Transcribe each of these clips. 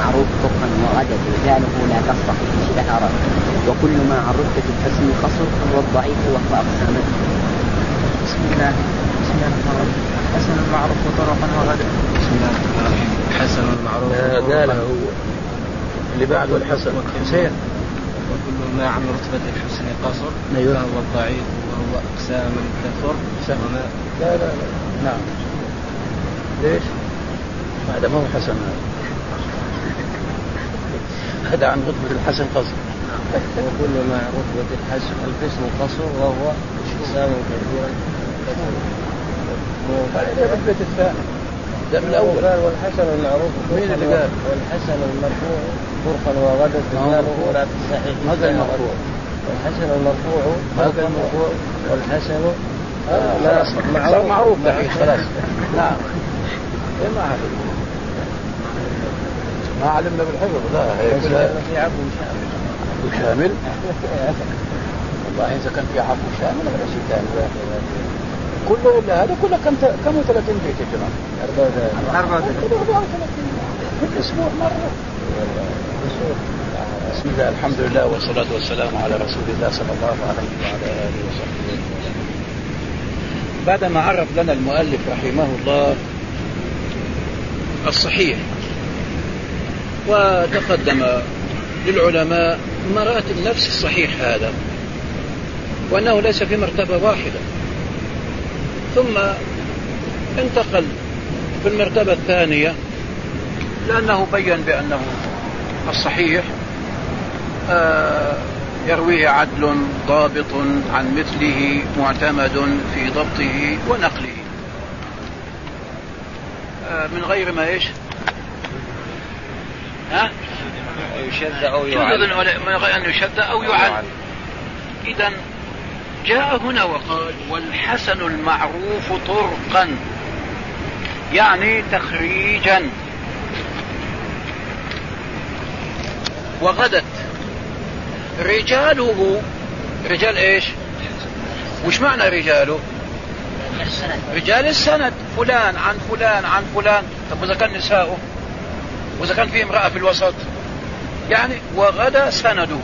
المعروف طرقا وغدت رجاله لا كالصحيح اشتهرت وكل ما عن رتبة الحسن قصر هو الضعيف وهو أقسام. بسم الله الرحمن الرحيم. حسن المعروف طرقا وغدت. بسم الله الرحمن الرحيم. حسن المعروف قالها هو اللي بعده الحسن حسين. وكل ما عن رتبة الحسن قصر فهو الضعيف وهو أقسام كثر. لا نعم ليش؟ هذا ما هو حسن هذا عن رتبة الحسن قصر. وكل ما عن رتبة الحسن قصر وهو أقسام كثيرا. هذا رتبة الثاني ده من الأول. والحسن المعروف مين اللي قال؟ والحسن المرفوع طرقا وغدت رجاله ولا تصحيح. هذا المرفوع. والحسن المرفوع هذا المرفوع. والحسن معروف خلاص. نعم ما علمنا بالحفظ. لا في عفو شامل والله إذا كان في عفو شامل ولا شيء ثاني كله إلا هذا كله كم 30 بيت يا جماعة 34 كل أسبوع مرة. بسم الله الحمد لله والصلاة والسلام على رسول الله صلى الله عليه وعلى آله وصحبه. بعدما عرف لنا المؤلف رحمه الله الصحيح وتقدم للعلماء مراتب نفس الصحيح هذا وأنه ليس في مرتبة واحدة، ثم انتقل في المرتبة الثانية لأنه بيّن بأنه الصحيح يرويه عدل ضابط عن مثله معتمد في ضبطه ونقله من غير ما إيش يشد أو يعل من غير أن يشد أو يعل. إذن جاء هنا وقال والحسن المعروف طرقا يعني تخريجا وغدت رجاله. رجال ايش؟ وش معنى رجاله؟ رجال السند فلان عن فلان عن فلان. طب وإذا كان نساؤه وإذا كان في امرأة في الوسط يعني وغدا سنده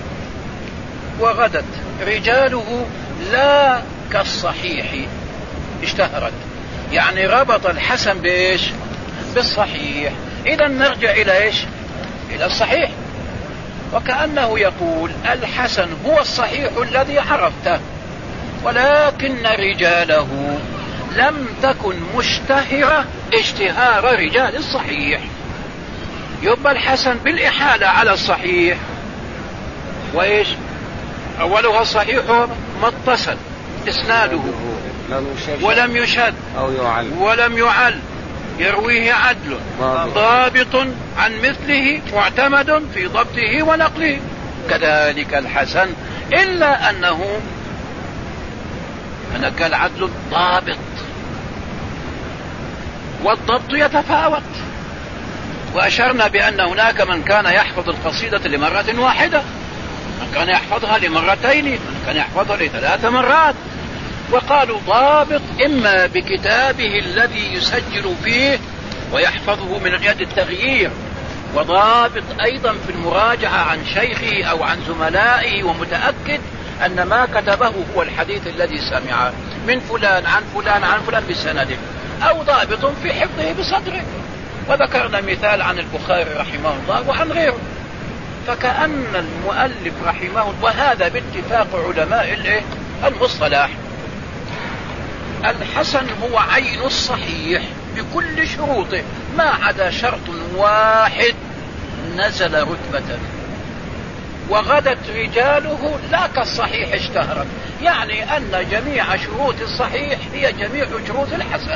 وغدت رجاله لا كالصحيح اشتهرت يعني ربط الحسن بإيش؟ بالصحيح. إذا نرجع إلى إيش؟ إلى الصحيح. وكأنه يقول الحسن هو الصحيح الذي عرفته ولكن رجاله لم تكن مشتهرة اشتهار رجال الصحيح. يبقى الحسن بالإحالة على الصحيح وإيش؟ أولها الصحيح ما اتصل إسناده ولم يشد ولم يعل يرويه عدل ضابط عن مثله معتمد في ضبطه ونقله. كذلك الحسن إلا أنه قال عدل ضابط والضبط يتفاوت. وأشرنا بأن هناك من كان يحفظ القصيدة لمرة واحدة، من كان يحفظها لمرتين، من كان يحفظها ل3 مرات. وقالوا ضابط إما بكتابه الذي يسجل فيه ويحفظه من يد التغيير، وضابط أيضا في المراجعة عن شيخه أو عن زملائه ومتأكد أن ما كتبه هو الحديث الذي سمعه من فلان عن فلان عن فلان بسنده، أو ضابط في حفظه بصدره. وذكرنا مثال عن البخاري رحمه الله وعن غيره. فكأن المؤلف رحمه الله، وهذا باتفاق علماء المصطلح، الحسن هو عين الصحيح بكل شروطه ما عدا شرط واحد نزل رتبة وغدت رجاله لا كالصحيح اشتهرت، يعني أن جميع شروط الصحيح هي جميع شروط الحسن: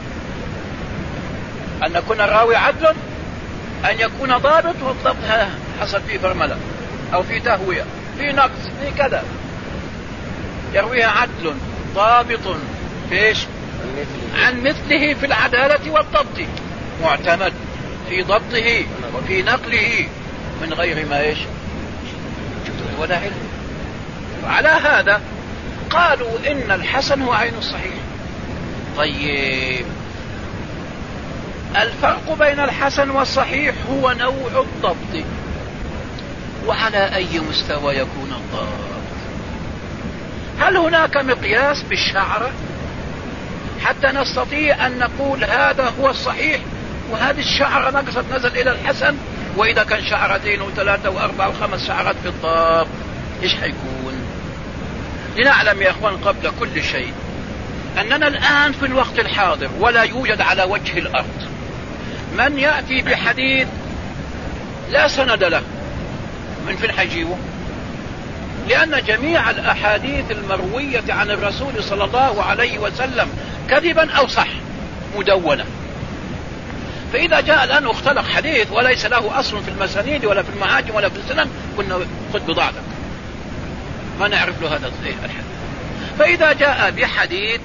أن يكون الراوي عدل، أن يكون ضابط، والضبط حصل فيه برملة أو في تهوية في نقص في كذا، يرويها عدل ضابط فيش عن مثله في العدالة والضبط، معتمد في ضبطه وفي نقله من غير ما إيش ولا علم. وعلى هذا قالوا إن الحسن هو عين الصحيح. طيب الفرق بين الحسن والصحيح هو نوع الضبط. وعلى أي مستوى يكون الضبط؟ هل هناك مقياس بالشعرة حتى نستطيع أن نقول هذا هو الصحيح وهذه الشعرة نقصت نزل إلى الحسن؟ وإذا كان شعرتين وثلاثة وأربعة وخمس شعرات في الضبط إيش حيكون؟ لنعلم يا أخوان قبل كل شيء أننا الآن في الوقت الحاضر ولا يوجد على وجه الأرض من يأتي بحديث لا سند له. من فين حيجيبه؟ لأن جميع الأحاديث المروية عن الرسول صلى الله عليه وسلم كذبا أو صح مدونة. فإذا جاء الآن اختلق حديث وليس له أصل في المسانيد ولا في المعاجم ولا في السنن قلنا خذ بضاعتك، ما نعرف له هذا الحديث. فإذا جاء بحديث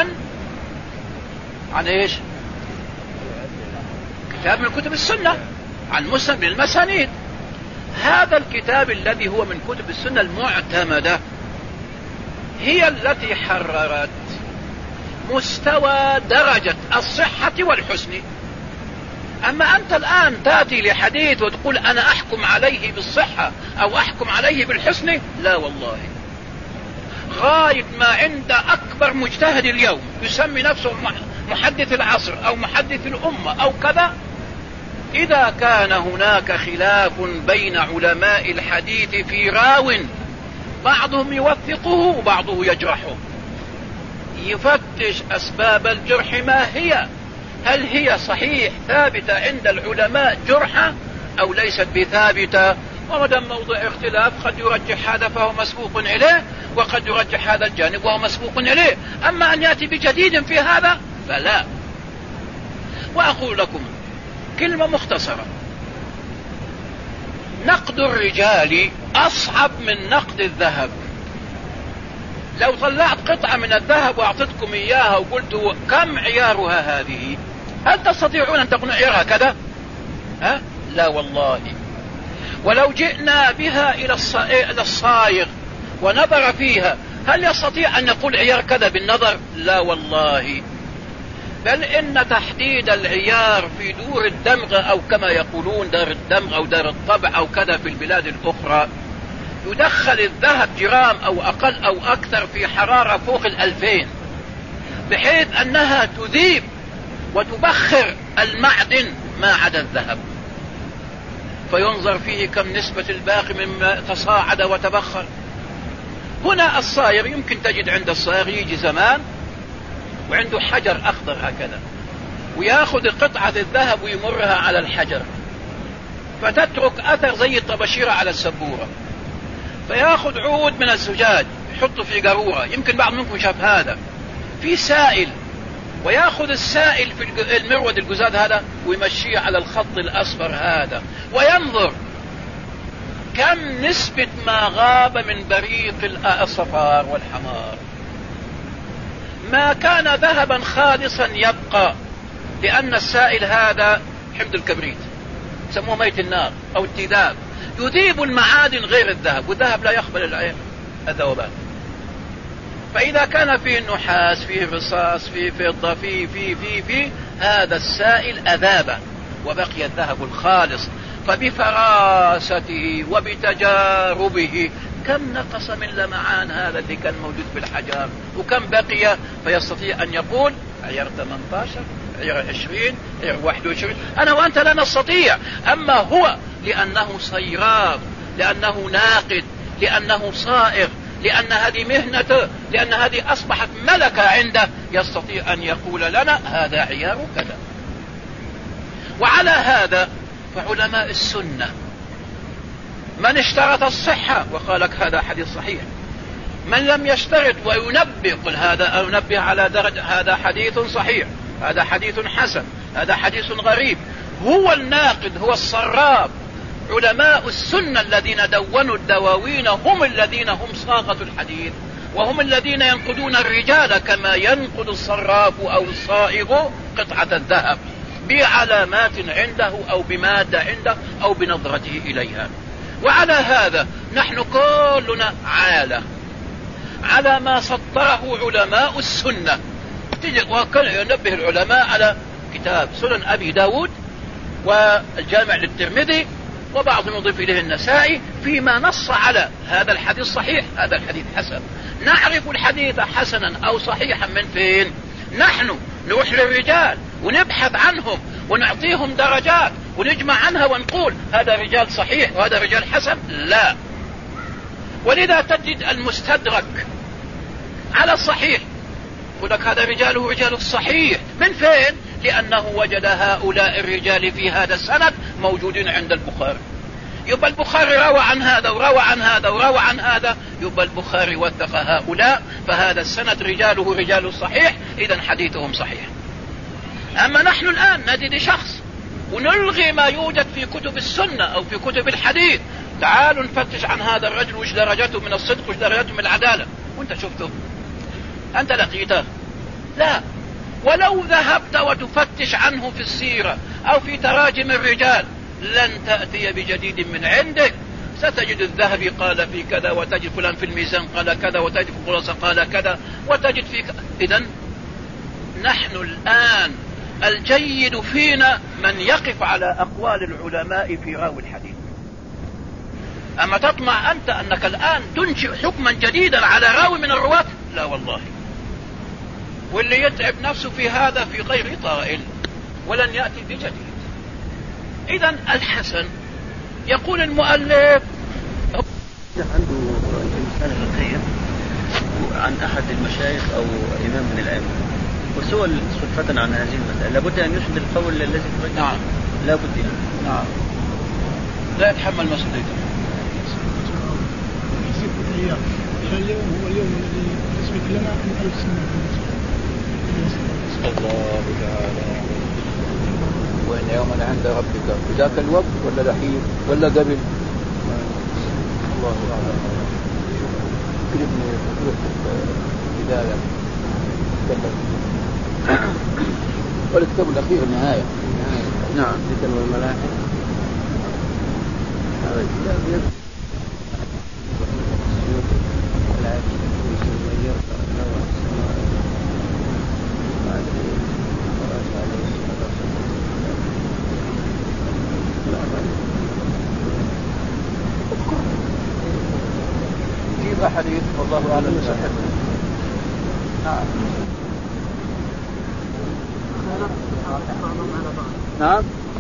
عن إيش؟ كتاب من كتب السنة، عن مسند من المسانيد، هذا الكتاب الذي هو من كتب السنة المعتمدة هي التي حررت مستوى درجة الصحة والحسن. أما أنت الآن تأتي لحديث وتقول أنا أحكم عليه بالصحة أو أحكم عليه بالحسن، لا والله. غاية ما عند أكبر مجتهد اليوم يسمي نفسه محدث العصر أو محدث الأمة أو كذا، إذا كان هناك خلاف بين علماء الحديث في راو بعضهم يوثقه وبعضه يجرحه، يفتش أسباب الجرح ما هي، هل هي صحيح ثابتة عند العلماء جرحة أو ليست بثابتة؟ ومدام موضع اختلاف قد يرجح هذا فهو مسبوق إليه، وقد يرجح هذا الجانب وهو مسبوق إليه. أما أن يأتي بجديد في هذا فلا. وأقول لكم كلمة مختصرة، نقد الرجال أصعب من نقد الذهب. لو طلعت قطعة من الذهب وأعطتكم إياها وقلت كم عيارها هذه، هل تستطيعون أن تقولوا عيارها كذا؟ لا والله. ولو جئنا بها إلى الصايغ ونظر فيها، هل يستطيع أن يقول عيار كذا بالنظر؟ لا والله. بل إن تحديد العيار في دور الدمغ أو كما يقولون دار الدمغ أو دار الطبع أو كذا في البلاد الأخرى، يدخل الذهب جرام أو أقل أو أكثر في حرارة فوق 2000، بحيث أنها تذيب وتبخر المعدن ما عدا الذهب، فينظر فيه كم نسبة الباقي مما تصاعد وتبخر. هنا الصايغ يمكن تجد عند الصايغ يجي زمان وعنده حجر أخضر هكذا، ويأخذ قطعة الذهب ويمرها على الحجر فتترك أثر زي الطباشيرة على السبورة، فيأخذ عود من الزجاج يحطه في قارورة، يمكن بعض منكم شاف هذا، في سائل، ويأخذ السائل في المرود الجزاد هذا ويمشيه على الخط الأصفر هذا، وينظر كم نسبة ما غاب من بريق الصفار والحمار. ما كان ذهبا خالصا يبقى، لأن السائل هذا حمض الكبريت سموه ميت النار أو التذاب، يذيب المعادن غير الذهب، والذهب لا يقبل الذوبان. فإذا كان فيه النحاس، فيه الرصاص، فيه فضة، فيه هذا السائل أذاب وبقي الذهب الخالص. فبفراسته وبتجاربه كم نقص من لمعان هذا اللي كان موجود في الحجر وكم بقي، فيستطيع أن يقول عيار 18 عيار 20 عيار 21. أنا وأنت لا نستطيع. أما هو لأنه صيراب، لأنه ناقد، لأنه صائغ، لأن هذه مهنته، لأن هذه أصبحت ملكة عنده، يستطيع أن يقول لنا هذا عيار كذا. وعلى هذا فعلماء السنة من اشترط الصحة وقال لك هذا حديث صحيح، من لم يشترط وينبه قل هذا أنبه على درجة هذا حديث صحيح، هذا حديث حسن، هذا حديث غريب. هو الناقد، هو الصراب. علماء السنة الذين دونوا الدواوين هم الذين هم صاغة الحديث، وهم الذين ينقدون الرجال كما ينقد الصراب أو الصائغ قطعة الذهب بعلامات عنده أو بمادة عنده أو بنظرته إليها. وعلى هذا نحن كلنا عالة على ما سطره علماء السنة. وكان ينبه العلماء على كتاب سنن أبي داود والجامع للترمذي، وبعضهم يضيف إليه النسائي، فيما نص على هذا الحديث صحيح هذا الحديث حسن. نعرف الحديث حسنا أو صحيحا من فين؟ نحن نروح للرجال ونبحث عنهم ونعطيهم درجات ونجمع عنها ونقول هذا رجال صحيح وهذا رجال حسن؟ لا. ولذا تجد المستدرك على الصحيح يقول لك هذا رجاله رجال الصحيح. من فين؟ لأنه وجد هؤلاء الرجال في هذا السند موجودين عند البخاري. يبقى البخاري روى عن هذا وروى عن هذا وروى عن هذا، يبقى البخاري وثق هؤلاء، فهذا السند رجاله رجال الصحيح، إذن حديثهم صحيح. أما نحن الآن نجد شخص ونلغي ما يوجد في كتب السنة أو في كتب الحديث، تعالوا نفتش عن هذا الرجل وش درجته من الصدق وش درجته من العدالة، وانت شفته؟ أنت لقيته؟ لا. ولو ذهبت وتفتش عنه في السيرة أو في تراجم الرجال لن تأتي بجديد من عندك. ستجد الذهبي قال في كذا، وتجد فلان في الميزان قال كذا، وتجد في الخلاصة قال كذا، وتجد في إذن نحن الآن الجيد فينا من يقف على أقوال العلماء في راوي الحديث. أما تطمع أنت أنك الآن تنشئ حكما جديدا على راوي من الرواة؟ لا والله. واللي يتعب نفسه في هذا في غير طائل ولن يأتي بجديد. إذن الحسن يقول المؤلف عنده رسالة فقهية عن أحد المشايخ أو إمام من الأئمة وسئل صدفة عن هذه المسألة، لابد أن يسند القول الذي ترجح. نعم لابد يعني. نعم لا يتحمل مسؤوليته. اليوم هو اليوم الذي يثبت لنا أن 1000 سنة الله تعالى. وإن يوما عند ربك ذاك الوقت ولا لحين ولا قبل؟ الله أعلم. كلمني بداية والكتاب الأخير النهاية. نعم ذكر والملاحق. جيب حديث والله أعلم صحته. نعم نعم.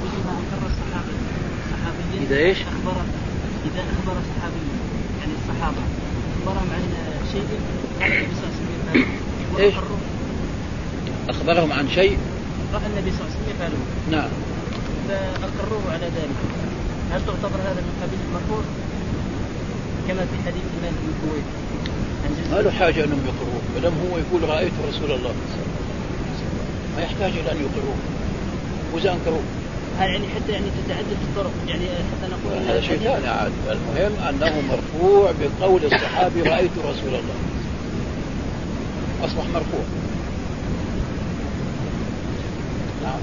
إذا إيش؟ إذا أخبر صحابي يعني الصحابة أخبرهم عن شيء النبي صلى الله عليه وسلم إيش؟ أخبرهم عن شيء رأى النبي صلى الله عليه وسلم يفعله. نعم. فأقروه على ذلك، هل تعتبر هذا من قبيل المرفوع كما في حديث إمام بن الكويت؟ ما له حاجة أنهم يقروه، ولم هو يقول رأيت رسول الله ما يحتاج إلى أن يقروه. وإذا أنكروه هل يعني حتى يعني تتعدد الطرق يعني حتى نقول هذا شيء ثاني عاد. المهم أنه مرفوع بقول الصحابي رأيت رسول الله، أصبح مرفوع. نعم.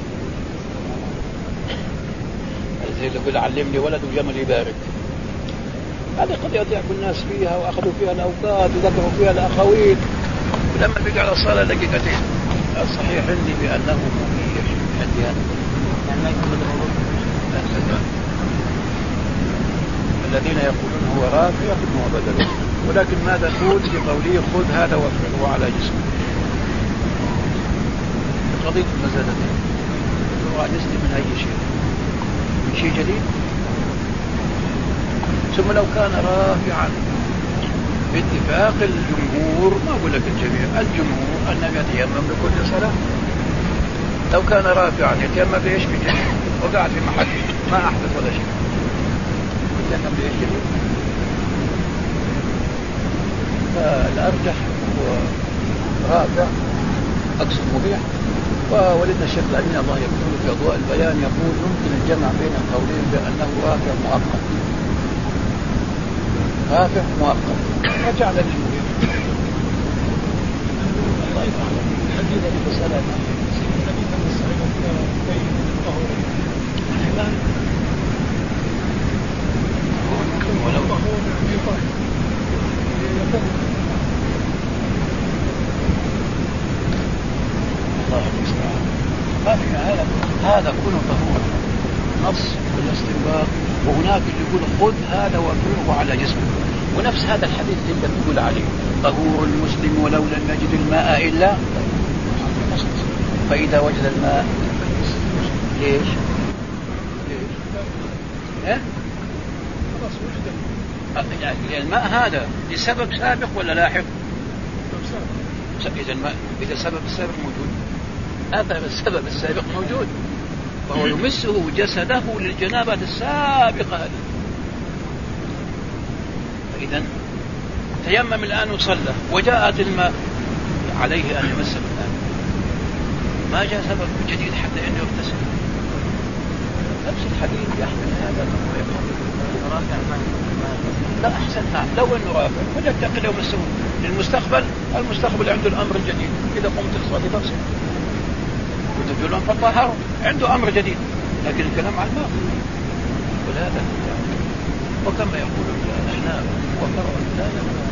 زي اللي يقول علمني ولد وجمل يبارك، هذه قد يضيع الناس فيها وأخذوا فيها الأوقات وذكروا فيها الأخوين، ولما بقى على الصلاة دقيقتين. الصحيح عندي بأنه مبيح عندي أنا. الذين يقولون هو رافع يأخذ بدله، ولكن ماذا نقول في قوله خذ هذا وافعله على جسمه؟ قضية المزادتين نسلم من أي شيء، من شيء جديد. ثم لو كان رافعا باتفاق الجمهور، ما أقول لك الجميع، الجمهور أنه يتيمم لكل صلاة. لو كان رافعا يتيمم بإيش؟ بجديد، وقعد في محل ما أحدث ولا شيء، يتيمم بإيش؟ جديد. فالأرجح هو رافع أقصد مبيح. وولدنا الشيخ الأمين الله يقول في أضواء البيان يقول يمكن الجمع بين القولين بأنه رافع مؤقت، رافع مؤقت وجعل للمبيح. الله يفعل حديث المسألة ولو الله المستعان. ما في طهورا نص بالاستنباط، وهناك اللي يقول خذ هذا وافرغه على جسمه، ونفس هذا الحديث اللي انت بتقول عليه طهور المسلم ولو لم يجد الماء إلا، فإذا وجد الماء ليش؟ يعني الماء هذا لسبب سابق ولا لاحق؟ إذا السبب السابق موجود، هذا السبب السابق موجود، فهو يمسه جسده للجنابة السابقة هذه. فإذا تيمم الآن وصلى وجاءت الماء، عليه أن يمس الآن، ما جاء سبب جديد حتى أن يغتسل. نفس الحديث يحمل هذا لا أحسن. نعم لو أنه رافع فليتقي لو مسه للمستقبل، المستقبل عنده الأمر الجديد، إذا قمت الصلاة فاغسل وتبدلون فالطهارة عنده أمر جديد، لكن الكلام عن الماء وهذا. وكما يقول الأحناف وفرع لا يمنع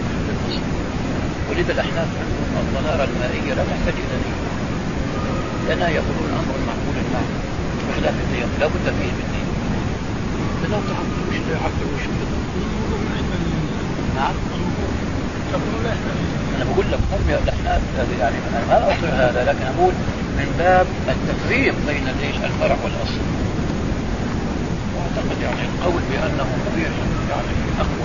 ولذا الأحناف الطهارة المائية لا تحتاج إلى نية، لأنها يقولون أمر معقول الماء بخلاف التيمم لا بد فيه من نية، لأنه تعقل وش لا يعقل وش لا. نعم أنا بقول لك هم الأحناف يعني أنا ما أقصد هذا، لكن أقول من باب التفريق بين الفرع والأصل. وأعتقد يعني القول بأنه مبيح يعني أقوى.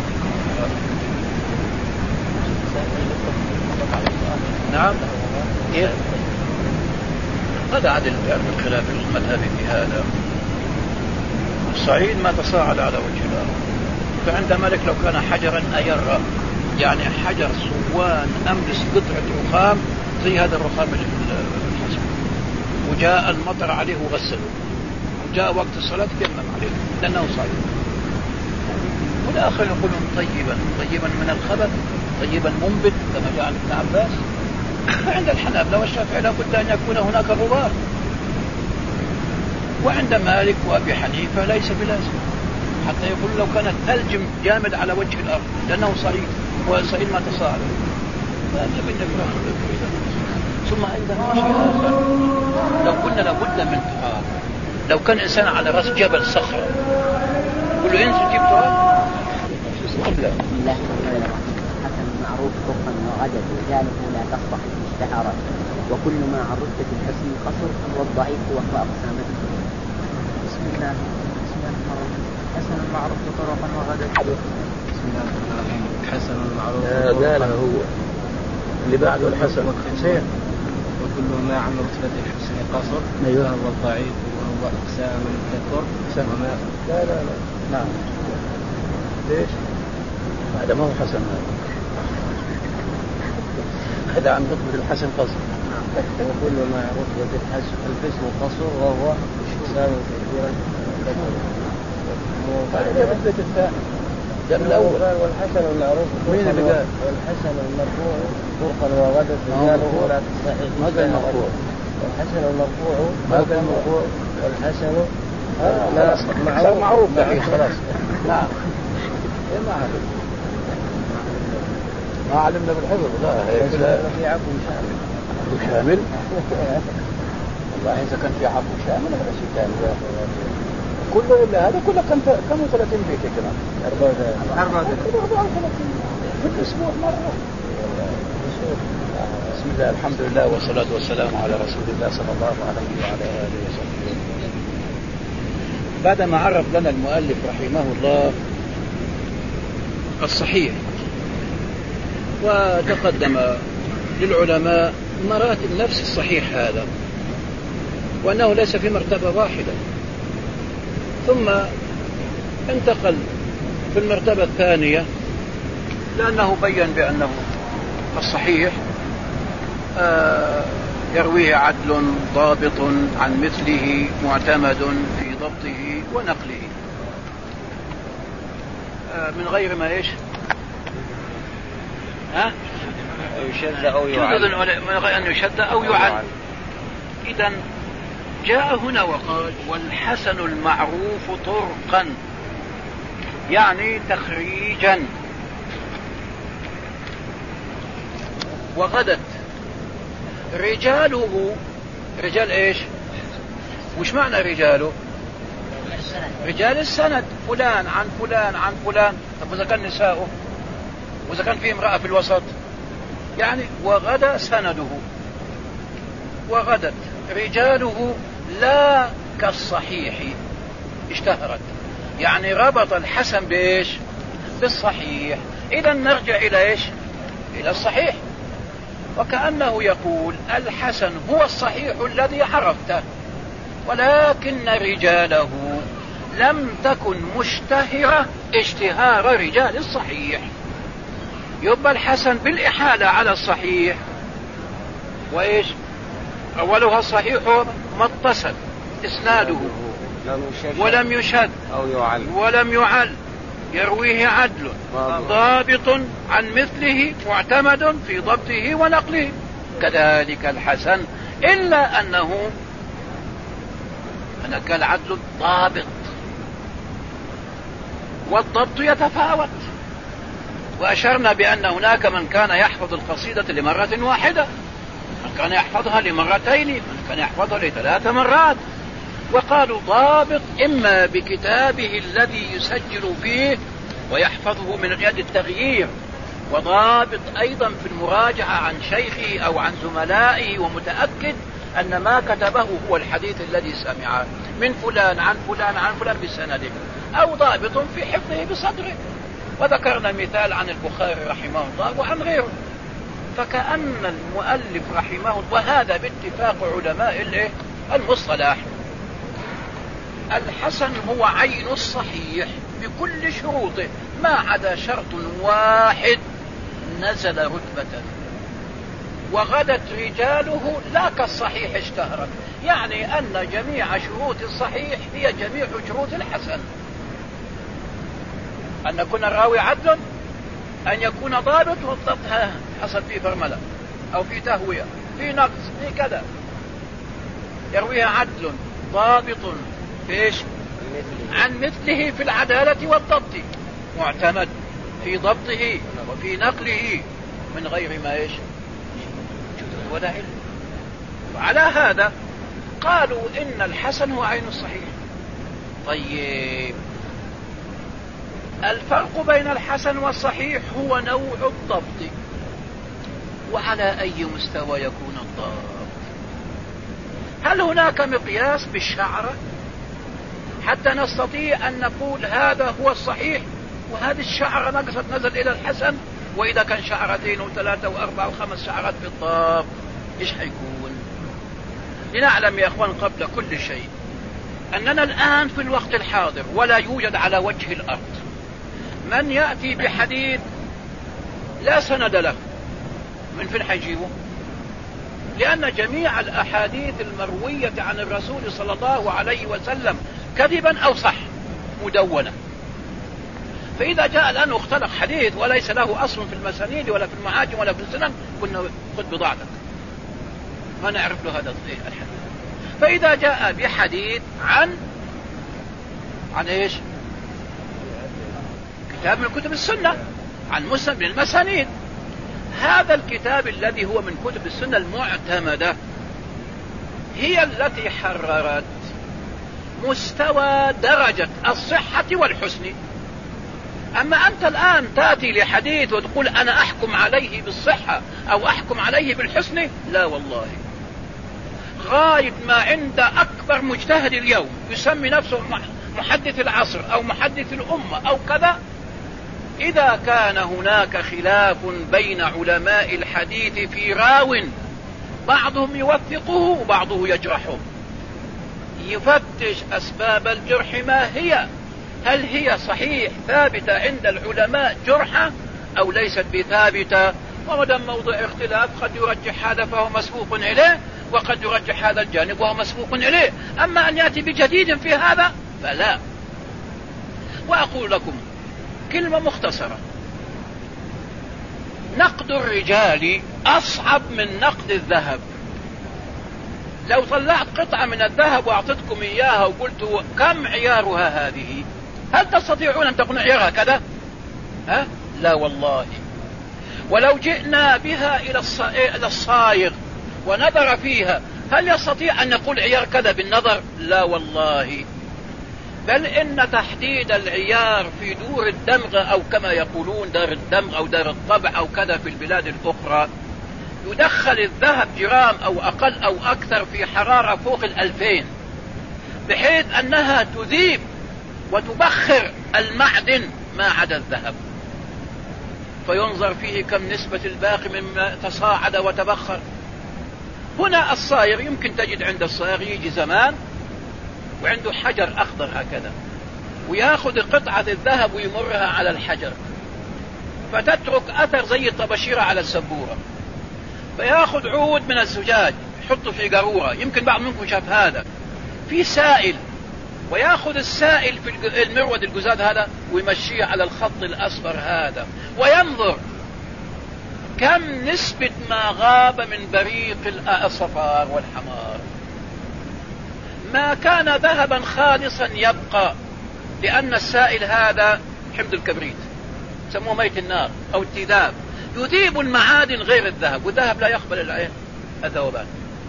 نعم إيه هذا عدل يعني الخلاف المذهبي في هذا. الصعيد ما تصاعد على وجه الأرض، فعند مالك لو كان حجرا أيرا، يعني حجر صوان أملس قطعة رخام زي هذا الرخام اللي في الحصر، وجاء المطر عليه وغسله، وجاء وقت الصلاة تيمم عليه لأنه صعيد. والآخر يقولون طيبا من الخبث، طيبا منبت كما جاء عن ابن عباس. فعند الحنابلة والشافعي لا بد أن يكون هناك غبار، وعند مالك وأبي حنيفة ليس بلازم، حتى يقول لو كان الثلج جامد على وجه الأرض لأنه صعيد، والصعيد ما تصاعد. ثم أيضا لو قلنا لابد من تراب، لو كان إنسان على رأس جبل صخرة يقول له انزل جيب تراب. بسم الله الرحمن الرحيم. حسن معروف طرقا وغدت رجاله لا تصلح اشتهرت، وكل ما عن رتبة الحسن قصر والضعيف وهو أقسام. بسم الله الرحمن الرحيم. حسن معروف طرقا وغدت. بسم الله الرحمن الرحيم. حسن معروف قالها هو اللي بعده الحسن وكل ما عن رتبة الحسن قصر وهو الضعيف وهو أقسام تذكر وما لا نعم ليش هذا ما هو حسن، هذا عن رتبة الحسن قصر. وكل ما عن رتبة الحسن قصر وهو أقسام كثيرة هذا رتبة الثاني جاب الأول. والحسن المعروف مين اللي قال؟ والحسن المرفوع طرقا وغدت رجاله ولا تصحيح. ماذا المرفوع؟ والحسن المرفوع ماذا المرفوع؟ والحسن معروف خلاص. نعم ما علمنا بالحفظ لا في عفو شامل. عفو شامل والله إذا كان في عفو شامل هذا شيء ثاني كله إلا هذا كله كم 30 بيت يا جماعة 34 في الأسبوع مرة. بسم الله الحمد لله والصلاة والسلام على رسول الله صلى الله عليه وعلى آله وصحبه. بعدما عرف لنا المؤلف رحمه الله الصحيح وتقدم للعلماء مراتب نفس الصحيح هذا، وأنه ليس في مرتبة واحدة، ثم انتقل في المرتبة الثانية لأنه بيّن بأنه الصحيح يرويه عدل ضابط عن مثله معتمد في ضبطه ونقله من غير ما إيش يشد أو يعل، من غير أن يشد أو يعل. إذن جاء هنا وقال والحسن المعروف طرقا، يعني تخريجا، وغدت رجاله، رجال ايش؟ وش معنى رجاله؟ رجال السند، فلان عن فلان عن فلان. طب وإذا كان نساؤه، وإذا كان في امرأة في الوسط، يعني وغدا سنده وغدت رجاله لا كالصحيح اشتهرت، يعني ربط الحسن بإيش؟ بالصحيح. إذا نرجع إلى إيش؟ إلى الصحيح. وكأنه يقول الحسن هو الصحيح الذي عرفته، ولكن رجاله لم تكن مشتهرة اشتهار رجال الصحيح. يبقى الحسن بالإحالة على الصحيح، وإيش؟ أولها الصحيح ما اتصل إسناده ولم يشد ولم يعل، يرويه عدل ضابط عن مثله معتمد في ضبطه ونقله. كذلك الحسن، إلا أنه كالعدل ضابط، والضبط يتفاوت. وأشرنا بأن هناك من كان يحفظ القصيدة لمرة واحدة، من كان يحفظها لمرتين، من كان يحفظها لثلاث مرات. وقالوا ضابط إما بكتابه الذي يسجل فيه ويحفظه من غير التغيير، وضابط أيضا في المراجعة عن شيخه أو عن زملائه ومتأكد أن ما كتبه هو الحديث الذي سمعه من فلان عن فلان عن فلان بسنده، أو ضابط في حفظه بصدره. وذكرنا مثال عن البخاري رحمه الله وعن غيره. فكأن المؤلف رحمه الله، وهذا باتفاق علماء المصطلح، الحسن هو عين الصحيح بكل شروطه ما عدا شرط واحد نزل رتبة، وغدت رجاله لا كالصحيح اشتهرت، يعني أن جميع شروط الصحيح هي جميع شروط الحسن: أن يكون الراوي عدل، أن يكون ضابط، والضبط حصل فيه فرملة أو في تهوية في نقص في كذا، يرويها عدل ضابط فيش عن مثله في العدالة والضبط، معتمد في ضبطه وفي نقله من غير ما إيش ولا علم. وعلى هذا قالوا إن الحسن هو عين الصحيح. طيب، الفرق بين الحسن والصحيح هو نوع الضبط، وعلى أي مستوى يكون الضبط. هل هناك مقياس بالشعرة حتى نستطيع أن نقول هذا هو الصحيح وهذه الشعرة نقصت نزل إلى الحسن؟ وإذا كان شعرتين وثلاثة وأربعة وخمس شعرات بالضبط إيش حيكون؟ لنعلم يا أخوان قبل كل شيء أننا الآن في الوقت الحاضر ولا يوجد على وجه الأرض من يأتي بحديث لا سند له. من فين حيجيبه؟ لأن جميع الأحاديث المروية عن الرسول صلى الله عليه وسلم كذبا أو صح مدونة. فإذا جاء الآن اختلق حديث وليس له أصل في المسانيد ولا في المعاجم ولا في السنن، قلنا خذ بضاعتك، ما نعرف له هذا الحديث. فإذا جاء بحديث عن إيش؟ كتاب من كتب السنة، عن مسند من المسانيد، هذا الكتاب الذي هو من كتب السنة المعتمدة هي التي حررت مستوى درجة الصحة والحسن. أما أنت الآن تأتي لحديث وتقول أنا أحكم عليه بالصحة أو أحكم عليه بالحسن، لا والله. غاية ما عند أكبر مجتهد اليوم يسمي نفسه محدث العصر أو محدث الأمة أو كذا، إذا كان هناك خلاف بين علماء الحديث في راو بعضهم يوثقه وبعضه يجرحه، يفتش أسباب الجرح ما هي، هل هي صحيح ثابتة عند العلماء جرحة أو ليست بثابتة؟ ومدام موضع اختلاف قد يرجح هذا فهو مسبوق إليه، وقد يرجح هذا الجانب وهو مسبوق إليه. أما أن يأتي بجديد في هذا فلا. وأقول لكم كلمة مختصرة: نقد الرجال أصعب من نقد الذهب. لو طلعت قطعة من الذهب وأعطتكم إياها وقلت كم عيارها هذه، هل تستطيعون أن تقولوا عيارها كذا؟ لا والله. ولو جئنا بها إلى الصايغ ونظر فيها هل يستطيع أن يقول عيار كذا بالنظر؟ لا والله، بل إن تحديد العيار في دور الدمغ أو كما يقولون دار الدمغ أو دار الطبع أو كذا في البلاد الأخرى يدخل الذهب جرام أو أقل أو أكثر في حرارة فوق 2000 بحيث أنها تذيب وتبخر المعدن ما عدا الذهب، فينظر فيه كم نسبة الباقي مما تصاعد وتبخر. هنا الصايغ يمكن تجد عند الصايغ يجي زمان وعنده حجر أخضر هكذا ويأخذ قطعة الذهب ويمرها على الحجر فتترك أثر زي الطباشيرة على السبورة، فيأخذ عود من الزجاج يحطه في قارورة، يمكن بعض منكم شاف هذا، في سائل، ويأخذ السائل في المرود الجزاد هذا ويمشيه على الخط الأصفر هذا وينظر كم نسبة ما غاب من بريق الصفار والحمار. ما كان ذهبا خالصا يبقى، لأن السائل هذا حمض الكبريت سموه ميت النار أو التذاب، يذيب المعادن غير الذهب، والذهب لا يقبل العين الذوبان.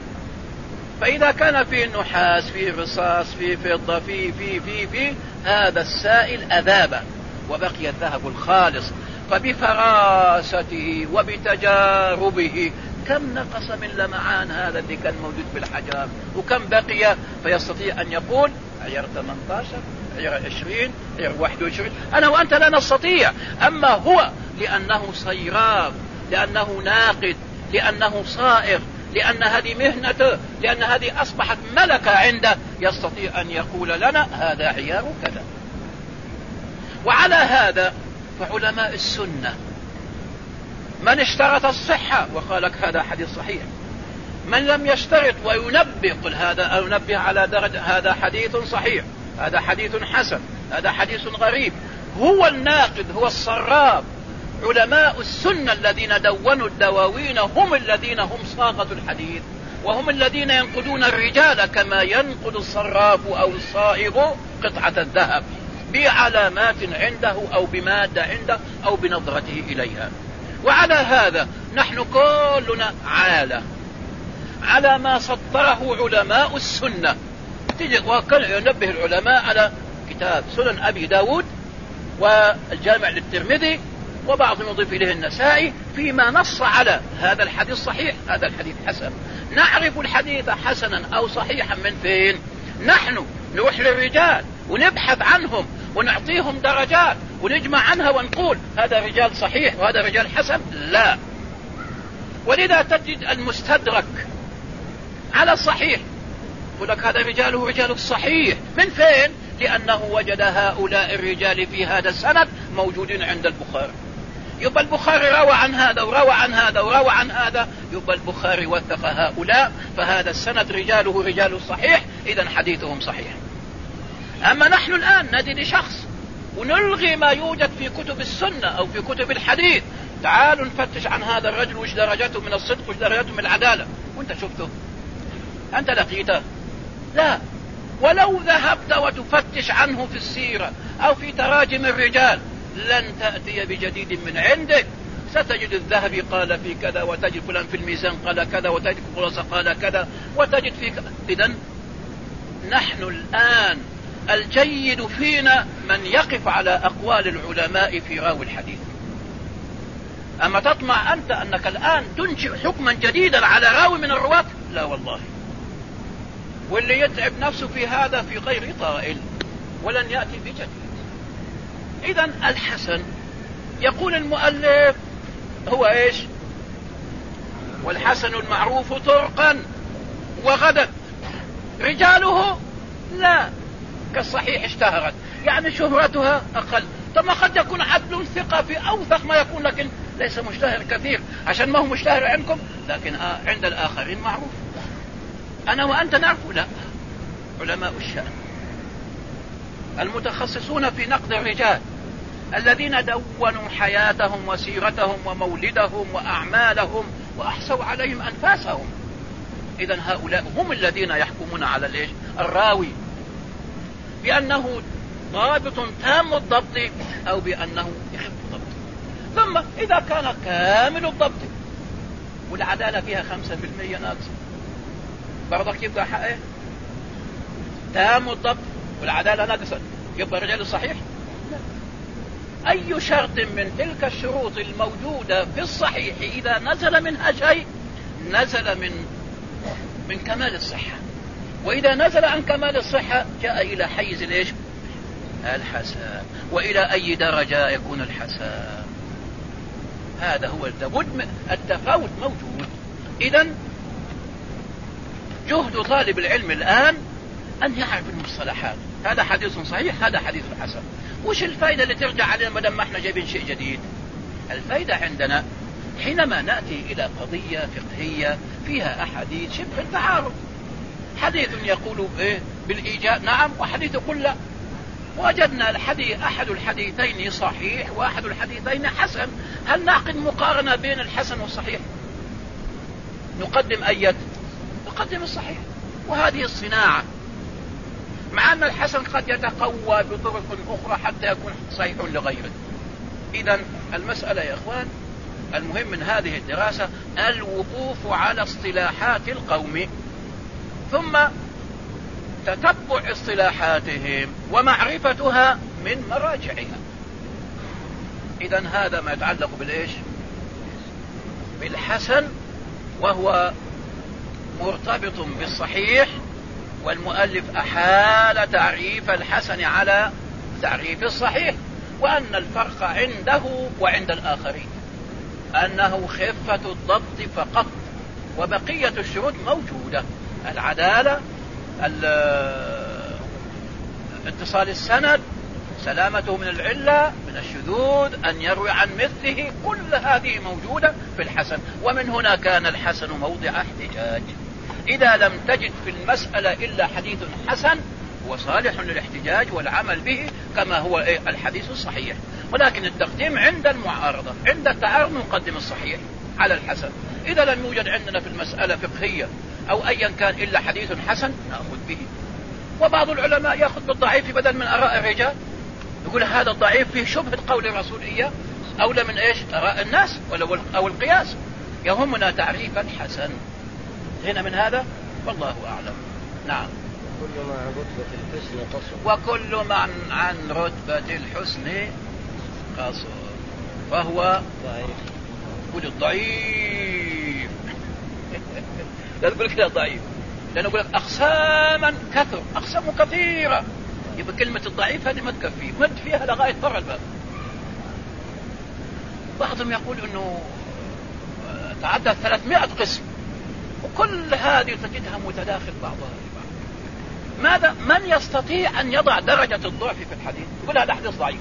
فإذا كان فيه النحاس فيه الرصاص فيه فضة فيه هذا السائل أذاب وبقي الذهب الخالص، فبفراسته وبتجاربه كم نقص من لمعان هذا اللي كان موجود في الحجر وكم بقي، فيستطيع أن يقول عيار 18 عيار 20 عيار 21. أنا وأنت لا نستطيع، أما هو لأنه صيراب، لأنه ناقد، لأنه صائغ، لأن هذه مهنته، لأن هذه أصبحت ملكة عنده، يستطيع أن يقول لنا هذا عيار كذا. وعلى هذا فعلماء السنة من اشترط الصحة وقال لك هذا حديث صحيح، من لم يشترط وينبه قل هذا أنبه على درجة هذا حديث صحيح، هذا حديث حسن، هذا حديث غريب، هو الناقد هو الصراب. علماء السنة الذين دونوا الدواوين هم الذين هم صاغة الحديث، وهم الذين ينقدون الرجال كما ينقد الصراف أو الصائغ قطعة الذهب بعلامات عنده أو بمادة عنده أو بنظرته إليها. وعلى هذا نحن كلنا عالة على ما سطره علماء السنة. وكان ينبه العلماء على كتاب سنن أبي داود والجامع للترمذي وبعضهم يضيف إليه النسائي فيما نص على هذا الحديث صحيح هذا الحديث حسن. نعرف الحديث حسنا أو صحيحا من فين؟ نحن نروح للرجال ونبحث عنهم ونعطيهم درجات ونجمع عنها ونقول هذا رجال صحيح وهذا رجال حسن؟ لا. ولذا تجد المستدرك على الصحيح يقول لك هذا رجاله رجال الصحيح. من فين؟ لأنه وجد هؤلاء الرجال في هذا السند موجودين عند البخاري، يبقى البخاري روى عن هذا وروى عن هذا وروى عن هذا، يبقى البخاري وثق هؤلاء، فهذا السند رجاله رجال الصحيح، إذن حديثهم صحيح. أما نحن الآن ندي لشخص ونلغي ما يوجد في كتب السنة أو في كتب الحديث، تعالوا نفتش عن هذا الرجل وش درجته من الصدق وش درجته من العدالة، وانت شفته؟ أنت لقيته؟ لا. ولو ذهبت وتفتش عنه في السيرة أو في تراجم الرجال لن تأتي بجديد من عندك. ستجد الذهبي قال في كذا، وتجد فلان في الميزان قال كذا، وتجد خلاصة قال كذا، وتجد في كذا. إذن نحن الآن الجيد فينا من يقف على أقوال العلماء في راوي الحديث. أما تطمع أنت أنك الآن تنشئ حكما جديدا على راوي من الرواة؟ لا والله. واللي يتعب نفسه في هذا في غير طائل ولن يأتي بجديد. إذن الحسن يقول المؤلف هو إيش؟ والحسن المعروف طرقا وغدا رجاله لا كالصحيح اشتهرت، يعني شهرتها أقل. طب ما قد يكون عدل ثقة في أوثق ما يكون، لكن ليس مشتهر كثير عشان ما هو مشتهر عندكم، لكن عند الآخرين معروف. أنا وأنت نعرف؟ لا. علماء الشأن المتخصصون في نقد الرجال الذين دونوا حياتهم وسيرتهم ومولدهم وأعمالهم وأحصوا عليهم أنفاسهم، إذن هؤلاء هم الذين يحكمون على الإيش؟ الراوي بأنه ضابط تام الضبط أو بأنه يخف الضبط. ثم إذا كان كامل الضبط والعدالة فيها 5% ناقصة برضك يبقى حقه تام الضبط والعدالة ناقصة، يبقى رجال الصحيح. أي شرط من تلك الشروط الموجودة في الصحيح إذا نزل منها شيء نزل من كمال الصحة، وإذا نزل عن كمال الصحة جاء إلى حيز الإيش؟ الحسن. وإلى أي درجة يكون الحسن؟ هذا هو التفاوت موجود. إذن جهد طالب العلم الآن أن يعرف المصطلحات، هذا حديث صحيح هذا حديث حسن. وش الفائدة اللي ترجع علينا ما دام احنا جايبين شيء جديد؟ الفائدة عندنا حينما نأتي إلى قضية فقهية فيها أحاديث شبه التعارض، حديث يقول إيه بالإيجاب نعم وحديث يقول لا، وجدنا أحد الحديثين صحيح وأحد الحديثين حسن، هل نعقد مقارنة بين الحسن والصحيح؟ نقدم نقدم الصحيح. وهذه الصناعة، مع أن الحسن قد يتقوى بطرق أخرى حتى يكون صحيح لغيره. إذن المسألة يا إخوان المهم من هذه الدراسة الوقوف على اصطلاحات القوم ثم تتبع اصطلاحاتهم ومعرفتها من مراجعها. إذن هذا ما يتعلق بالإيش؟ بالحسن، وهو مرتبط بالصحيح. والمؤلف أحال تعريف الحسن على تعريف الصحيح، وأن الفرق عنده وعند الآخرين أنه خفة الضبط فقط، وبقية الشروط موجودة: العدالة، اتصال السند، سلامته من العلة، من الشذوذ، أن يروي عن مثله، كل هذه موجودة في الحسن. ومن هنا كان الحسن موضع احتجاج. إذا لم تجد في المسألة إلا حديث حسن هو صالح للاحتجاج والعمل به كما هو الحديث الصحيح. ولكن التقديم عند المعارضة، عند التعارض نقدم الصحيح على الحسن. إذا لم يوجد عندنا في المسألة فقهية أو أيا كان إلا حديث حسن نأخذ به. وبعض العلماء يأخذ بالضعيف بدل من آراء الرجال، يقول هذا الضعيف فيه شبهة قول الرسول إياه أولى من إيش؟ آراء الناس أو القياس. يهمنا تعريف الحسن. هنا من هذا والله أعلم. نعم. كل ما عن رتبة الحسن قصر، وكل ما عن رتبة الحسن قصر فهو ضعيف. قل الضعيف لا تقول كده ضعيف، لأنه يقول لك أقساما كثر، أقسام كثيرة، يبقى كلمة الضعيف هذه ما تكفي، مد فيها لغاية طر الباب. بعضهم يقول أنه تعدى 300 قسم، وكل هذه تجدها متداخل بعضها ببعض. ماذا؟ من يستطيع أن يضع درجة الضعف في الحديث؟ يقول هذا حديث ضعيف.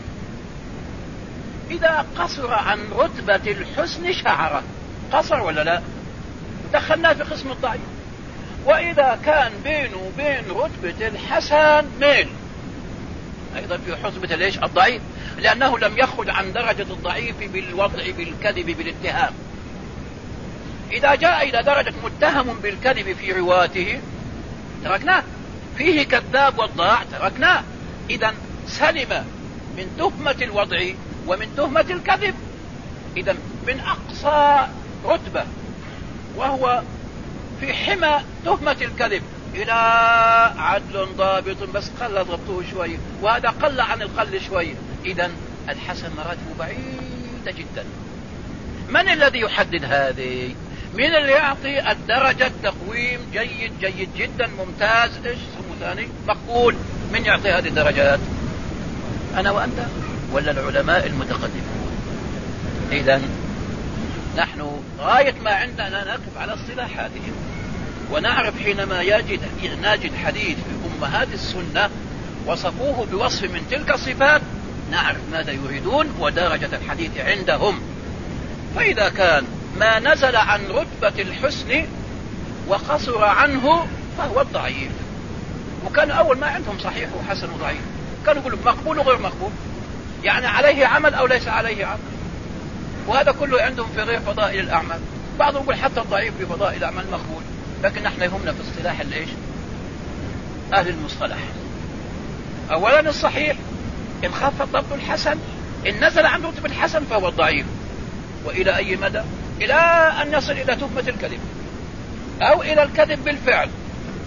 إذا قصر عن رتبة الحسن شعره، قصر ولا لا؟ دخلناه في قسم الضعيف. وإذا كان بينه وبين رتبة الحسن ميل، أيضا في حسبة ليش؟ الضعيف، لأنه لم يخرج عن درجة الضعيف بالوضع بالكذب بالاتهام. إذا جاء إلى درجة متهم بالكذب في رواته تركناه، فيه كذاب والضاع تركناه. إذن سلم من تهمة الوضع ومن تهمة الكذب. إذن من أقصى رتبة وهو في حمى تهمة الكذب إلى عدل ضابط بس قل ضبطه شوي، وهذا قل عن القل شوي. إذن الحسن مراتبه بعيدة جدا. من الذي يحدد هذه؟ من اللي يعطي الدرجة تقويم جيد جيد جدا ممتاز ايش اسمه ثاني مقبول؟ من يعطي هذه الدرجات؟ أنا وأنت ولا العلماء المتقدمون؟ إذن نحن غاية ما عندنا نقف على اصطلاحاتهم ونعرف حينما نجد حديث في أمهات السنة وصفوه بوصف من تلك الصفات نعرف ماذا يريدون ودرجة الحديث عندهم. فإذا كان ما نزل عن رتبة الحسن وقصر عنه فهو الضعيف. وكان أول ما عندهم صحيح وحسن وضعيف كانوا يقولوا مقبول وغير مقبول، يعني عليه عمل أو ليس عليه عمل. وهذا كله عندهم في غير فضائل الأعمال. بعضهم يقول حتى الضعيف في فضائل الأعمال مقبول. لكن نحن يهمنا في اصطلاح الإيش؟ أهل المصطلح. أولا الصحيح إن خف ضبط الحسن، إن نزل عن رتبة الحسن فهو الضعيف. وإلى أي مدى؟ إلى أن يصل إلى تهمة الكذب أو إلى الكذب بالفعل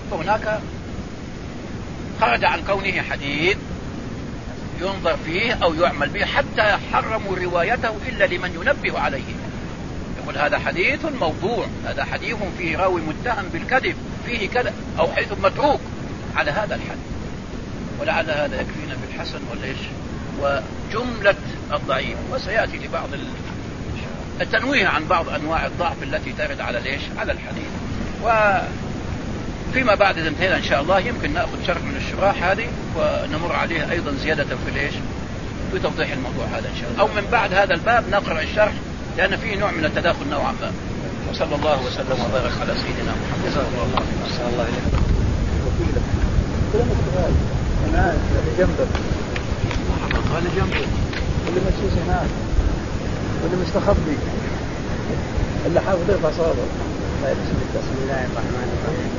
فهناك خرج عن كونه حديث ينظر فيه أو يعمل به، حتى حرموا روايته إلا لمن ينبه عليه، يقول هذا حديث موضوع، هذا حديث فيه راوي متهم بالكذب، فيه كذا، أو حديث متروك على هذا الحد. ولعل هذا يكفينا في الحسن وليش وجملة الضعيف، وسيأتي لبعض التنويه عن بعض أنواع الضعف التي ترد على ليش على الحديث. وفيما بعد إذا انتهينا إن شاء الله يمكن نأخذ شرح من الشراح هذه ونمر عليها أيضا زيادة في ليش في توضيح الموضوع هذا إن شاء الله، أو من بعد هذا الباب نقرأ الشرح لأن فيه نوع من التداخل نوعا ما. وصلى الله وسلم وبارك على سيدنا محمد. صلى الله عليه وسلم. أنا جنبك قال جنبه اللي مسوس هناك واللي مستخبي اللي حافظ يرفع صابر. بسم الله الرحمن الرحيم.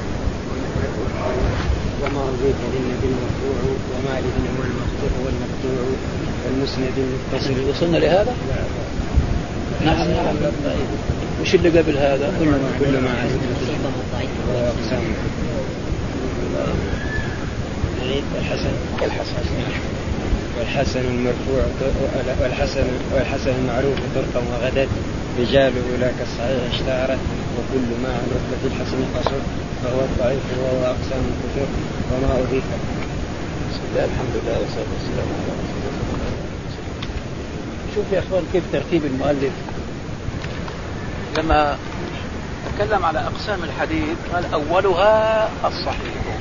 وما أضيف للنبي المرفوع وما لابن المقطوع والمقطوع والمسند المتصل. وصلنا لهذا؟ نعم. وش اللي قبل هذا؟ كل ما عزم وأقسام والحسن المرفوع والحسن المعروف طرقا وغدت رجاله لا كالصحيح اشتهرت وكل ما عن رتبة الحسن قصر فهو الضعيف وهو أقسام كثر وما أضيف. بسم الله الحمد لله والصلاة والسلام على رسول الله. شوف يا أخوان كيف ترتيب المؤلف لما تكلم على أقسام الحديث قال أولها الصحيح،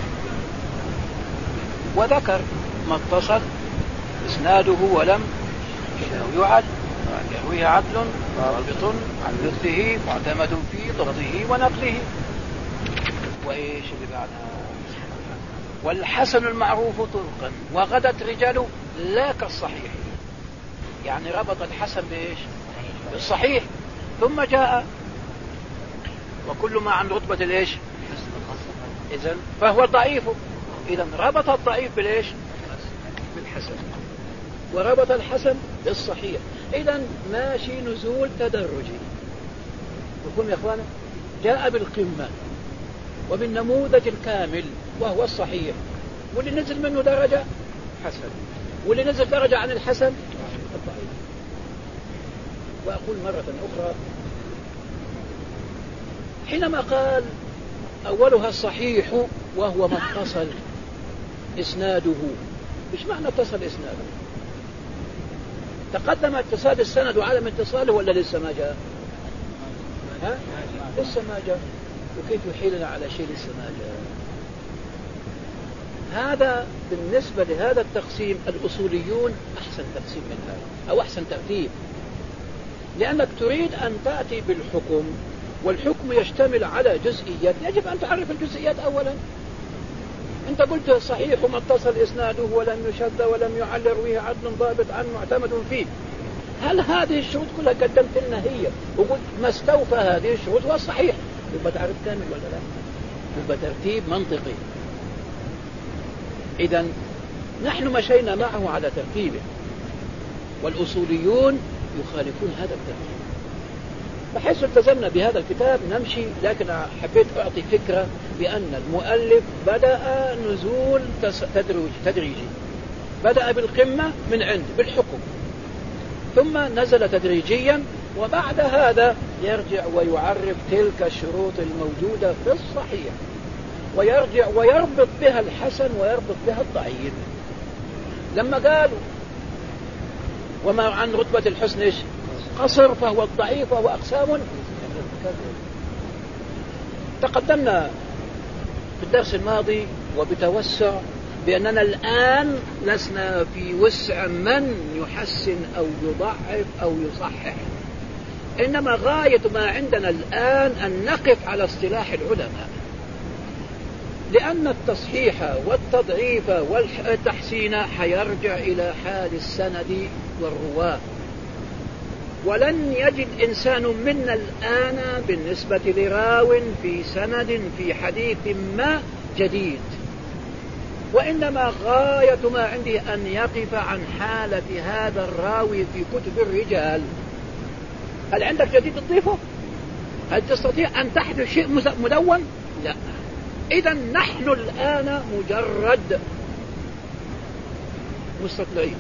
وذكر ما اتصل إسناده ولم يعد يرويه عدل ضابط عن مثله معتمد في ضبطه ونقله. وإيش اللي بعدها؟ والحسن المعروف طرقا وغدت رجاله لا كالصحيح، يعني ربط الحسن بإيش؟ بالصحيح. ثم جاء وكل ما عن رتبة الإيش؟ إذن فهو الضعيف. إذن ربط الضعيف بالإيش؟ بالحسن، وربط الحسن بالصحيح. إذن ماشي نزول تدرجي. وكم يا أخوانا؟ جاء بالقمة وبالنموذج الكامل وهو الصحيح، واللي نزل منه درجة حسن، واللي نزل درجة عن الحسن الضعيف. وأقول مرة أخرى حينما قال أولها الصحيح وهو ما اتصل إسناده، إيش معنى اتصل إسناده؟ تقدم اتصال السند وعدم اتصاله ولا لسه ما جاء؟ ها؟ لسه ما جاء. وكيف يحيلنا على شيء لسه ما جاء؟ هذا بالنسبة لهذا التقسيم الأصوليون أحسن تقسيم من هذا أو أحسن ترتيب، لأنك تريد أن تأتي بالحكم والحكم يشتمل على جزئيات، يجب أن تعرف الجزئيات أولا. أنت قلت صحيح وما اتصل إسناده ولم يشذ ولم يعل يرويه عدل ضابط عن معتمد فيه. هل هذه الشروط كلها قدمت لنا هي وقلت ما استوفى هذه الشروط هو الصحيح؟ يبقى تعرف كامل ولا لا؟ يبقى ترتيب منطقي. إذن نحن مشينا معه على ترتيبه، والأصوليون يخالفون هذا الترتيب. بحيث التزمنا بهذا الكتاب نمشي، لكن حبيت أعطي فكرة بأن المؤلف بدأ نزول تدريجي، بدأ بالقمة من عند بالحكم، ثم نزل تدريجيا، وبعد هذا يرجع ويعرف تلك الشروط الموجودة في الصحيح، ويرجع ويربط بها الحسن ويربط بها الضعيف. لما قالوا وما عن رتبة الحسن إيش؟ قصر فهو الضعيف وهو أقسام. تقدمنا في الدرس الماضي وبتوسع بأننا الآن لسنا في وسع من يحسن أو يضعف أو يصحح، إنما غاية ما عندنا الآن أن نقف على اصطلاح العلماء، لأن التصحيح والتضعيف والتحسين حيرجع إلى حال السند والرواة، ولن يجد إنسان منا الآن بالنسبة لراو في سند في حديث ما جديد، وإنما غاية ما عنده أن يقف عن حالة هذا الراوي في كتب الرجال. هل عندك جديد تضيفه؟ هل تستطيع أن تحدث شيء مدون؟ لا. إذا نحن الآن مجرد مستطلعين،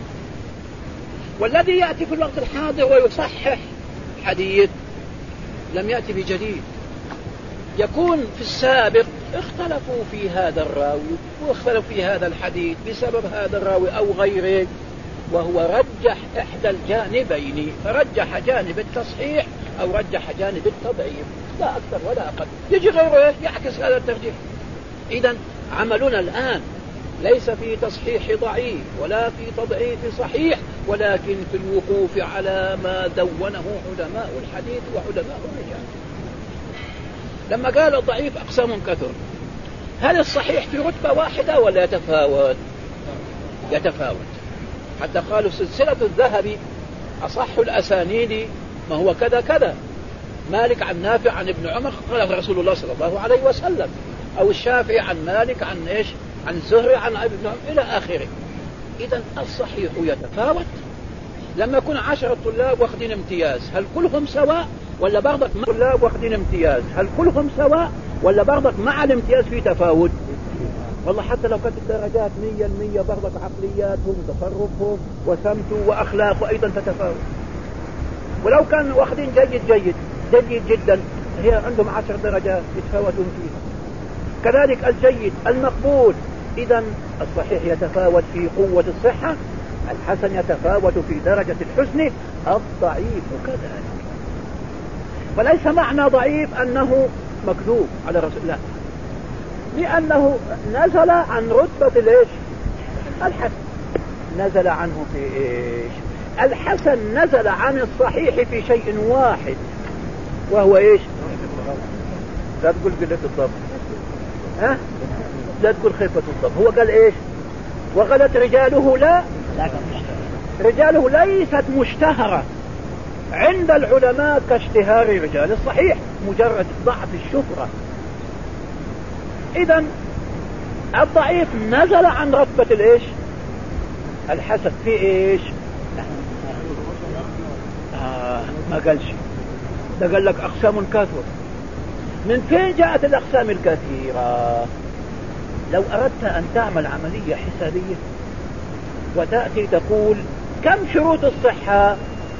والذي يأتي في الوقت الحاضر ويصحح حديث لم يأتي بجديد. يكون في السابق اختلفوا في هذا الراوي واختلفوا في هذا الحديث بسبب هذا الراوي أو غيره، وهو رجح إحدى الجانبين، فرجح جانب التصحيح أو رجح جانب التضعيف، لا أكثر ولا أقل. يجي غيره يعكس هذا الترجيح. إذن عملنا الآن ليس في تصحيح ضعيف ولا في تضعيف صحيح، ولكن في الوقوف على ما دونه علماء الحديث وعلماء الرجال. لما قال الضعيف أقسام كثر، هل الصحيح في رتبة واحدة ولا يتفاوت؟ يتفاوت، حتى قالوا سلسلة الذهبي أصح الأسانيد ما هو كذا كذا، مالك عن نافع عن ابن عمر قال رسول الله صلى الله عليه وسلم، أو الشافعي عن مالك عن إيش؟ عن الزهري عن ابن عمر إلى آخره. إذن الصحيح يتفاوت. لما يكون 10 طلاب واخدين امتياز، هل كلهم سواء ولا برضك مع طلاب واخدين امتياز هل كلهم سواء ولا برضك مع الامتياز في تفاوت؟ والله حتى لو كانت الدرجات 100% برضك عقلياتهم وتصرفهم وسمته وأخلاقه أيضا تتفاوت. ولو كانوا واخدين جيد جدا، هي عندهم 10 درجات يتفاوتون فيها. كذلك الجيد المقبول. إذن الصحيح يتفاوت في قوة الصحة، الحسن يتفاوت في درجة الحسن، الضعيف كذلك. وليس معنى ضعيف أنه مكذوب على رسول الله، لأنه نزل عن رتبة الإيش؟ الحسن. نزل عنه في إيش؟ الحسن نزل عن الصحيح في شيء واحد، وهو إيش؟ لا تقول قلة الضبط، ها؟ لا تقول خفة الضبط. هو قال إيش؟ وغلت رجاله لا، رجاله ليست مشتهرة عند العلماء كاشتهار رجال الصحيح، مجرد ضعف الشهرة. إذن الضعيف نزل عن رتبة الإيش؟ الحسن في إيش؟ ما قال شيء، ده قال لك أقسام كثيرة. من فين جاءت الأقسام الكثيرة؟ لو أردت أن تعمل عملية حسابية وتأتي تقول كم شروط الصحة؟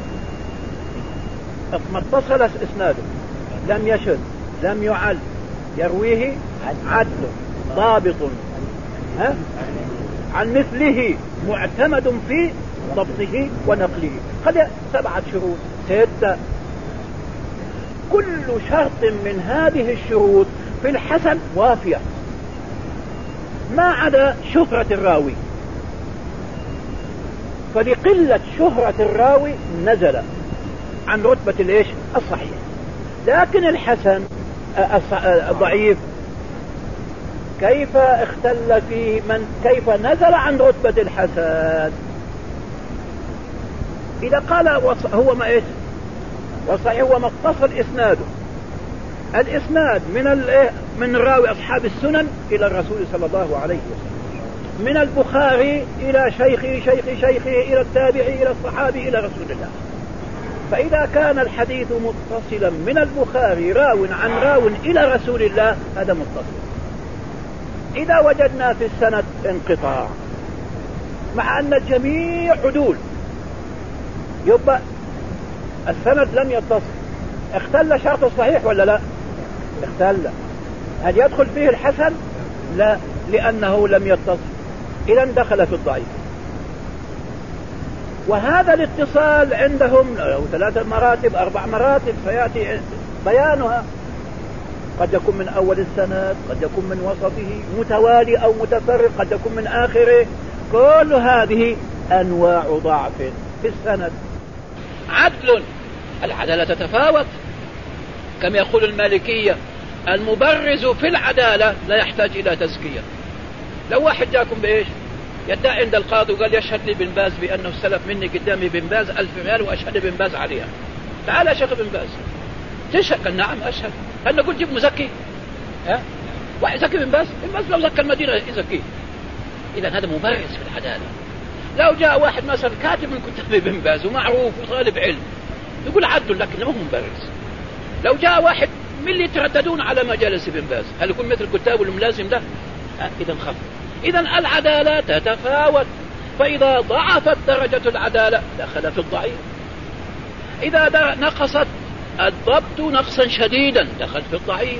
ما اتصل اسناده، لم يشذ، لم يعل، يرويه عدل ضابط، ها؟ عن مثله، معتمد في ضبطه ونقله. قد 7 شروط 6. كل شرط من هذه الشروط في الحسن وافية، ما عدا شهرة الراوي، فلقلة شهرة الراوي نزل عن رتبة الإيش؟ الصحيح. لكن الحسن الضعيف كيف اختل فيه كيف نزل عن رتبة الحسن؟ إذا قال هو ما إيش؟ والصحيح هو ما اتصل إسناده، الإسناد من راوي أصحاب السنن إلى الرسول صلى الله عليه وسلم، من البخاري إلى شيخه إلى التابعي إلى الصحابي إلى رسول الله. فإذا كان الحديث متصلا من البخاري راو عن راو إلى رسول الله، هذا متصل. إذا وجدنا في السند انقطاع مع أن الجميع عدول، يبقى السند لم يتصل. اختل شرط الصحيح ولا لا؟ اختل. هل يدخل فيه الحسن؟ لا، لأنه لم يتصل، إذن دخل في الضعيف. وهذا الاتصال عندهم له 3 مراتب 4 مراتب سيأتي بيانها. قد يكون من أول السند، قد يكون من وسطه متوالي أو متفرق، قد يكون من آخره. كل هذه أنواع ضعف في السند. عدل، العدالة تتفاوت، كما يقول المالكية المبرز في العدالة لا يحتاج إلى تزكية. لو واحد جاكم بإيش؟ يدعي عند القاضي وقال يشهد لي بن باز بأنه استلف مني قدامي بن باز 1000 ريال وأشهد بن باز عليها، تعال يا شيخ بن باز تشهد؟ قال نعم أشهد. هل نقول جيب مزكي؟ واحد يزكي بن باز؟ بن باز لو زكى المدينة يزكيه. إذا هذا مبرز في العدالة. لو جاء واحد مثلا كاتب من كتاب بن باز ومعروف وطالب علم، يقول عدل، لكن ما هو مبرز. لو جاء واحد من اللي يترددون على مجالس ابن باز؟ هل يكون مثل الكتاب الملازم ده؟ إذا خف. إذا العدالة تتفاوت، فإذا ضعفت درجة العدالة دخل في الضعيف، إذا نقصت الضبط نقصا شديدا دخل في الضعيف.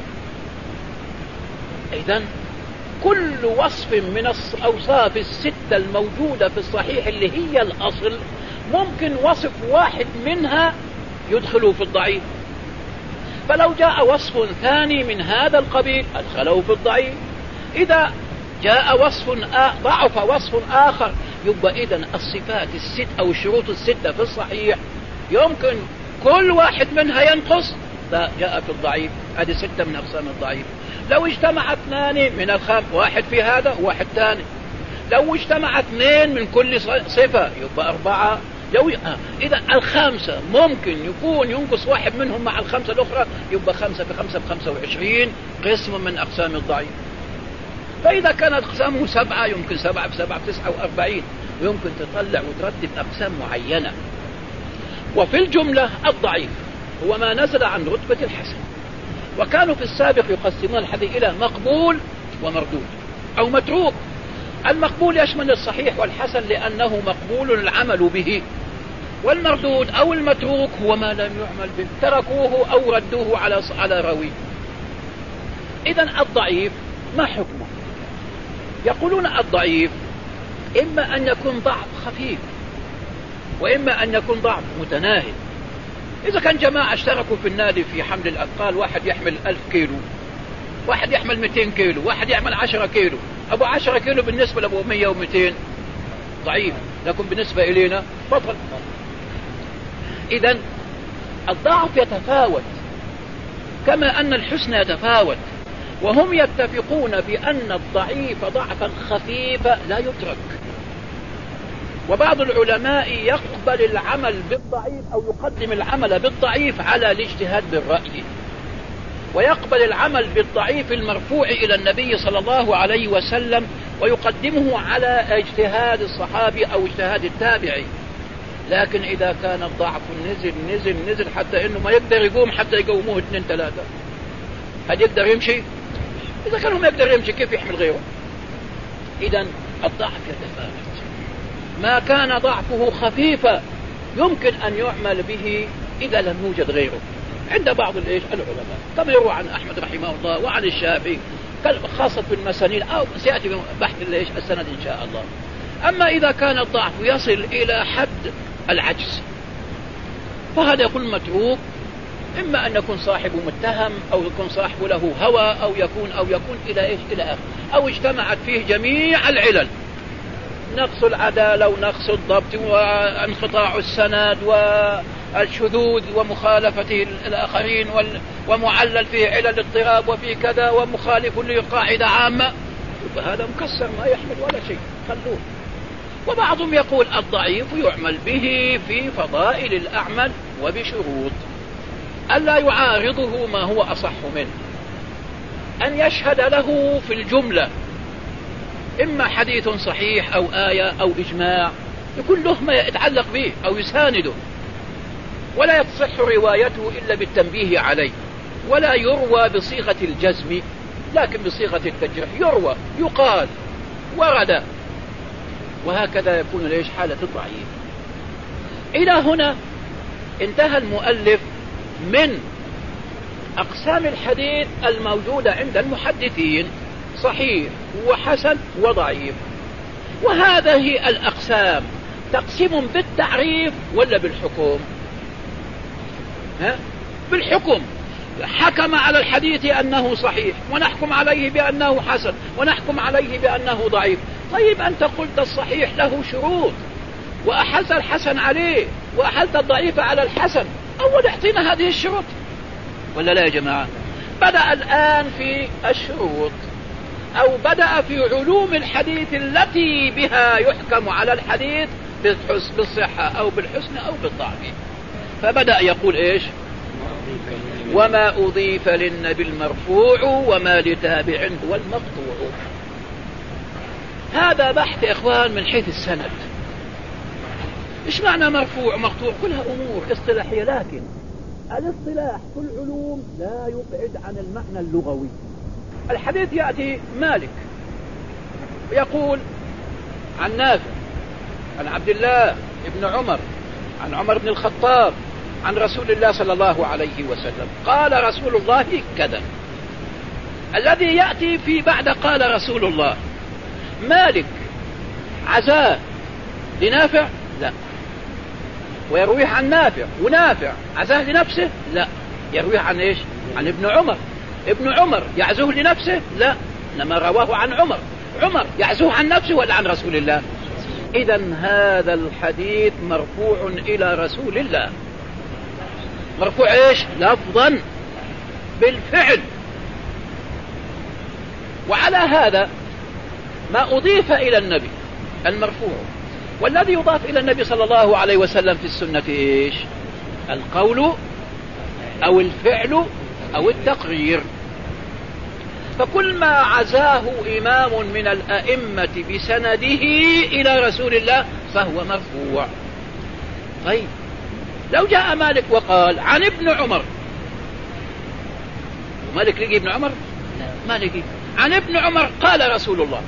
إذن كل وصف من الأوصاف الستة الموجودة في الصحيح اللي هي الأصل ممكن وصف واحد منها يدخله في الضعيف، فلو جاء وصف ثاني من هذا القبيل أدخله في الضعيف. إذا جاء ضعف وصف آخر، يبقى إذن الصفات الست أو الشروط الستة في الصحيح يمكن كل واحد منها ينقص فجاء في الضعيف. هذه ستة من أقسام الضعيف. لو اجتمع اثنان من الخام، واحد في هذا وواحد ثاني، لو اجتمع اثنين من كل صفة يبقى 4. إذا الخامسة ممكن يكون ينقص واحد منهم مع الخمسة الأخرى، يبقى 5 في 5 ب25 قسم من أقسام الضعيف. فإذا كانت أقسامه 7 يمكن 7 في 7 ب49، ويمكن تطلع وترتب أقسام معينة. وفي الجملة الضعيف هو ما نزل عن رتبة الحسن. وكانوا في السابق يقسمون الحديث إلى مقبول ومردود أو متروك. المقبول يشمل الصحيح والحسن لأنه مقبول العمل به، والمردود أو المتروك هو ما لم يعمل به، تركوه أو ردوه على راويه. إذن الضعيف ما حكمه؟ يقولون الضعيف إما أن يكون ضعف خفيف، وإما أن يكون ضعف متناهي. إذا كان جماعة اشتركوا في النادي في حمل الأثقال، واحد يحمل 1000 كيلو، واحد يحمل 200 كيلو، واحد يحمل 10 كيلو، أبو 10 كيلو بالنسبة لأبو 100 و200 ضعيف، لكن بالنسبة إلينا بطل. إذن الضعف يتفاوت كما أن الحسن يتفاوت، وهم يتفقون بأن الضعيف ضعفا خفيفا لا يترك. وبعض العلماء يقبل العمل بالضعيف أو يقدم العمل بالضعيف على الاجتهاد بالرأي، ويقبل العمل بالضعيف المرفوع إلى النبي صلى الله عليه وسلم ويقدمه على اجتهاد الصحابي أو اجتهاد التابعي. لكن إذا كان الضعف نزل حتى إنه ما يقدر يقوم حتى يقوموه 2 3، هل يقدر يمشي؟ إذا كانوا ما يقدر يمشي كيف يحمل غيره؟ إذن الضعف يتفاوت. ما كان ضعفه خفيفا يمكن أن يعمل به إذا لم يوجد غيره عند بعض العلماء، كما يروى عن أحمد رحمه الله وعن الشافعي، خاصة في المسانيد، أو سيأتي بحث السند إن شاء الله. أما إذا كان الضعف يصل إلى حد العجز فهذا يكون متروك، إما أن يكون صاحبه متهم، أو يكون صاحبه له هوى، أو يكون إلى آخر، أو اجتمعت فيه جميع العلل، نقص العدالة ونقص الضبط وانقطاع السند والشذوذ ومخالفة الآخرين ومعلل فيه علل الاضطراب وفيه كذا ومخالف لقاعدة عامة، فهذا مكسر ما يحمل ولا شيء، خلوه. وبعضهم يقول الضعيف يعمل به في فضائل الأعمال وبشروط ألا يعارضه ما هو أصح منه، أن يشهد له في الجملة إما حديث صحيح أو آية أو إجماع يكون له ما يتعلق به أو يسانده، ولا يصح روايته إلا بالتنبيه عليه، ولا يروى بصيغة الجزم لكن بصيغة التجريح، يروى يقال ورد، وهكذا يكون ليش حالة الضعيف. إلى هنا انتهى المؤلف من أقسام الحديث الموجودة عند المحدثين، صحيح وحسن وضعيف. وهذه الأقسام تقسيم بالتعريف ولا بالحكم؟ بالحكم. حكم على الحديث أنه صحيح، ونحكم عليه بأنه حسن، ونحكم عليه بأنه ضعيف. طيب أنت قلت الصحيح له شروط وأحلت الحسن عليه وأحلت الضعيف على الحسن، أول اعطينا هذه الشروط ولا لا يا جماعة؟ بدأ الآن في الشروط، أو بدأ في علوم الحديث التي بها يحكم على الحديث بالصحة أو بالحسن أو بالضعف. فبدأ يقول إيش؟ وما أضيف للنبي المرفوع وما لتابع هو المقطوع. هذا بحث يا إخوان من حيث السند. إيش معنى مرفوع مقطوع؟ كلها أمور اصطلاحية، لكن الاصطلاح في العلوم لا يبعد عن المعنى اللغوي. الحديث يأتي مالك يقول عن نافع عن عبد الله بن عمر عن عمر بن الخطاب عن رسول الله صلى الله عليه وسلم قال رسول الله كذا. الذي يأتي في بعد قال رسول الله مالك عزاه لنافع؟ لا. ويرويه عن نافع، ونافع عزاه لنفسه؟ لا. يرويه عن ايش؟ عن ابن عمر. ابن عمر يعزوه لنفسه؟ لا، انما رواه عن عمر. عمر يعزوه عن نفسه ولا عن رسول الله؟ إذن هذا الحديث مرفوع إلى رسول الله. مرفوع ايش؟ لفظا بالفعل. وعلى هذا ما أضيف إلى النبي المرفوع، والذي يضاف إلى النبي صلى الله عليه وسلم في السنة إيش؟ القول أو الفعل أو التقرير. فكل ما عزاه إمام من الأئمة بسنده إلى رسول الله فهو مرفوع. طيب لو جاء مالك وقال عن ابن عمر، مالك لقي ابن عمر؟ ما لقي. عن ابن عمر قال رسول الله.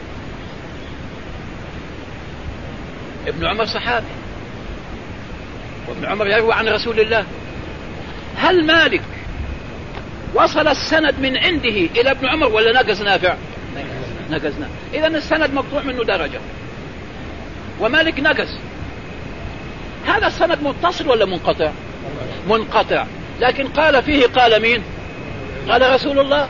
ابن عمر صحابي، وابن عمر يروي عن رسول الله. هل مالك وصل السند من عنده إلى ابن عمر ولا نقص نافع؟ نقصنا. إذن السند مقطوع منه درجة، ومالك نقص. هذا السند متصل ولا منقطع؟ منقطع. لكن قال فيه، قال مين؟ قال رسول الله.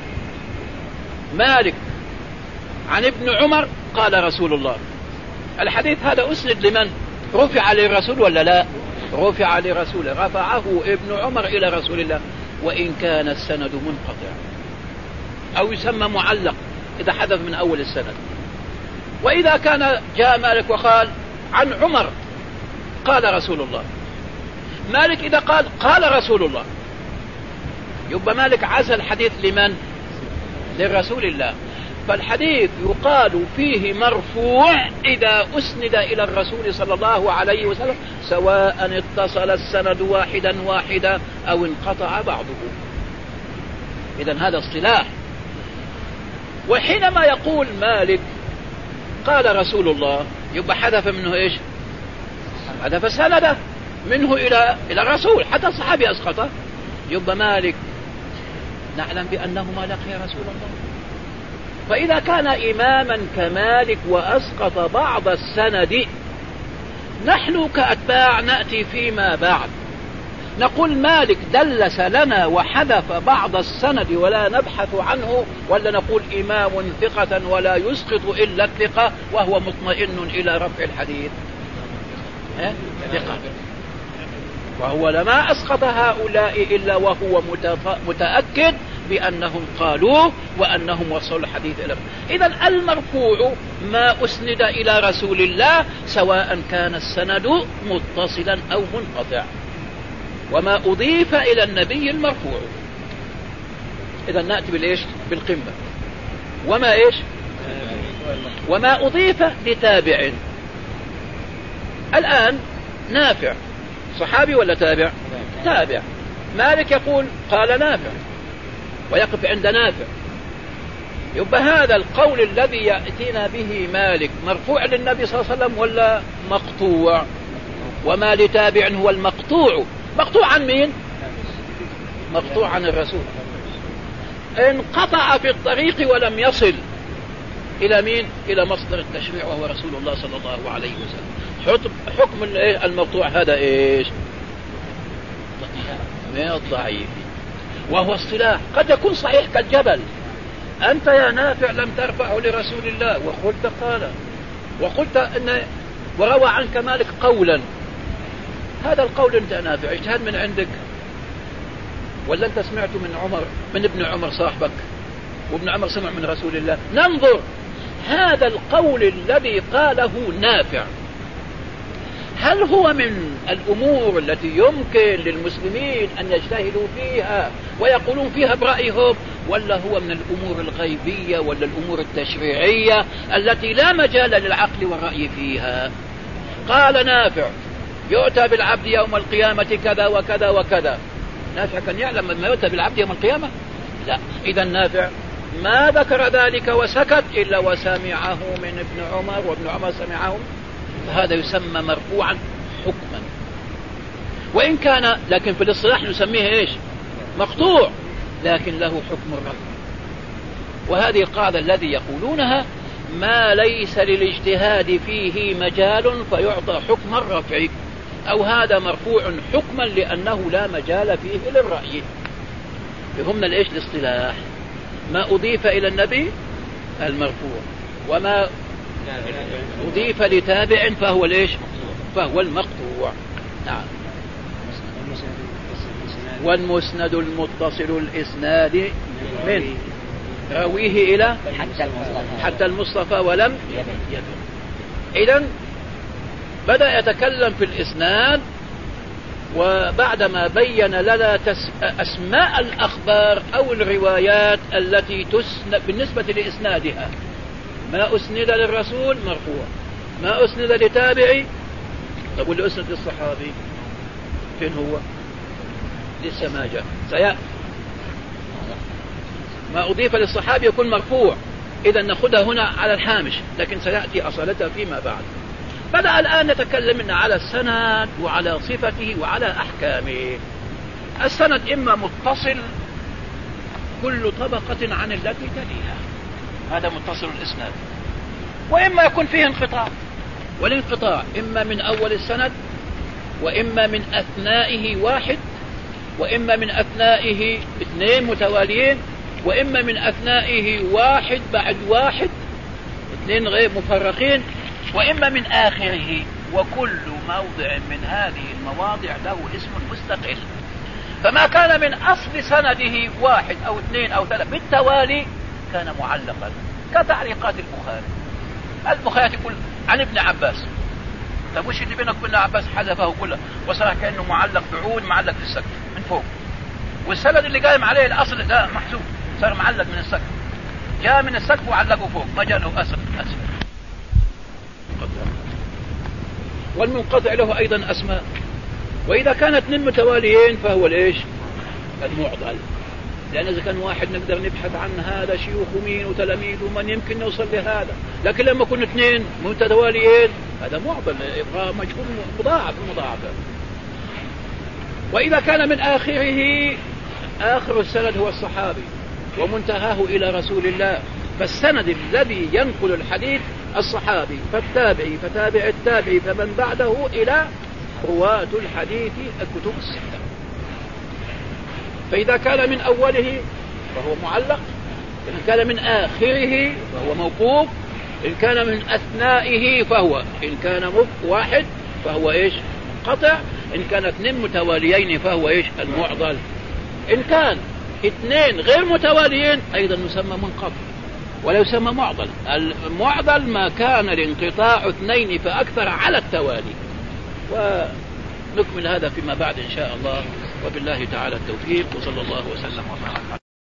مالك عن ابن عمر قال رسول الله. الحديث هذا أسند لمن؟ رفع للرسول ولا لا؟ رفع لرسول، رفعه ابن عمر إلى رسول الله، وإن كان السند منقطع أو يسمى معلق إذا حدث من أول السند. وإذا كان جاء مالك وقال عن عمر قال رسول الله، مالك إذا قال رسول الله، يبقى مالك عزى الحديث لمن؟ للرسول الله. فالحديث يقال فيه مرفوع إذا أسند إلى الرسول صلى الله عليه وسلم، سواء اتصل السند واحدا أو انقطع بعضه. إذن هذا اصطلاح. وحينما يقول مالك قال رسول الله، يبقى حذف منه إيش؟ حذف سنده منه إلى الرسول، حتى الصحابي أسقطه. يبقى مالك نعلم بأنه ما لقي رسول الله. فإذا كان إماما كمالك وأسقط بعض السند، نحن كأتباع نأتي فيما بعد نقول مالك دلس لنا وحذف بعض السند ولا نبحث عنه، ولا نقول إمام ثقة ولا يسقط إلا الثقة وهو مطمئن إلى رفع الحديث؟ ثقة. وهو لما أسقط هؤلاء إلا وهو متأكد بأنهم قالوه وأنهم وصلوا الحديث إليه. إذن المرفوع ما أسند إلى رسول الله، سواء كان السند متصلا أو منقطع. وما أضيف إلى النبي المرفوع. إذن نأتي بالإيش؟ بالقمة. وما إيش؟ وما أضيف لتابع. الآن نافع صحابي ولا تابع؟ تابع. مالك يقول قال نافع ويقف عند نافع، يبقى هذا القول الذي يأتينا به مالك مرفوع للنبي صلى الله عليه وسلم ولا مقطوع؟ وما لتابع هو المقطوع. مقطوع عن مين؟ مقطوع عن الرسول. انقطع في الطريق ولم يصل إلى مين؟ إلى مصدر التشريع وهو رسول الله صلى الله عليه وسلم. حكم المقطوع هذا إيش؟ ضعيف. وهو اصطلاح قد يكون صحيح كالجبل. أنت يا نافع لم ترفعه لرسول الله وقلت قال، وقلت إن وروى عنك مالك قولا. هذا القول أنت نافع اجتهاد من عندك ولا أنت سمعت من عمر، من ابن عمر صاحبك، وابن عمر سمع من رسول الله؟ ننظر هذا القول الذي قاله نافع هل هو من الأمور التي يمكن للمسلمين أن يجتهدوا فيها ويقولون فيها برأيهم، ولا هو من الأمور الغيبية ولا الأمور التشريعية التي لا مجال للعقل والرأي فيها؟ قال نافع يؤتى بالعبد يوم القيامة كذا وكذا وكذا، نافع كان يعلم ما يؤتى بالعبد يوم القيامة؟ لا. إذا نافع ما ذكر ذلك وسكت إلا وسمعه من ابن عمر، وابن عمر سمعه، فهذا يسمى مرفوعا حكما. وإن كان لكن في الاصطلاح نسميه إيش؟ مقطوع، لكن له حكم الرفع. وهذه القاعدة الذي يقولونها ما ليس للاجتهاد فيه مجال فيعطى حكم الرفع، أو هذا مرفوع حكما لأنه لا مجال فيه للرأي. فهمنا الإيش الاصطلاح؟ ما أضيف إلى النبي المرفوع، وما أضيف لتابع فهو الإيش؟ فهو المقطوع. نعم. والمسند المتصل الإسناد من راويه إلى حتى المصطفى ولم يدر. إذن بدأ يتكلم في الإسناد، وبعدما بين لنا أسماء الأخبار أو الروايات التي تسند بالنسبة لإسنادها، ما أسند للرسول مرفوع، ما أسند لتابعي. طب واللي أسند للصحابي فين هو؟ لسه ما جاء، سيأتي. ما أضيف للصحابي يكون مرفوع، إذا نأخذها هنا على الهامش، لكن سيأتي أصالتها فيما بعد. بدأ الآن نتكلم على السند وعلى صفته وعلى أحكامه. السند إما متصل كل طبقة عن التي تليها، هذا متصل الإسناد، وإما يكون فيه انقطاع، والانقطاع إما من أول السند، وإما من أثنائه واحد، وإما من أثنائه اثنين متواليين، وإما من أثنائه واحد بعد واحد اثنين غير مفرقين، وإما من آخره. وكل موضع من هذه المواضع له اسم مستقل. فما كان من أصل سنده واحد أو اثنين أو ثلاثة بالتوالي كان معلقا، كتعليقات البخاري يقول عن ابن عباس. طب وش اللي بينك وبين عباس؟ حذفه كله وصار كأنه معلق بعود، معلق في السقف من فوق، والسند اللي قائم عليه الأصل لا محذوف، صار معلق من السقف، جاء من السقف وعلقه فوق، ما جاء له أسفل. والمنقطع له أيضا أسماء. وإذا كانت اثنين متواليين فهو الإيش؟ المعضل. لأن إذا كان واحد نقدر نبحث عن هذا شيوخ مين وتلاميذ ومن يمكن نوصل لهذا، لكن لما يكون اثنين متواليين هذا معضل، يبقى مجهول مضاعف المضاعفة. وإذا كان من آخره، آخر السند هو الصحابي ومنتهاه إلى رسول الله، فالسند الذي ينقل الحديث الصحابي، فالتابعي، فتابع التابعي، فمن بعده إلى رواة الحديث الكتب الستة. فإذا كان من أوله فهو معلق، إن كان من آخره فهو موقوف، إن كان من أثنائه فهو، إن كان واحد فهو إيش؟ قطع، إن كان اثنين متواليين فهو إيش؟ المعضل. إن كان اثنين غير متواليين أيضا يسمى منقطع ولا يسمى معضل. المعضل ما كان الانقطاع اثنين فأكثر على التوالي. ونكمل هذا فيما بعد إن شاء الله، وبالله تعالى التوفيق، وصلى الله وسلم وبارك.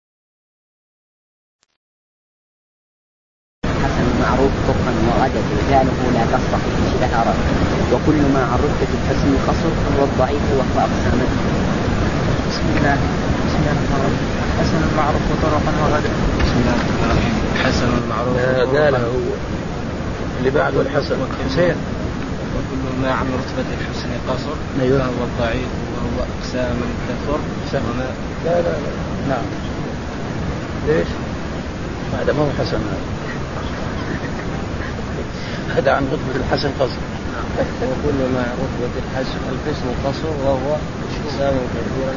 حسن معروف طرقا وغدت رجاله لا تصح اشتهرت، وكل ما عن رتبة الحسن قصر فهو الضعيف وهو أقسام. بسم الله الرحمن الرحيم. حسن المعروف طرقا وغدت. بسم الله الرحمن الرحيم. حسن المعروف قالها هو اللي بعده الحسن حسين. وكل ما عن رتبة الحسن قصر فهو الضعيف وهو أقسام كثر. لا نعم. ليش؟ هذا ما هو حسن، هذا عن رتبة الحسن قصر. وكل ما عن رتبة الحسن قصر وهو أقسام كثيرا.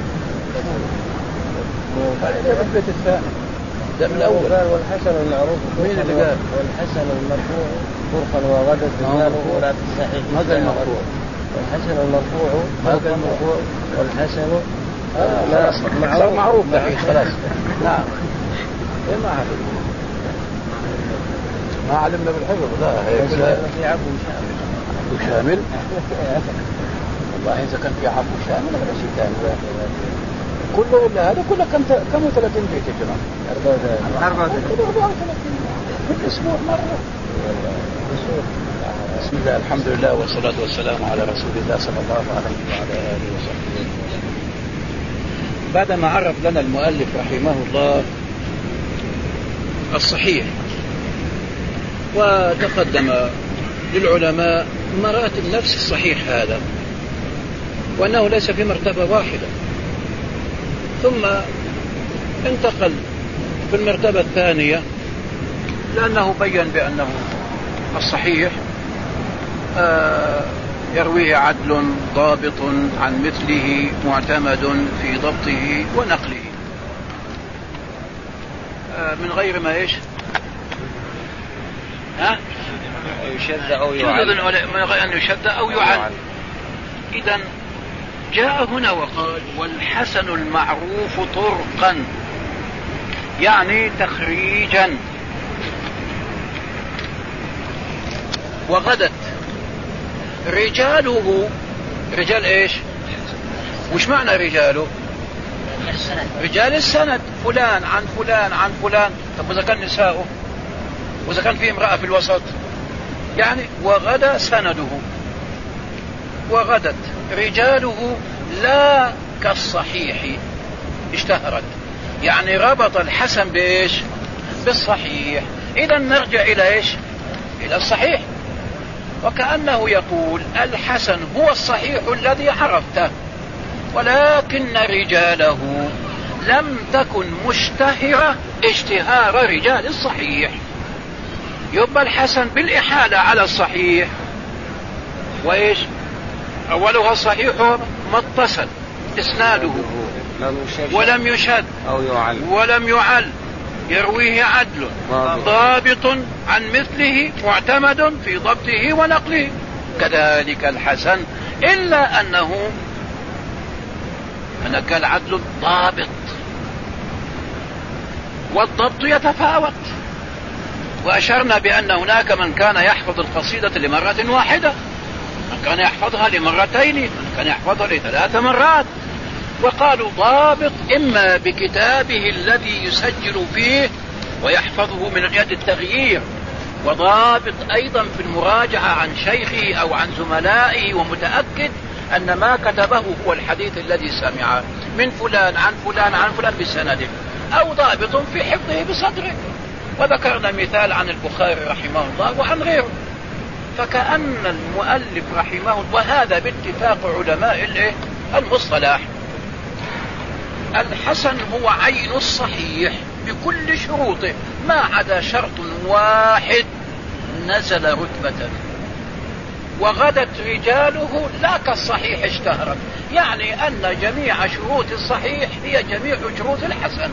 هذا البيت الثاني ده من الأول. والحسن المعروف مين اللي قال؟ والحسن المرفوع طرقا وغدت رجاله ولا تصحيح. هذا المرفوع. والحسن المرفوع هذا المرفوع. والحسن معروف خلاص. نعم. ما عرف. ما علمنا بالحفظ. لا في عفو شامل. عفو شامل. والله إذا كان في عفو شامل ولا شيء ثاني. كله إلا هذا كله كم 30 بيت يا جماعة؟ 34 في الأسبوع مرة. بسم الله الحمد لله والصلاة والسلام على رسول الله صلى الله عليه وعلى آله وصحبه. بعدما عرف لنا المؤلف رحمه الله الصحيح وتقدم للعلماء مراتب نفس الصحيح هذا، وأنه ليس في مرتبة واحدة، ثم انتقل في المرتبة الثانية لأنه بيّن بأنه الصحيح يرويه عدل ضابط عن مثله معتمد في ضبطه ونقله من غير ما إيش يشد أو يعل، من غير أن يشد أو يعل. إذن جاء هنا وقال والحسن المعروف طرقا، يعني تخريجا. وغدت رجاله، رجال ايش؟ وش معنى رجاله؟ رجال السند، فلان عن فلان عن فلان. طب وإذا كان نساؤه، وإذا كان في امرأة في الوسط، يعني وغدا سنده. وغدت رجاله لا كالصحيح اشتهرت، يعني ربط الحسن بايش؟ بالصحيح. إذا نرجع إلى ايش؟ إلى الصحيح. وكأنه يقول الحسن هو الصحيح الذي عرفته، ولكن رجاله لم تكن مشتهرة اشتهار رجال الصحيح. يبقى الحسن بالإحالة على الصحيح، وإيش؟ أولها الصحيح ما اتصل إسناده ولم يشد ولم يعل، يرويه عدل ضابط عن مثله معتمد في ضبطه ونقله. كذلك الحسن، إلا أنه هناك العدل ضابط، والضبط يتفاوت. وأشرنا بأن هناك من كان يحفظ القصيدة لمرة واحدة، من كان يحفظها لمرتين، من كان يحفظها لثلاث مرات. وقالوا ضابط إما بكتابه الذي يسجل فيه ويحفظه من يد التغيير، وضابط أيضا في المراجعة عن شيخه أو عن زملائه ومتأكد أن ما كتبه هو الحديث الذي سمعه من فلان عن فلان عن فلان بسنده، أو ضابط في حفظه بصدره. وذكرنا مثال عن البخاري رحمه الله وعن غيره. فكأن المؤلف رحمه الله، وهذا باتفاق علماء المصطلح، الحسن هو عين الصحيح بكل شروطه ما عدا شرط واحد نزل رتبة. وغدت رجاله لا كالصحيح اشتهرت، يعني أن جميع شروط الصحيح هي جميع شروط الحسن: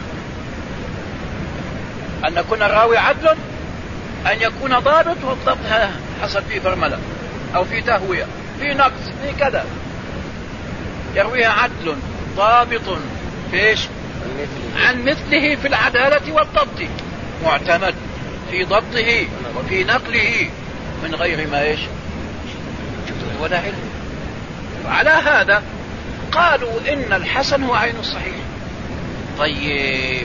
أن يكون الراوي عدل، أن يكون ضابط، والضبط حصل فيه برملة أو في تهوية في نقص في كذا، يرويها عدل ضابط فيش عن مثله في العدالة والضبط، معتمد في ضبطه وفي نقله من غير ما ايش ولا علم. وعلى هذا قالوا إن الحسن هو عين الصحيح. طيب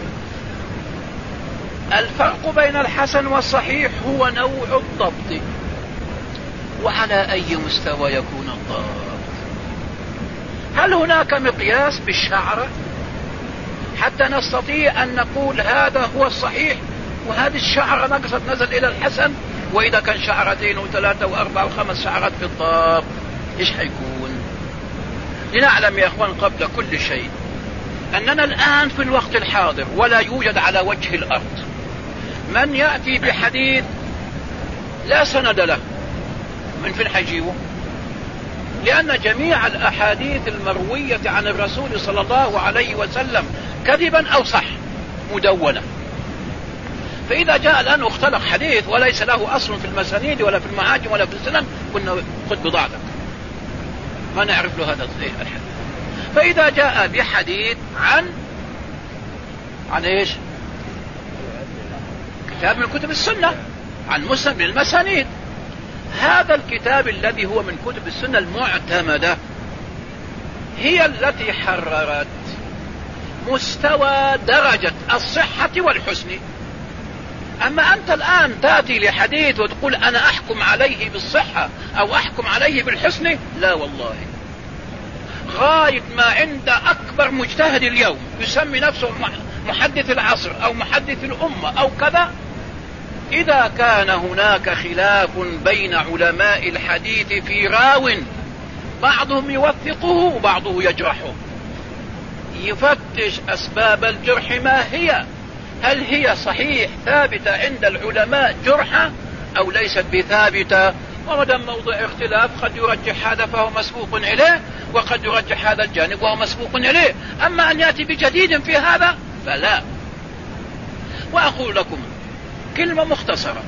الفرق بين الحسن والصحيح هو نوع الضبط، وعلى أي مستوى يكون الضبط؟ هل هناك مقياس بالشعرة حتى نستطيع أن نقول هذا هو الصحيح وهذه الشعرة نقصت نزل إلى الحسن؟ وإذا كان شعرتين وثلاثة وأربعة وخمس شعرات في الضبط إيش حيكون؟ لنعلم يا أخوان قبل كل شيء أننا الآن في الوقت الحاضر ولا يوجد على وجه الأرض من يأتي بحديث لا سند له. من فين حيجيبه؟ لأن جميع الأحاديث المروية عن الرسول صلى الله عليه وسلم كذبا أو صح مدونة. فإذا جاء الآن واختلق حديث وليس له أصل في المسانيد ولا في المعاجم ولا في السنن، قلنا خذ بضاعتك، ما نعرف له هذا الحديث. فإذا جاء بحديث عن إيش؟ كتاب من كتب السنة، عن مسند من المسانيد، هذا الكتاب الذي هو من كتب السنة المعتمدة هي التي حررت مستوى درجة الصحة والحسن. أما أنت الآن تأتي لحديث وتقول أنا أحكم عليه بالصحة أو أحكم عليه بالحسن، لا والله. غاية ما عند أكبر مجتهد اليوم يسمي نفسه محدث العصر أو محدث الأمة أو كذا، إذا كان هناك خلاف بين علماء الحديث في راو بعضهم يوثقه وبعضه يجرحه، يفتش أسباب الجرح ما هي، هل هي صحيح ثابتة عند العلماء جرحة أو ليست بثابتة، ومدام موضع اختلاف قد يرجح هذا فهو مسبوق إليه، وقد يرجح هذا الجانب وهو مسبوق إليه، أما أن يأتي بجديد في هذا فلا. وأقول لكم كلمة مختصرة،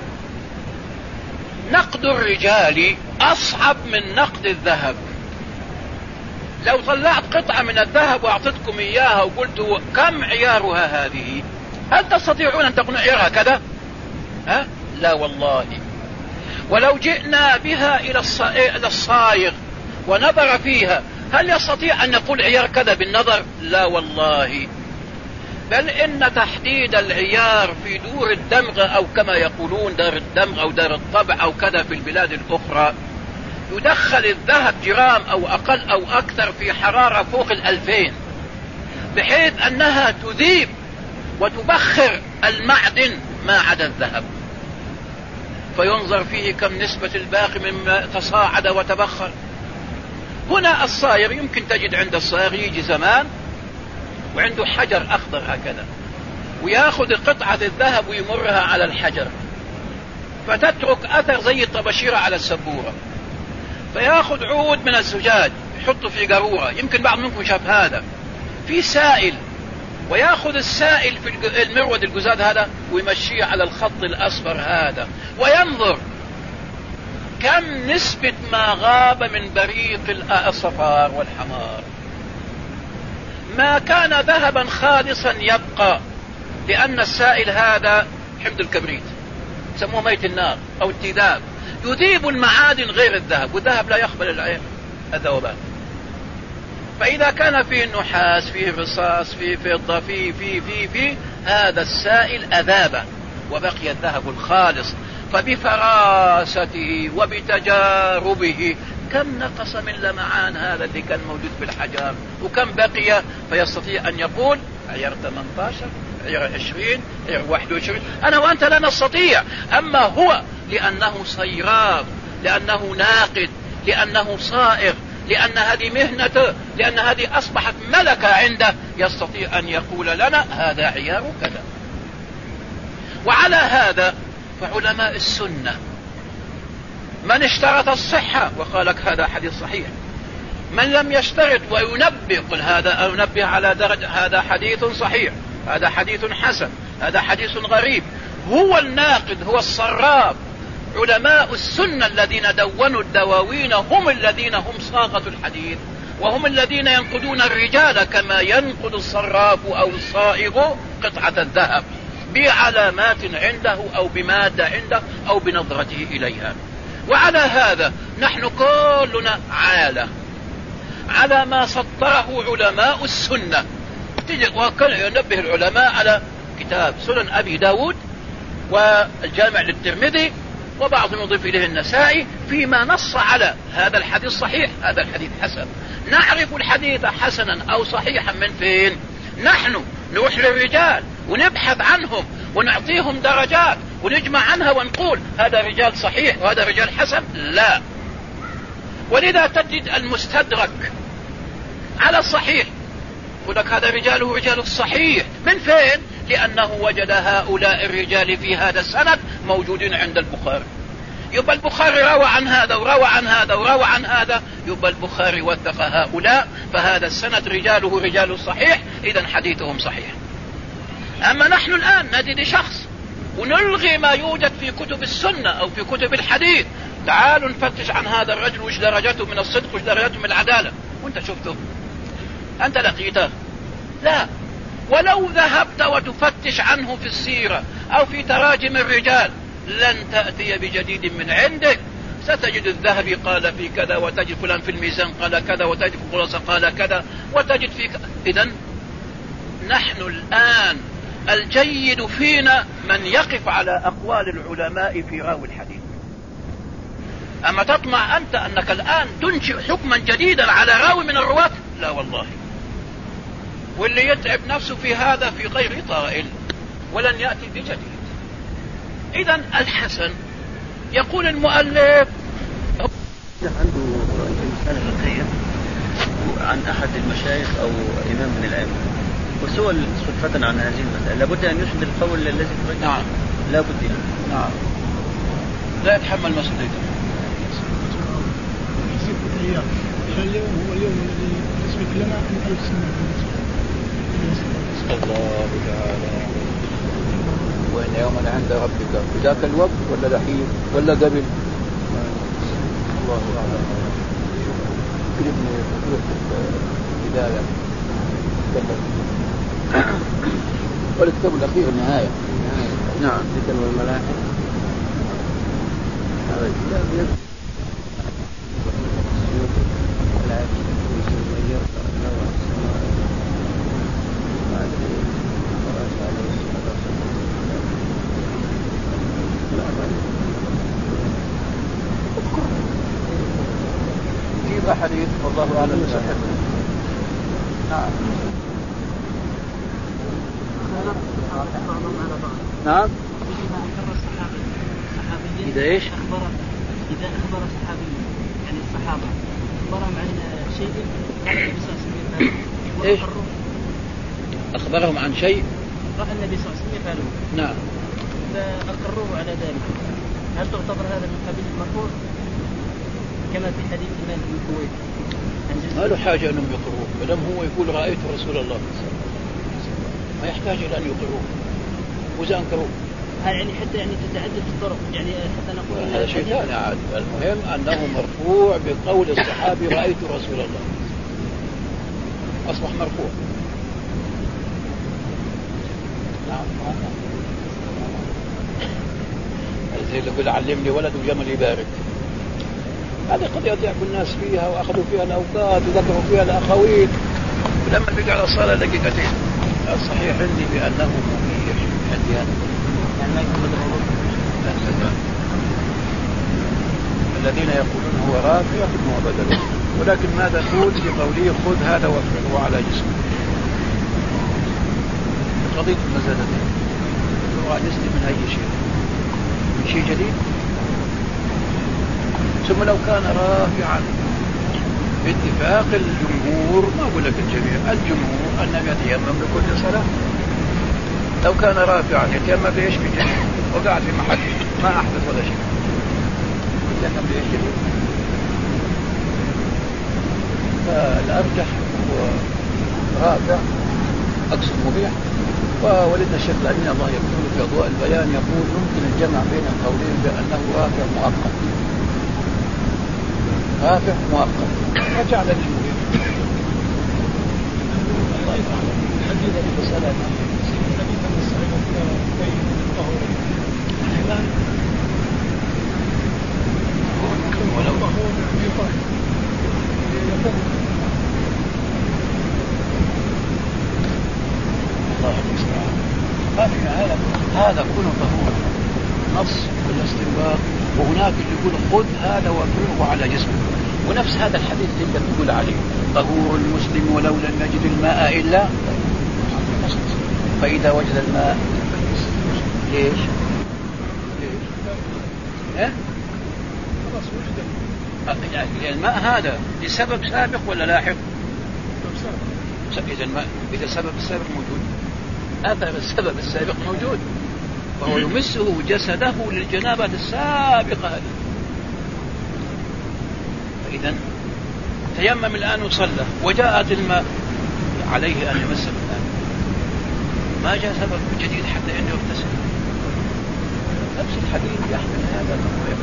نقد الرجال أصعب من نقد الذهب. لو طلعت قطعة من الذهب وأعطتكم إياها وقلت كم عيارها هذه، هل تستطيعون أن تقولوا عيارها كذا؟ لا والله. ولو جئنا بها إلى الصائغ ونظر فيها، هل يستطيع أن يقول عيار كذا بالنظر؟ لا والله. بل إن تحديد العيار في دور الدمغ أو كما يقولون دار الدمغ أو دار الطبع أو كذا في البلاد الأخرى، يدخل الذهب جرام أو أقل أو أكثر في حرارة فوق 2000، بحيث أنها تذيب وتبخر المعدن ما عدا الذهب، فينظر فيه كم نسبة الباقي مما تصاعد وتبخر. هنا الصايغ يمكن تجد عند الصايغ يجي زمان وعنده حجر أخضر هكذا، ويأخذ قطعة الذهب ويمرها على الحجر فتترك أثر زي الطباشيرة على السبورة، فيأخذ عود من الزجاج يحطه في قارورة، يمكن بعض منكم شاف هذا، في سائل، ويأخذ السائل في المرود الجزاد هذا ويمشيه على الخط الأصفر هذا، وينظر كم نسبة ما غاب من بريق الصفار والحمار. ما كان ذهبا خالصا يبقى، لأن السائل هذا حمض الكبريت سموه ميت النار أو التذاب، يذيب المعادن غير الذهب، والذهب لا يقبل الذوبان. فإذا كان فيه النحاس، فيه الرصاص، فيه فضة، فيه هذا السائل أذاب وبقي الذهب الخالص. فبفراسته وبتجاربه كم نقص من لمعان هذا اللي كان موجود في الحجر، وكم بقي، فيستطيع أن يقول عيار 18، عيار 20، عيار 21. أنا وأنت لا نستطيع، أما هو لأنه صيراب، لأنه ناقد، لأنه صائغ، لأن هذه مهنته، لأن هذه أصبحت ملكة عنده، يستطيع أن يقول لنا هذا عيار كذا. وعلى هذا فعلماء السنة من اشترط الصحة وقال لك هذا حديث صحيح، من لم يشترط وينبه قل هذا أنبه على درجة هذا حديث صحيح، هذا حديث حسن، هذا حديث غريب، هو الناقد، هو الصراب. علماء السنة الذين دونوا الدواوين هم الذين هم صاغة الحديث، وهم الذين ينقدون الرجال كما ينقد الصراف أو الصائغ قطعة الذهب بعلامات عنده أو بمادة عنده أو بنظرته إليها. وعلى هذا نحن كلنا عالة على ما سطره علماء السنة. وكان ينبه العلماء على كتاب سنن أبي داود والجامع للترمذي، وبعضهم يضيف إليه النسائي، فيما نص على هذا الحديث صحيح، هذا الحديث حسن. نعرف الحديث حسنا أو صحيحا من فين؟ نحن نروح للرجال ونبحث عنهم ونعطيهم درجات ونجمع عنها ونقول هذا رجال صحيح وهذا رجال حسن؟ لا. ولذا تجد المستدرك على الصحيح يقول لك هذا رجاله رجال الصحيح. من فين؟ لأنه وجد هؤلاء الرجال في هذا السند موجودين عند البخاري، يبقى البخاري روى عن هذا وروى عن هذا وروى عن هذا، يبقى البخاري وثق هؤلاء، فهذا السند رجاله رجال الصحيح، إذن حديثهم صحيح. أما نحن الآن نجد شخص ونلغي ما يوجد في كتب السنة أو في كتب الحديث، تعالوا نفتش عن هذا الرجل وش درجته من الصدق وش درجته من العدالة، وانت شفته، أنت لقيته؟ لا. ولو ذهبت وتفتش عنه في السيرة أو في تراجم الرجال لن تأتي بجديد من عندك، ستجد الذهبي قال في كذا، وتجد فلان في الميزان قال كذا، وتجد في الخلاصة قال كذا، وتجد في إذن نحن الآن الجيد فينا من يقف على أقوال العلماء في راوي الحديث. أما تطمع أنت أنك الآن تنشئ حكما جديدا على راوي من الرواة؟ لا والله. واللي يتعب نفسه في هذا في غير طائل ولن يأتي بجديد. إذن الحسن يقول المؤلف عنده رسالة فقهية عن أحد المشايخ أو إمام من الأئمة وسئل صدفة عن هذه المسألة، لابد أن يشهد القول الذي ترجح. نعم لابد يعني. نعم لا يتحمل مسؤوليته. اليوم هو اليوم الذي يثبت لنا أن 1000 سنة الله تعالى. وإن يوما عند ربك بذاك الوقت ولا دحين ولا قبل؟ الله أعلم. ابن البداية والكتاب الأخير النهاية. نعم ذكر والملاحق. في حديث والله أعلم. نعم. إذا إيش؟ إذا أخبر صحابي يعني الصحابة أخبرهم عن شيء قال النبي صلى الله عليه وسلم إيش؟ أخبرهم عن شيء رأى النبي صلى الله عليه وسلم يفعله. نعم. فأقروه على ذلك. هل تعتبر هذا من قبيل المرفوع كما في حديث إمام ابن الكويت؟ ما له حاجة أنهم يقروه، ولم هو يقول رأيت رسول الله ما يحتاج إلى أن يقروه وإذا أنكروه. يعني حتى يعني تتعدد الطرق يعني حتى نقول هذا شيء ثاني عاد. المهم أنه مرفوع بقول الصحابي رأيت رسول الله أصبح مرفوع. نعم. زي اللي يقول علمني ولد وجمل يبارك. هذه قد يضيع الناس فيها وأخذوا فيها الأوقات وذكروا فيها الأخوين ولما بقى على الصلاة دقيقتين. الصحيح عندي بأنه مبيح عندي أنا. الذين يقولون هو رافع هو بدل، ولكن ماذا تقول في قوله خذ هذا وافعله على جسمه؟ قضية المزادتين وعجزني من أي شيء، من شيء جديد. ثم لو كان رافعا باتفاق الجمهور، ما أقول لك الجميع، الجمهور أنه يتيمم لكل صلاة. لو كان رافعا يتيمم بإيش؟ بجديد وقعد في محل ما أحدث ولا شيء، يتيمم بإيش؟ جديد. فالأرجح هو رافع أقصد مبيح. وولدنا الشيخ الأمين الله يقول في أضواء البيان يقول يمكن الجمع بين القولين بأنه رافع مؤقت، رافع مؤقت وجعل للمبيح. الله يفعله حديث المسألة ولو الله المستعان. هذا كله ظهور نص بالاستنباط، وهناك اللي يقول خذ هذا وافرغه على جسمه، ونفس هذا الحديث اللي تقول عليه طهور المسلم ولو لم يجد الماء إلا، فإذا وجد الماء ليش؟ يعني الماء هذا لسبب سابق ولا لاحق؟ إذا السبب السابق موجود، هذا السبب السابق موجود، وهو يمسه جسده للجنابة السابقة هذه. فإذا تيمم الآن وصلى وجاءت الماء عليه أن يمس الآن، ما جاء سبب جديد حتى أن يغتسل. نفس الحديث يحمل هذا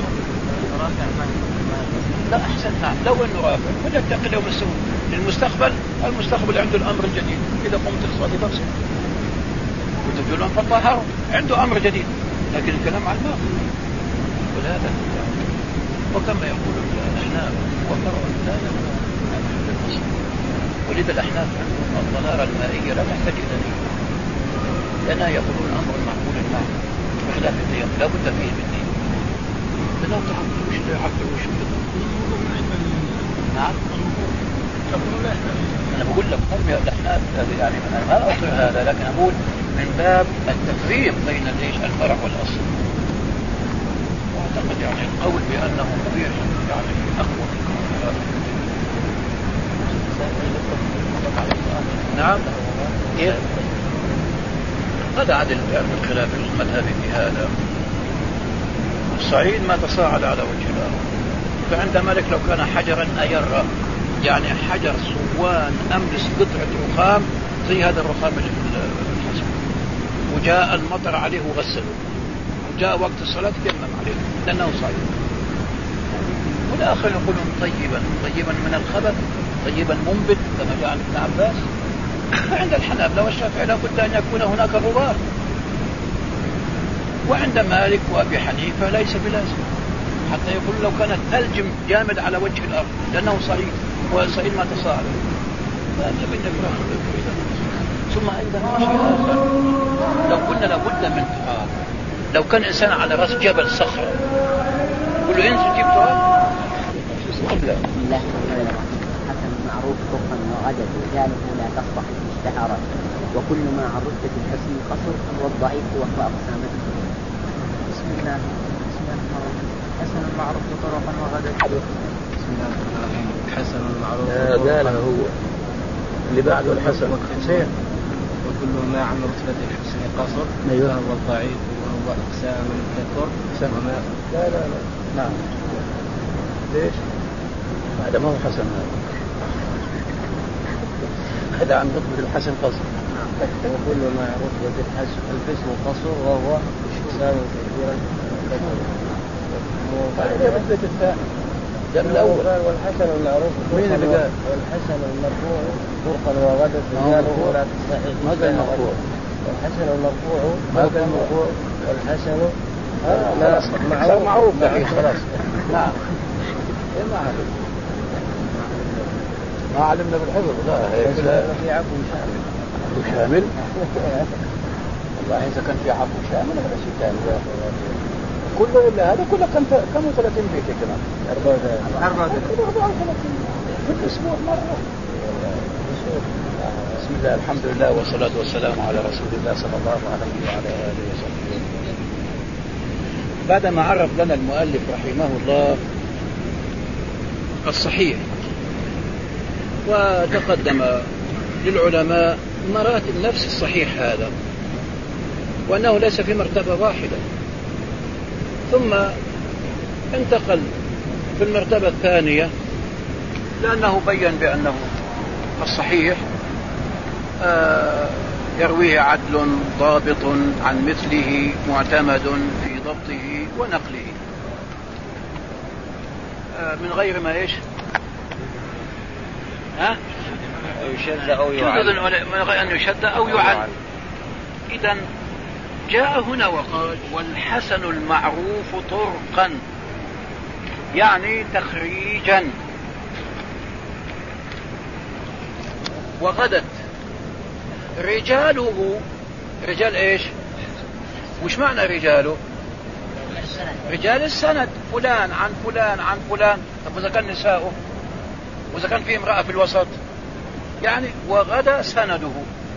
لا أحسن. نعم لو أنه رافع فليتقي لو مسه للمستقبل. المستقبل عنده الأمر الجديد، إذا قمت الصلاة فاغسل وتجلون فطهروا، عنده أمر جديد، لكن الكلام عن الماء وهذا. وكما يقول الأحناف وقرأ لا يقول، ولذا الأحناف عندهم الطهارة المائية لا تحتاج إلى نية، لأنها يقولون أمر معقول المعنى بخلاف التيمم لا بد فيه من نية. فلا تعرف يعقل وش نعم أنا بقول لك هم الأحناف يعني أنا ما أقول هذا، لكن أقول من باب التفريق بين الفرع والأصل. وأعتقد يعني القول بأنه مبيح يعني أقوى. نعم إيه؟ هذا عدل من خلاف المذهب في هذا. الصعيد ما تصاعد على وجه الأرض، فعند مالك لو كان حجرا أيرا يعني حجر صوان أملس قطعة رخام زي هذا الرخام اللي في الحصن، وجاء المطر عليه وغسله، وجاء وقت الصلاة يمم عليه لأنه صعيد. والآخر يقولون طيبا من الخبث، طيبا منبت كما جاء عن ابن عباس. فعند الحنابلة والشافعي لا بد أن يكون هناك غبار، وعند مالك وأبي حنيفة ليس بلازم، حتى يقول لو كان الثلج جامد على وجه الأرض لأنه صعيد، والصعيد ما تصاعد. ثم أيضا لو قلنا لابد من تراب، لو كان إنسان على رأس جبل صخرة كله ينزل جيب تراب. بسم الله الرحمن الرحيم. حسن معروف طرقا وغدت رجاله لا تصلح اشتهرت، وكل ما عن رتبة الحسن قصر فهو الضعيف وهو أقسام. بسم الله الرحمن الرحيم. حسن معروف طرقا وغدت. بسم الله الرحمن الرحيم. حسن معروف قالها هو اللي بعده الحسن حسين. وكل ما عن رتبة الحسن قصر فهو الضعيف وهو أقسام كالطرق. لا نعم. ليش؟ هذا ما هو حسن، هذا عن رتبة الحسن قصر. وكل ما عن رتبة الحسن قصر وهو أقسام كثيرا. هذا رتبة الثاني جمع الأول. والحسن المعروف مين اللي قال؟ والحسن المرفوع طرقا وغدت رجاله ولا تصحيح. ماذا المرفوع؟ والحسن المرفوع ماذا المرفوع؟ والحسن معروف خلاص. نعم. ما علمنا بالحفظ. لا في عفو شامل. عفو شامل. والله إذا كان في عفو شامل هذا شيء ثاني. كله إلا هذا كله كم 30 بيت يا جماعة؟ 34 في الأسبوع مرة. بسم الله الحمد لله والصلاة والسلام على رسول الله صلى الله عليه وعلى آله وصحبه. بعدما عرف لنا المؤلف رحمه الله الصحيح، وتقدم للعلماء مراتب نفس الصحيح هذا، وأنه ليس في مرتبة واحدة، ثم انتقل في المرتبة الثانية لأنه بين بأنه الصحيح يرويه عدل ضابط عن مثله معتمد في ضبطه ونقله من غير ما إيش يشد أو يعل، من غير أن يشد أو يعل. إذن جاء هنا وقال والحسن المعروف طرقا، يعني تخريجا. وغدت رجاله، رجال ايش؟ وش معنى رجاله؟ رجال السند، فلان عن فلان عن فلان. طب وإذا كان نساؤه، وإذا كان في امرأة في الوسط، يعني وغدا سنده.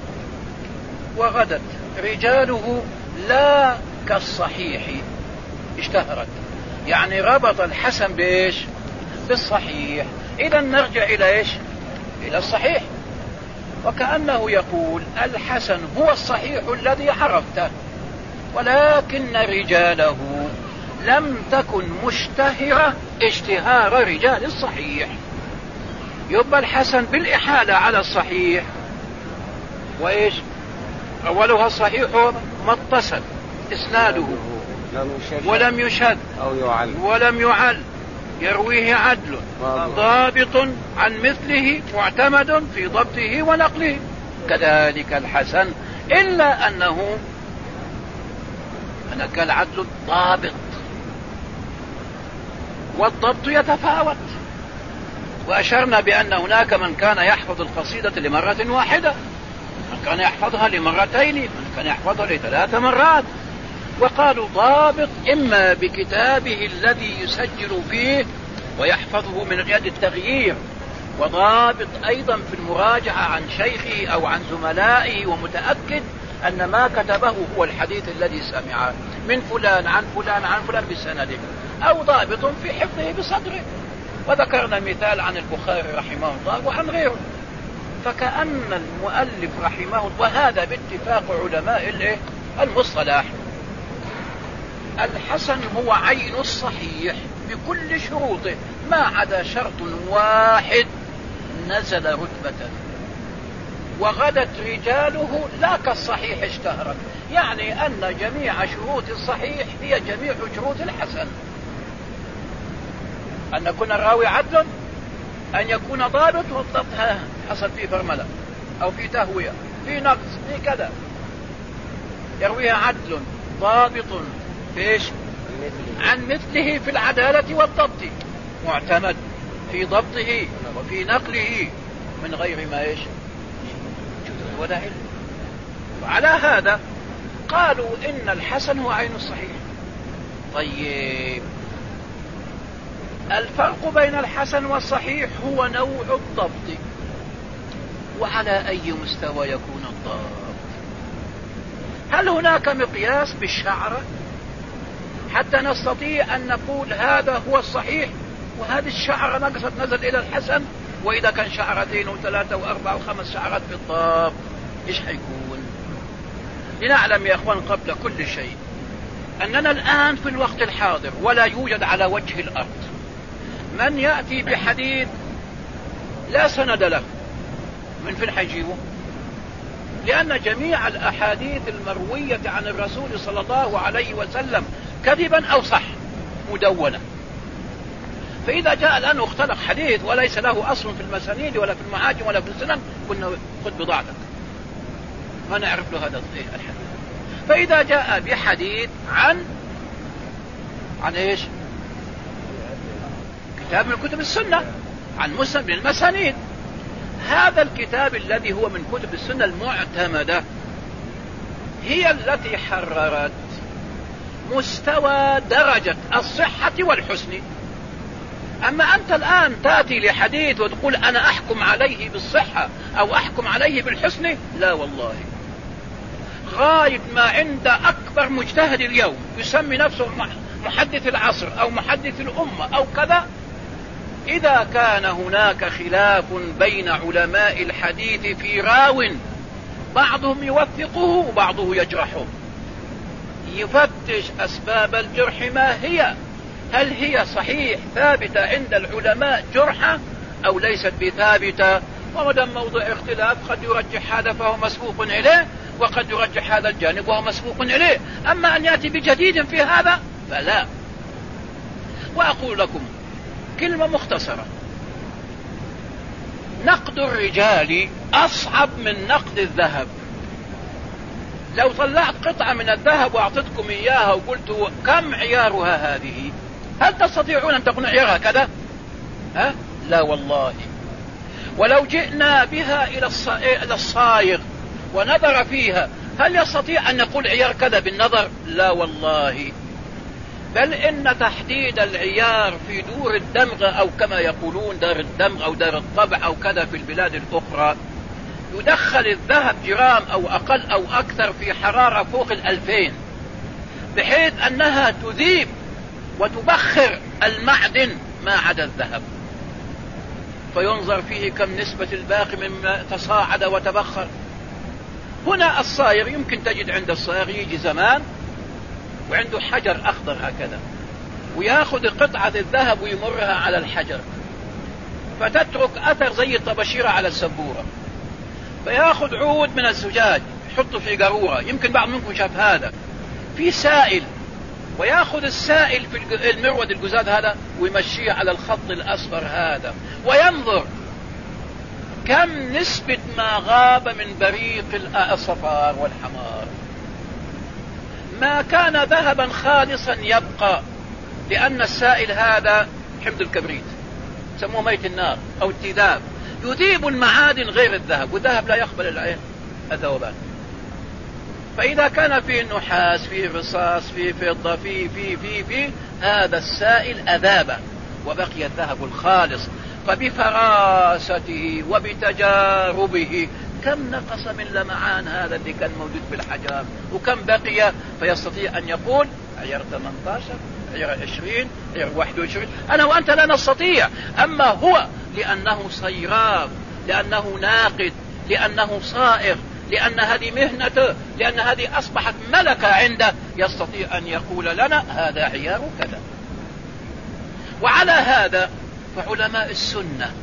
وغدت رجاله لا كالصحيح اشتهرت، يعني ربط الحسن بايش؟ بالصحيح. إذا نرجع إلى ايش؟ إلى الصحيح. وكأنه يقول الحسن هو الصحيح الذي عرفته، ولكن رجاله لم تكن مشتهرة اشتهار رجال الصحيح. يبقى الحسن بالإحالة على الصحيح، وإيش؟ أولها الصحيح ما اتصل إسناده ولم يشد ولم يعل، يرويه عدل ضابط عن مثله معتمد في ضبطه ونقله. كذلك الحسن، إلا أنه العدل ضابط والضبط يتفاوت. وأشرنا بأن هناك من كان يحفظ القصيدة لمرة واحدة، من كان يحفظها لمرتين، من كان يحفظها ل3 مرات. وقالوا ضابط إما بكتابه الذي يسجل فيه ويحفظه من غير التغيير، وضابط أيضا في المراجعة عن شيخه أو عن زملائه ومتأكد أن ما كتبه هو الحديث الذي سمعه من فلان عن فلان عن فلان بسنده، أو ضابط في حفظه بصدره. وذكرنا مثال عن البخاري رحمه الله وعن غيره. فكأن المؤلف رحمه الله، وهذا باتفاق علماء المصطلح، الحسن هو عين الصحيح بكل شروطه ما عدا شرط واحد نزل رتبة وغدت رجاله لا كالصحيح اشتهرت، يعني أن جميع شروط الصحيح هي جميع شروط الحسن: أن يكون الراوي عدل، أن يكون ضابط، والضبط حصل فيه فرملة أو فيه تهوية فيه نقص فيه كذا، يرويها عدل ضابط فيش عن مثله في العدالة والضبط، معتمد في ضبطه وفي نقله من غير ما ولا علم. وعلى هذا قالوا إن الحسن هو عين الصحيح. طيب الفرق بين الحسن والصحيح هو نوع الضبط، وعلى أي مستوى يكون الضبط؟ هل هناك مقياس بالشعرة حتى نستطيع أن نقول هذا هو الصحيح وهذه الشعرة نقصت نزل إلى الحسن؟ وإذا كان شعرتين وثلاثة وأربعة وخمس شعرات في الضبط إيش حيكون؟ لنعلم يا أخوان قبل كل شيء أننا الآن في الوقت الحاضر ولا يوجد على وجه الأرض من يأتي بحديث لا سند له. من فين حيجيبه؟ لأن جميع الأحاديث المروية عن الرسول صلى الله عليه وسلم كذبا أو صح مدونة. فإذا جاء الآن واختلق حديث وليس له أصل في المسانيد ولا في المعاجم ولا في السنن، قلنا خذ بضاعتك، ما نعرف له هذا الحديث. فإذا جاء بحديث عن إيش؟ كتاب من كتب السنة، عن مسند من المسانيد، هذا الكتاب الذي هو من كتب السنة المعتمدة هي التي حررت مستوى درجة الصحة والحسن. أما أنت الآن تأتي لحديث وتقول أنا أحكم عليه بالصحة أو أحكم عليه بالحسن، لا والله. غاية ما عند أكبر مجتهد اليوم يسمي نفسه محدث العصر أو محدث الأمة أو كذا، إذا كان هناك خلاف بين علماء الحديث في راو بعضهم يوثقه وبعضه يجرحه، يفتش أسباب الجرح ما هي، هل هي صحيح ثابتة عند العلماء جرحة أو ليست بثابتة؟ ومدام موضوع اختلاف قد يرجح هذا فهو مسبوق إليه، وقد يرجح هذا الجانب وهو مسبوق إليه. أما أن يأتي بجديد في هذا فلا. وأقول لكم كلمة مختصرة: نقد الرجال أصعب من نقد الذهب. لو طلعت قطعة من الذهب وأعطتكم إياها وقلت كم عيارها هذه، هل تستطيعون أن تقولوا عيارها كذا؟ لا والله. ولو جئنا بها إلى الصايغ ونظر فيها، هل يستطيع أن نقول عيار كذا بالنظر؟ لا والله. بل إن تحديد العيار في دور الدمغ أو كما يقولون دار الدمغ أو دار الطبع أو كذا في البلاد الأخرى، يدخل الذهب جرام أو أقل أو أكثر في حرارة فوق 2000، بحيث أنها تذيب وتبخر المعدن ما عدا الذهب، فينظر فيه كم نسبة الباقي مما تصاعد وتبخر. هنا الصايغ يمكن تجد عند الصايغ يجي زمان وعنده حجر أخضر هكذا، ويأخذ قطعة الذهب ويمرها على الحجر فتترك أثر زي الطباشيرة على السبورة، فيأخذ عود من الزجاج يحطه في قارورة، يمكن بعض منكم شاف هذا، في سائل، ويأخذ السائل في المرود الجزاد هذا ويمشيه على الخط الأصفر هذا، وينظر كم نسبة ما غاب من بريق الصفار والحمار. ما كان ذهبا خالصا يبقى، لأن السائل هذا حمض الكبريت سموه ميت النار أو التذاب، يذيب المعادن غير الذهب، والذهب لا يقبل الذوبان. فإذا كان فيه نحاس فيه رصاص فيه فضة فيه هذا السائل أذاب وبقي الذهب الخالص، فبفراسته وبتجاربه كم نقص من لمعان هذا اللي كان موجود في الحجر وكم بقي، فيستطيع أن يقول عيار 18 عيار 20 عيار 21. أنا وأنت لا نستطيع، أما هو لأنه صيراب، لأنه ناقد، لأنه صائغ، لأن هذه مهنته، لأن هذه أصبحت ملكة عنده، يستطيع أن يقول لنا هذا عيار كذا. وعلى هذا فعلماء السنة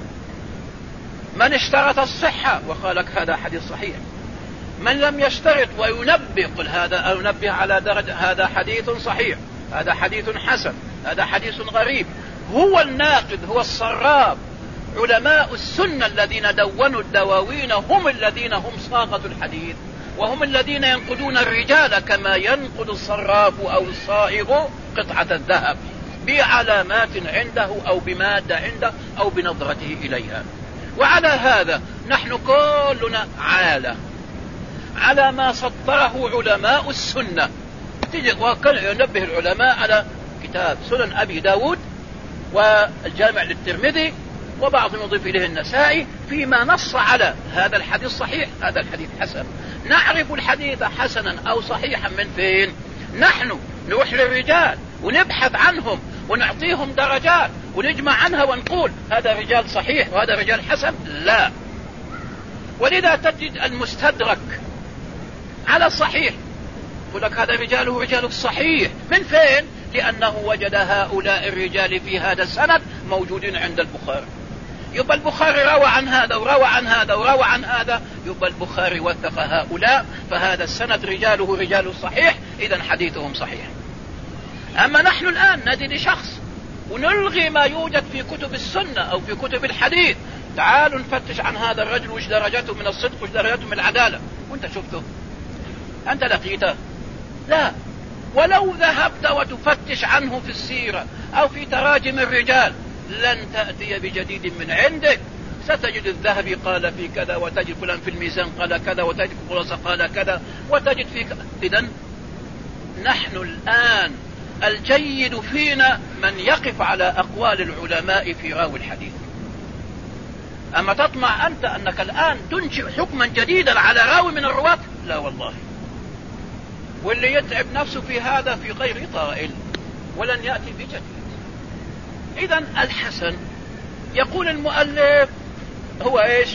من اشترط الصحة وقال لك هذا حديث صحيح، من لم يشترط وينبه قل هذا أنبه على درجة هذا حديث صحيح، هذا حديث حسن، هذا حديث غريب، هو الناقد هو الصراب. علماء السنة الذين دونوا الدواوين هم الذين هم صاغة الحديث، وهم الذين ينقدون الرجال كما ينقد الصراف أو الصائغ قطعة الذهب بعلامات عنده أو بمادة عنده أو بنظرته إليها. وعلى هذا نحن كلنا عالة على ما سطره علماء السنة. وكان ينبه العلماء على كتاب سنن أبي داود والجامع للترمذي وبعضهم يضيف إليه النسائي فيما نص على هذا الحديث صحيح هذا الحديث حسن. نعرف الحديث حسنا أو صحيحا من فين؟ نحن نروح للرجال ونبحث عنهم ونعطيهم درجات ونجمع عنها ونقول هذا رجال صحيح وهذا رجال حسن؟ لا. ولذا تجد المستدرك على الصحيح يقول لك هذا رجاله رجال الصحيح. من فين؟ لأنه وجد هؤلاء الرجال في هذا السند موجودين عند البخاري. يبقى البخاري روى عن هذا وروى عن هذا وروى عن هذا، يبقى البخاري وثق هؤلاء، فهذا السند رجاله رجال الصحيح، إذن حديثهم صحيح. أما نحن الآن ندي لشخص ونلغي ما يوجد في كتب السنة أو في كتب الحديث، تعالوا نفتش عن هذا الرجل وش درجته من الصدق وش درجته من العدالة، وانت شفته؟ أنت لقيته؟ لا. ولو ذهبت وتفتش عنه في السيرة أو في تراجم الرجال لن تأتي بجديد من عندك. ستجد الذهبي قال في كذا، وتجد فلان في الميزان قال كذا، وتجد خلاصة قال كذا، وتجد في كذا. إذن نحن الآن الجيد فينا من يقف على أقوال العلماء في راوي الحديث. أما تطمع أنت أنك الآن تنشئ حكما جديدا على راوي من الرواة؟ لا والله. واللي يتعب نفسه في هذا في غير طائل ولن يأتي بجديد. إذن الحسن يقول المؤلف هو إيش؟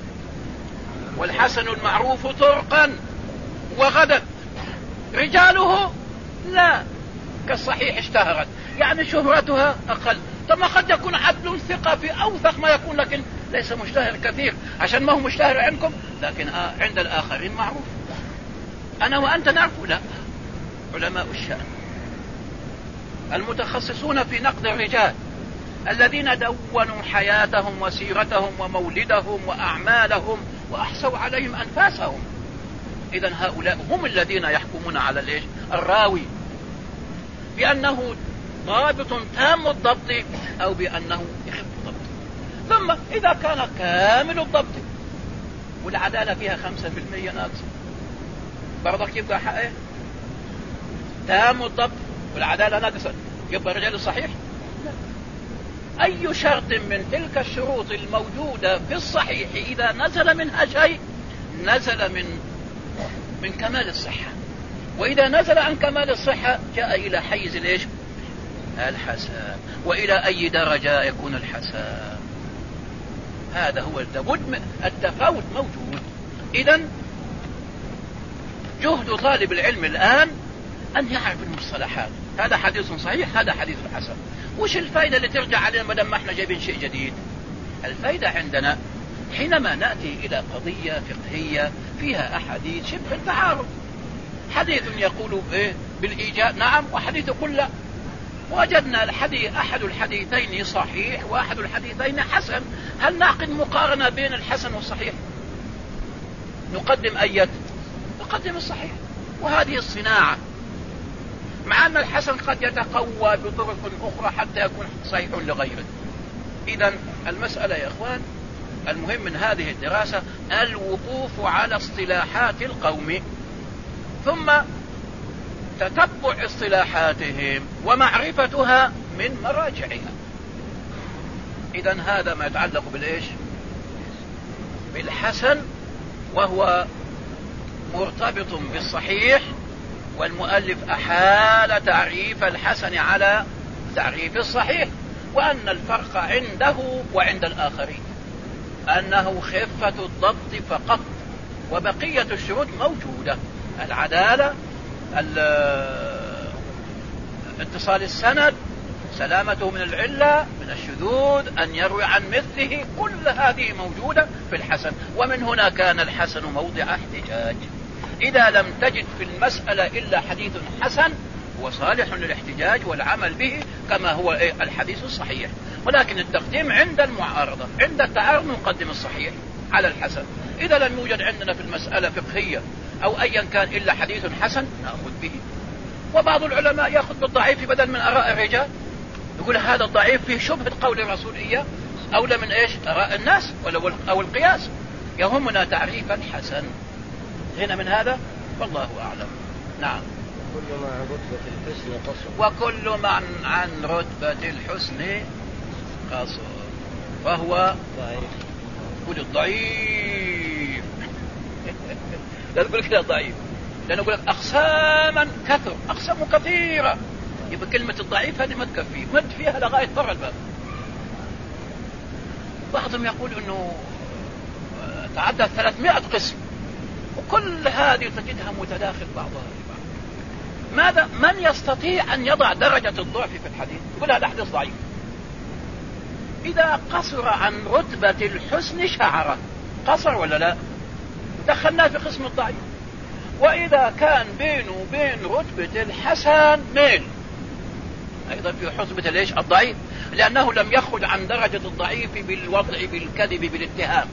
والحسن المعروف طرقا وغدا رجاله لا كالصحيح اشتهرت، يعني شهرتها أقل. ثم قد يكون عدل ثقة في أوثق ما يكون، لكن ليس مشتهر كثير عشان ما هو مشتهر عندكم، لكن عند الآخرين معروف. أنا وأنت نعرف؟ لا. علماء الشأن المتخصصون في نقد الرجال الذين دونوا حياتهم وسيرتهم ومولدهم وأعمالهم وأحصوا عليهم أنفاسهم، إذن هؤلاء هم الذين يحكمون على الإيش؟ الراوي بأنه ضابط تام الضبط أو بأنه يخف الضبط. ثم إذا كان كامل الضبط والعدالة فيها 5% ناقص برضك يبقى حقه تام الضبط والعدالة ناقصة، يبقى الرجال الصحيح؟ لا. أي شرط من تلك الشروط الموجودة في الصحيح إذا نزل منها شيء نزل من كمال الصحة، وإذا نزل عن كمال الصحة جاء إلى حيز الإيش؟ الحسن. وإلى أي درجة يكون الحسن؟ هذا هو التفاوت موجود. إذن جهد طالب العلم الآن أن يعرف المصطلحات، هذا حديث صحيح هذا حديث حسن. وش الفائدة اللي ترجع علينا ما دام احنا جايبين شيء جديد؟ الفائدة عندنا حينما نأتي إلى قضية فقهية فيها أحاديث شبه التعارض، حديث يقول إيه بالإيجاب نعم وحديث يقول لا، وجدنا أحد الحديثين صحيح وأحد الحديثين حسن، هل نعقد مقارنة بين الحسن والصحيح؟ نقدم أية؟ نقدم الصحيح. وهذه الصناعة، مع أن الحسن قد يتقوى بطرق أخرى حتى يكون صحيح لغيره. إذن المسألة يا إخوان المهم من هذه الدراسة الوقوف على اصطلاحات القوم، ثم تتبع اصطلاحاتهم ومعرفتها من مراجعها. إذن هذا ما يتعلق بالإيش؟ بالحسن، وهو مرتبط بالصحيح، والمؤلف أحال تعريف الحسن على تعريف الصحيح، وأن الفرق عنده وعند الآخرين أنه خفة الضبط فقط، وبقية الشروط موجودة: العدالة، اتصال السند، سلامته من العلة، من الشذوذ، أن يروي عن مثله، كل هذه موجودة في الحسن. ومن هنا كان الحسن موضع احتجاج. إذا لم تجد في المسألة إلا حديث حسن هو صالح للاحتجاج والعمل به كما هو الحديث الصحيح، ولكن التقديم عند المعارضة، عند التعارض نقدم الصحيح على الحسن. إذا لم يوجد عندنا في المسألة فقهية أو أيا كان إلا حديث حسن نأخذ به. وبعض العلماء يأخذ بالضعيف بدل من آراء الرجال، يقول هذا الضعيف فيه شبهة قول الرسول إياه أولى من إيش؟ آراء الناس أو القياس. يهمنا تعريف الحسن. هنا من هذا والله أعلم. نعم. كل ما عن رتبة الحسن قصر، وكل من عن رتبة الحسن قصر فهو ضعيف. قل الضعيف لا تقول كده ضعيف، لأنه يقول لك أقساما كثر، أقسام كثيرة، يبقى كلمة الضعيف هذه ما تكفي، مد فيها لغاية برا الباب. بعضهم يقول أنه تعدى 300 قسم، وكل هذه تجدها متداخل بعضها ببعض. ماذا؟ من يستطيع أن يضع درجة الضعف في الحديث؟ يقول هذا حديث ضعيف. إذا قصر عن رتبة الحسن شعره، قصر ولا لا؟ دخلناه في قسم الضعيف. وإذا كان بينه وبين رتبة الحسن ميل، أيضا في رتبة ليش؟ الضعيف، لأنه لم يخرج عن درجة الضعيف بالوضع، بالكذب، بالاتهام.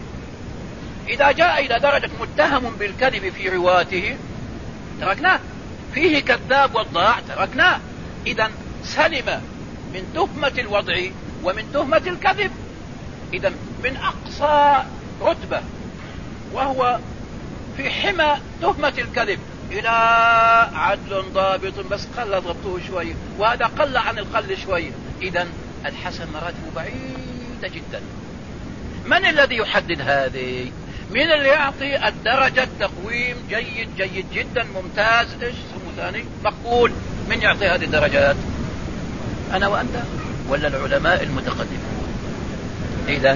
إذا جاء إلى درجة متهم بالكذب في رواته تركناه، فيه كذاب وضاع تركناه. إذا سلم من تهمة الوضع ومن تهمة الكذب. إذا من أقصى رتبة وهو في حمى تهمة الكذب إلى عدل ضابط بس قل ضبطه شوي، وهذا قل عن القل شوي. إذا الحسن مراتبه بعيدة جدا. من الذي يحدد هذه؟ من اللي يعطي الدرجة تقويم جيد، جيد جدا، ممتاز، ايش اسمه ثاني، مقبول؟ من يعطي هذه الدرجات؟ أنا وأنت ولا العلماء المتقدمون؟ إذا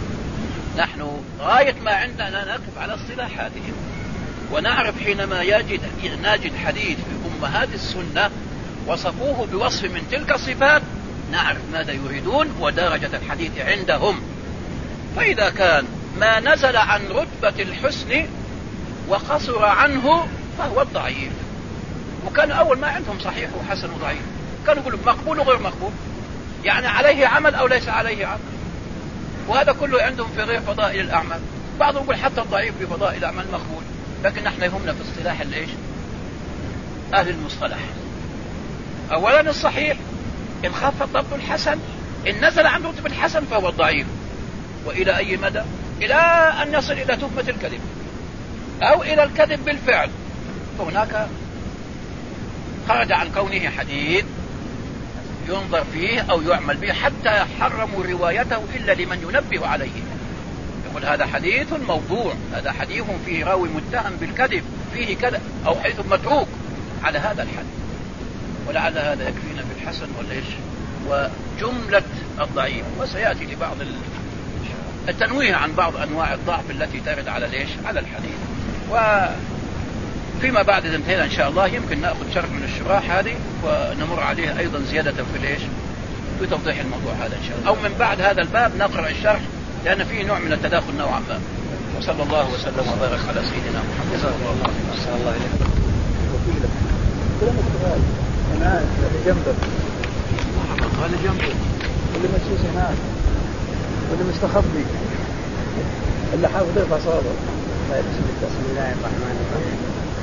نحن غاية ما عندنا نقف على اصطلاحاتهم ونعرف حينما نجد حديث في أمهات السنة وصفوه بوصف من تلك الصفات نعرف ماذا يريدون ودرجة الحديث عندهم. فإذا كان ما نزل عن رتبة الحسن وقصر عنه فهو الضعيف. وكان أول ما عندهم صحيح وحسن وضعيف كانوا يقولوا مقبول وغير مقبول، يعني عليه عمل أو ليس عليه عمل، وهذا كله عندهم في غير فضائل الأعمال. بعضهم يقول حتى الضعيف في فضائل الأعمال مقبول، لكن نحن يهمنا في اصطلاح الإيش؟ أهل المصطلح. أولا الصحيح إن خف ضبط الحسن، إن نزل عن رتبة الحسن فهو الضعيف. وإلى أي مدى؟ إلى أن يصل إلى تهمة الكذب أو إلى الكذب بالفعل، فهناك خرج عن كونه حديث ينظر فيه أو يعمل به، حتى يحرموا روايته إلا لمن ينبه عليه. يقول هذا حديث موضوع، هذا حديث فيه راوي متهم بالكذب، فيه كذا، أو حيث متروك على هذا الحد. ولعل هذا يكفينا في الحسن والإيش وجملة الضعيف. وسيأتي لبعض التنويه عن بعض أنواع الضعف التي ترد على الإيش؟ على الحديث. وفيما بعد إذا انتهينا إن شاء الله يمكن نأخذ شرح من الشراح هذه ونمر عليها أيضا زيادة في الإيش؟ في توضيح الموضوع هذا إن شاء الله، أو من بعد هذا الباب نقرأ الشرح لأن فيه نوع من التداخل نوعا ما. وصلى الله وسلم وبارك على سيدنا محمد. صلى الله عليه وسلم. هناك جنبك هذا جنبه اللي مسوس هناك واللي مستخبي اللي حافظ يرفع صوته. بسم الله الرحمن الرحيم.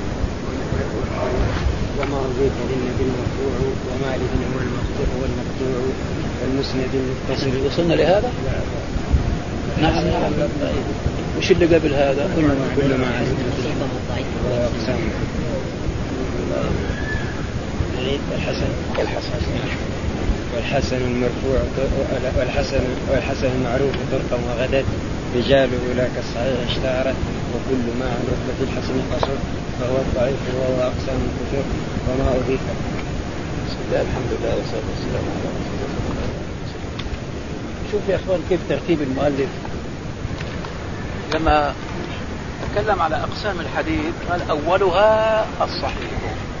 وما أضيف للنبي المرفوع وما لابن المقطوع والمقطوع والمسند المتصل. وصلنا لهذا؟ نعم. وش اللي قبل هذا؟ كل ما عزم وأقسامه. والحسن المرفوع والحسن المعروف طرقا وغدت رجاله لا كالصحيح اشتهرت وكل ما عن رتبة الحسن قصر فهو الضعيف وهو أقسام كثير وما أضيف. بسم الله الحمد لله والصلاة والسلام على رسول الله. شوف يا أخوان كيف ترتيب المؤلف لما تكلم على أقسام الحديث قال أولها الصحيح،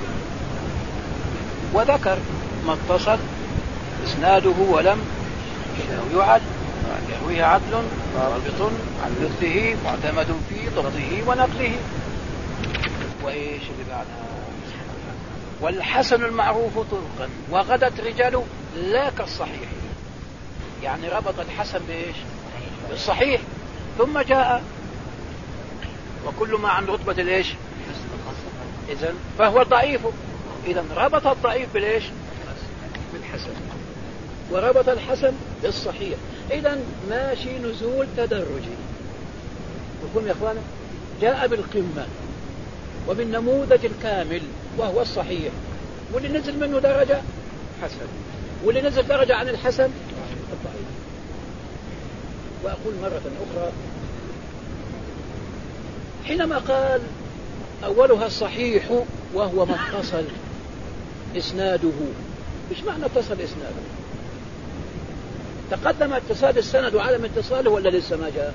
وذكر ما اتصل إسناده ولم يعد يرويه عدل ضابط عن مثله معتمد في ضبطه ونقله. وإيش اللي بعدها؟ والحسن المعروف طرقا وغدت رجاله لا كالصحيح، يعني ربط الحسن بإيش؟ بالصحيح. ثم جاء وكل ما عن رتبة الإيش؟ إذن فهو ضعيف. إذن ربط الضعيف بالإيش؟ بالحسن، وربط الحسن بالصحيح. إذن ماشي نزول تدرجي. وكم يا أخوانا؟ جاء بالقمة وبالنموذج الكامل وهو الصحيح، واللي نزل منه درجة حسن، واللي نزل درجة عن الحسن الضعيف. وأقول مرة أخرى حينما قال أولها الصحيح وهو ما اتصل إسناده، إيش معنى اتصل إسناده؟ تقدم اتصال السند وعدم اتصاله ولا لسه ما جاء؟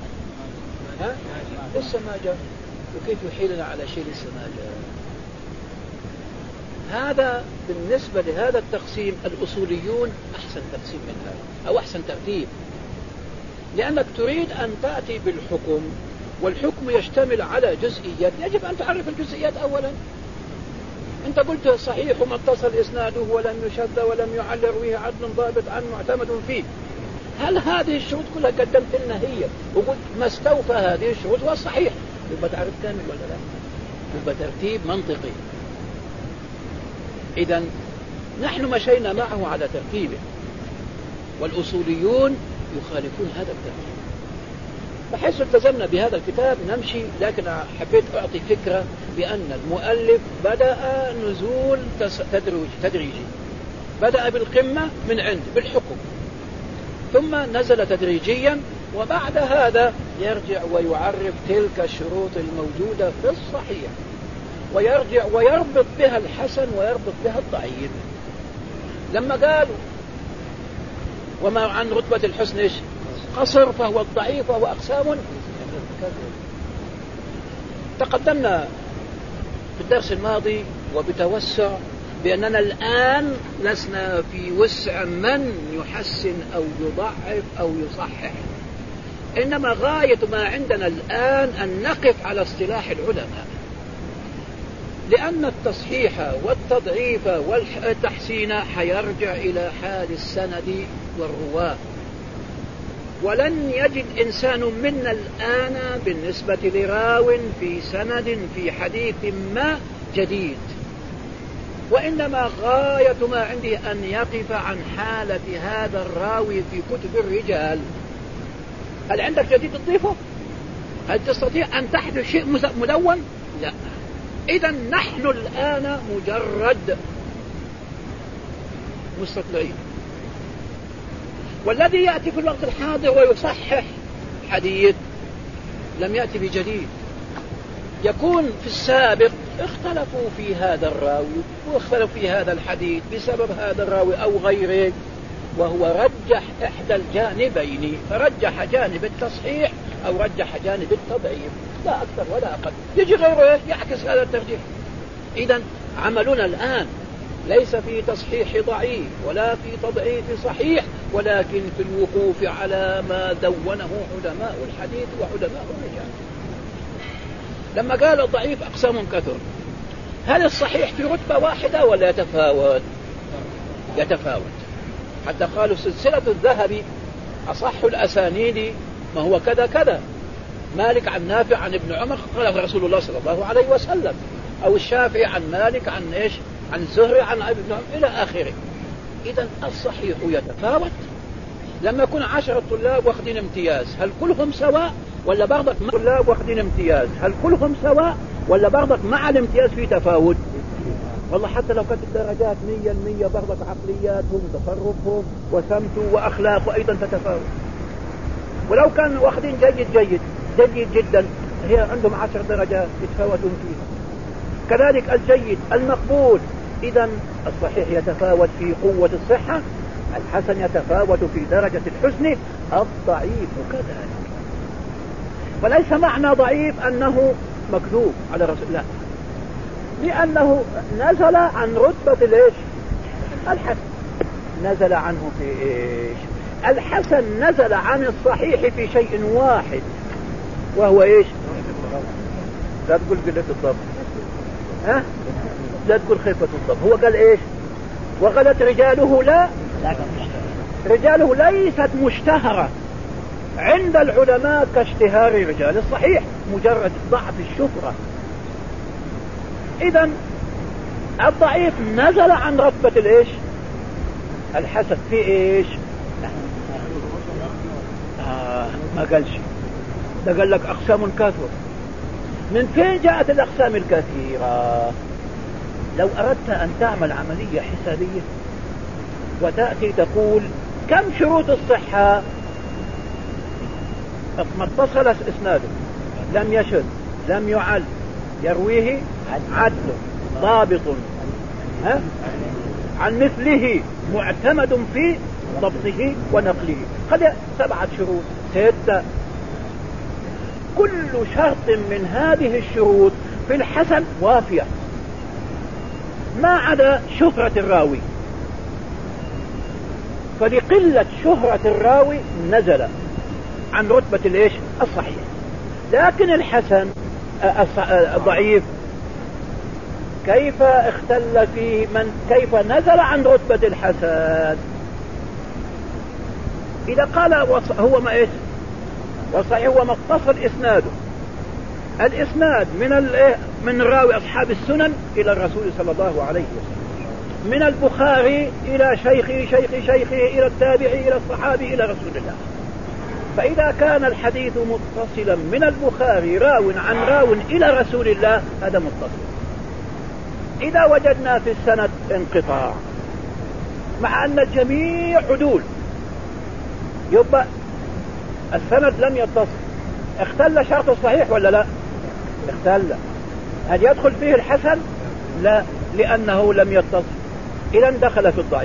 لسه ما جاء. وكيف يحيلنا على شيء لسه ما جاء؟ هذا بالنسبة لهذا التقسيم الأصوليون أحسن تقسيم من هذا أو أحسن ترتيب، لأنك تريد أن تأتي بالحكم، والحكم يشتمل على جزئيات، يجب أن تعرف الجزئيات أولا. أنت قلت صحيح وما اتصل إسناده ولم يشذ ولم يعل يرويه عدل ضابط عن معتمد فيه. هل هذه الشروط كلها قدمت لنا هي وقلت ما استوفى هذه الشروط هو الصحيح؟ يبقى تعرف كامل ولا لا؟ يبقى ترتيب منطقي. إذن نحن مشينا معه على ترتيبه، والأصوليون يخالفون هذا الترتيب. بحيث التزمنا بهذا الكتاب نمشي، لكن حبيت أعطي فكرة بأن المؤلف بدأ نزول تدريجي، بدأ بالقمة من عند بالحكم، ثم نزل تدريجيا، وبعد هذا يرجع ويعرف تلك الشروط الموجودة في الصحيح، ويرجع ويربط بها الحسن ويربط بها الضعيف. لما قالوا وما عن رتبة الحسن إيش؟ قصر، فهو الضعيف وهو أقسام. تقدمنا في الدرس الماضي وبتوسع بأننا الآن لسنا في وسع من يحسن أو يضعف أو يصحح، إنما غاية ما عندنا الآن أن نقف على اصطلاح العلماء، لأن التصحيح والتضعيف والتحسين حيرجع إلى حال السند والرواة، ولن يجد إنسان منا الآن بالنسبة لراو في سند في حديث ما جديد، وإنما غاية ما عنده أن يقف عن حالة هذا الراوي في كتب الرجال. هل عندك جديد تضيفه؟ هل تستطيع أن تحدث شيء مدون؟ لا. إذن نحن الآن مجرد مستطلعين، والذي يأتي في الوقت الحاضر ويصحح حديث لم يأتي بجديد. يكون في السابق اختلفوا في هذا الراوي واختلفوا في هذا الحديث بسبب هذا الراوي أو غيره، وهو رجح إحدى الجانبين، فرجح جانب التصحيح أو رجح جانب التضعيف، لا أكثر ولا أقل. يجي غيره يعكس هذا الترجيح. إذن عملنا الآن ليس في تصحيح ضعيف ولا في تضعيف صحيح، ولكن في الوقوف على ما دونه علماء الحديث وعلماء الرجال. لما قال الضعيف أقسام كثر، هل الصحيح في رتبة واحدة ولا يتفاوت؟ يتفاوت، حتى قالوا سلسلة الذهبي أصح الأسانيد ما هو كذا كذا، مالك عن نافع عن ابن عمر قال رسول الله صلى الله عليه وسلم، أو الشافعي عن مالك عن إيش؟ عن الزهري عن ابن عمر إلى آخره. إذن الصحيح يتفاوت. لما يكون 10 طلاب واخدين امتياز، هل كلهم سواء ولا برضك طلاب واخدين امتياز؟ هل كلهم سواء ولا برضك مع الامتياز في تفاوت؟ والله حتى لو كانت الدرجات 100% برضك عقلياتهم تصرفهم وسمته وأخلاق وأيضا تتفاوت. ولو كانوا واخدين جيد جدا هي عندهم 10 درجات يتفاوتون فيها. كذلك الجيد المقبول. إذا الصحيح يتفاوت في قوة الصحة، الحسن يتفاوت في درجة الحسن، الضعيف كذلك. وليس معنى ضعيف أنه مكذوب على رسول الله، لأنه نزل عن رتبة الإيش؟ الحسن. نزل عنه في إيش؟ الحسن نزل عن الصحيح في شيء واحد، وهو إيش؟ لا تقول قلة الضبط، ها؟ لا تقول خفة الضبط. هو قال إيش؟ وغلت رجاله لا، رجاله ليست مشتهرة عند العلماء كاشتهار رجال الصحيح، مجرد ضعف الشهرة. إذن الضعيف نزل عن رتبة الإيش؟ الحسن في إيش؟ ما قال شيء، ده قال لك أقسام كثيرة. من فين جاءت الأقسام الكثيرة؟ لو أردت أن تعمل عملية حسابية وتأتي تقول كم شروط الصحة؟ ما اتصل اسناده، لم يشد، لم يعل، يرويه عدل ضابط، ها؟ عن مثله، معتمد في ضبطه ونقله. خلي 7 شروط 6. كل شرط من هذه الشروط في الحسن وافية، ما عدا شهرة الراوي، فلقلة شهرة الراوي نزل عن رتبة الإيش؟ الصحيح. لكن الحسن الضعيف كيف اختل فيه كيف نزل عن رتبة الحسن؟ إذا قال هو ما إيش؟ والصحيح هو ما اتصل إسناده، الإسناد من راوي أصحاب السنن إلى الرسول صلى الله عليه وسلم، من البخاري إلى شيخه إلى التابعي إلى الصحابي إلى رسول الله. فإذا كان الحديث متصلا من البخاري راو عن راو إلى رسول الله، هذا متصل. إذا وجدنا في السند انقطاع مع أن الجميع عدول، يبقى السند لم يتصل. اختل شرط الصحيح ولا لا؟ اختل. هل يدخل فيه الحسن؟ لا، لأنه لم يتصل، إذا دخل في الضعيف.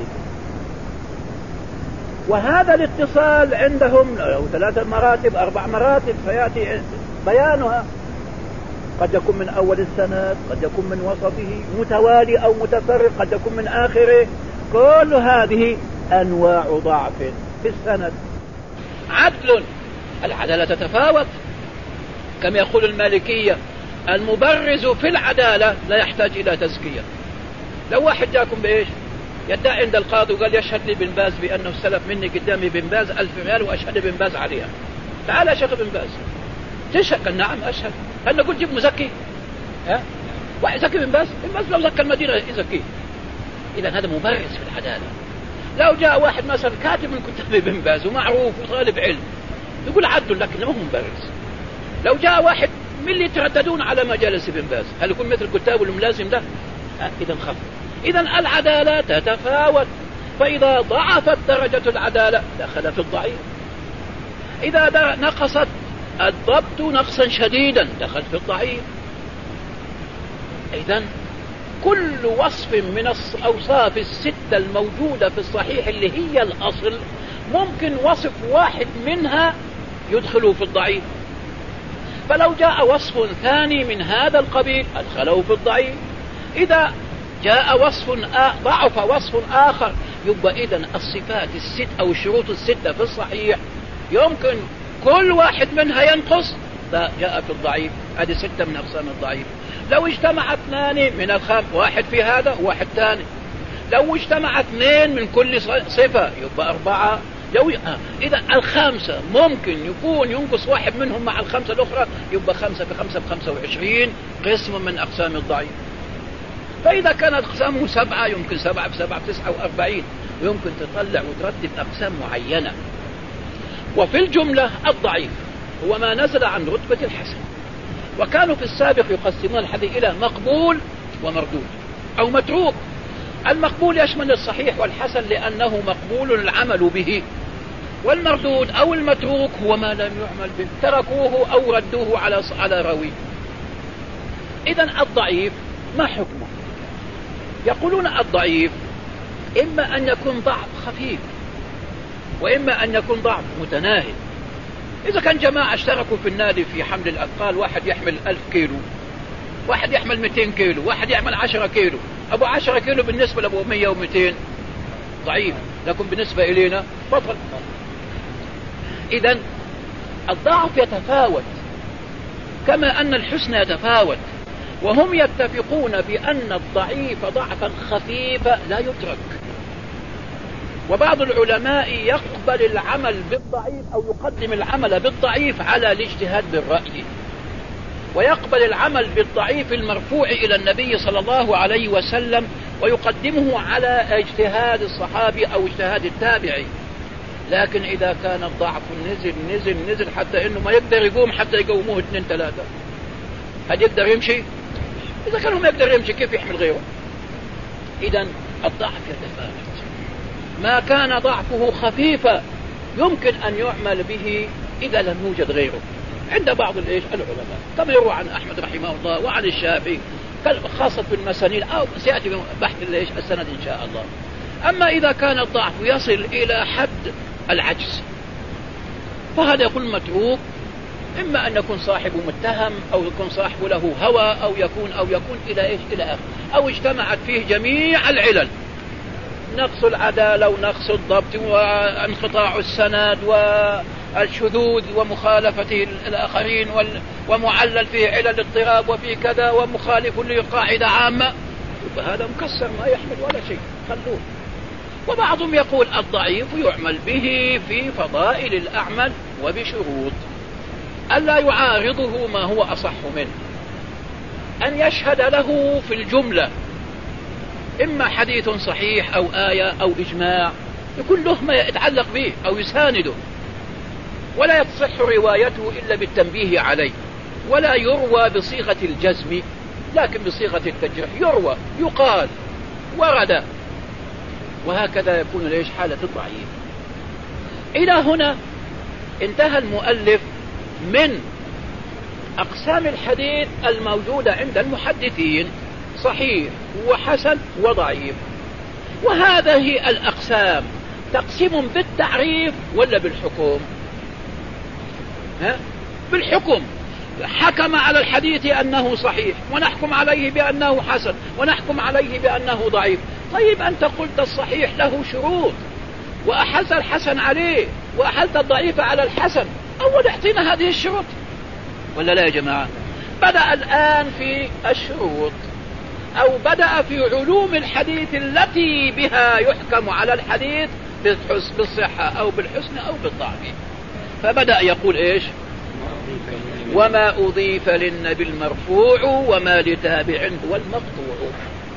وهذا الاتصال عندهم له 3 مراتب 4 مراتب سيأتي بيانها. قد يكون من أول السند، قد يكون من وسطه متوالي أو متفرق، قد يكون من آخره. كل هذه أنواع ضعف في السند. عدل، العدالة تتفاوت، كما يقول المالكية المبرز في العدالة لا يحتاج إلى تزكية. لو واحد جاكم بإيش؟ يدعي عند القاضي وقال يشهد لي بن باز بأنه استلف مني قدامي بن باز 1000 ريال وأشهد بن باز عليها، تعال يا شيخ بن باز تشهد؟ قال نعم أشهد. هل نقول جيب مزكي؟ واحد يزكي بن باز؟ بن باز لو زكى المدينة يزكيه. إذا هذا مبرز في العدالة. لو جاء واحد مثلا كاتب من كتاب بن باز ومعروف وطالب علم يقول عدل، لكن ما هو مبرز. لو جاء واحد من اللي يترددون على مجالس بن باز، هل يكون مثل الكتاب والملازم ده؟ إذا خف. إذا العدالة تتفاوت، فإذا ضعفت درجة العدالة دخل في الضعيف، إذا نقصت الضبط نقصا شديدا دخل في الضعيف. إذن كل وصف من الأوصاف ال6 الموجودة في الصحيح اللي هي الأصل، ممكن وصف واحد منها يدخل في الضعيف. فلو جاء وصف ثاني من هذا القبيل أدخله في الضعيف. إذا جاء ضعف وصف آخر، يبقى إذن الصفات ال6 أو الشروط ال6 في الصحيح يمكن كل واحد منها ينقص، فجاء في الضعيف. هذه 6 من أقسام الضعيف. لو اجتمع 2 من الخمس، واحد في هذا وواحد ثاني. لو اجتمع 2 من كل صفة يبقى 4. إذا ال5 ممكن يكون ينقص واحد منهم مع ال5 الأخرى، يبقى 5 في 5 ب25 قسم من أقسام الضعيف. فإذا كانت أقسامه 7 يمكن 7 في 7 ب49، ويمكن تطلع وترتب أقسام معينة. وفي الجملة الضعيف هو ما نزل عن رتبة الحسن. وكانوا في السابق يقسمون الحديث إلى مقبول ومردود. أو متروك. المقبول يشمل الصحيح والحسن لأنه مقبول العمل به، والمردود أو المتروك هو ما لم يعمل به، تركوه أو ردوه على راويه. إذن الضعيف ما حكمه؟ يقولون الضعيف إما أن يكون ضعف خفيف وإما أن يكون ضعف متناهي. إذا كان جماعة اشتركوا في النادي في حمل الأثقال، واحد يحمل 1000 كيلو، واحد يحمل 200 كيلو، واحد يحمل 10 كيلو، أبو 10 كيلو بالنسبة لأبو 100 و200 ضعيف، لكن بالنسبة إلينا بطل. إذن الضعف يتفاوت كما أن الحسن يتفاوت، وهم يتفقون بأن الضعيف ضعفا خفيفا لا يترك. وبعض العلماء يقبل العمل بالضعيف أو يقدم العمل بالضعيف على الاجتهاد بالرأي، ويقبل العمل بالضعيف المرفوع إلى النبي صلى الله عليه وسلم ويقدمه على اجتهاد الصحابي أو اجتهاد التابعي. لكن إذا كان الضعف نزل حتى إنه ما يقدر يقوم حتى يقوموه 2 3، هل يقدر يمشي؟ إذا كان ما يقدر يمشي كيف يحمل غيره؟ إذن الضعف يتفاوت. ما كان ضعفه خفيفا يمكن أن يعمل به إذا لم يوجد غيره عند بعض العلماء، كما يروى عن أحمد رحمه الله وعن الشافعي، خاصة في المسانيد، أو سيأتي بحث السند إن شاء الله. أما إذا كان الضعف يصل إلى حد العجز فهذا يقول متروك، إما أن يكون صاحبه متهم أو يكون صاحبه له هوى أو يكون إلى آخر، أو اجتمعت فيه جميع العلل، نقص العدالة ونقص الضبط وانقطاع السند والشذوذ ومخالفة الآخرين ومعلل فيه علل الاضطراب وفيه كذا ومخالف لقاعدة عامة، فهذا مكسر ما يحمل ولا شيء، خلوه. وبعضهم يقول الضعيف يعمل به في فضائل الأعمال وبشروط: ألا يعارضه ما هو أصح منه، أن يشهد له في الجملة إما حديث صحيح أو آية أو إجماع يكون له ما يتعلق به أو يسانده، ولا يصح روايته إلا بالتنبيه عليه، ولا يروى بصيغة الجزم لكن بصيغة التجريح، يروى يقال ورد، وهكذا يكون ليش حالة الضعيف. إلى هنا انتهى المؤلف من أقسام الحديث الموجودة عند المحدثين: صحيح وحسن وضعيف. وهذه الأقسام تقسيم بالتعريف ولا بالحكم؟ بالحكم. حكم على الحديث أنه صحيح ونحكم عليه بأنه حسن ونحكم عليه بأنه ضعيف. طيب أنت قلت الصحيح له شروط وأحلت الحسن عليه وأحلت الضعيف على الحسن، أول اعطينا هذه الشروط ولا لا يا جماعة؟ بدأ الآن في الشروط، أو بدأ في علوم الحديث التي بها يحكم على الحديث بالصحة أو بالحسن أو بالضعف. فبدأ يقول إيش؟ وما أضيف للنبي المرفوع وما لتابع هو المقطوع.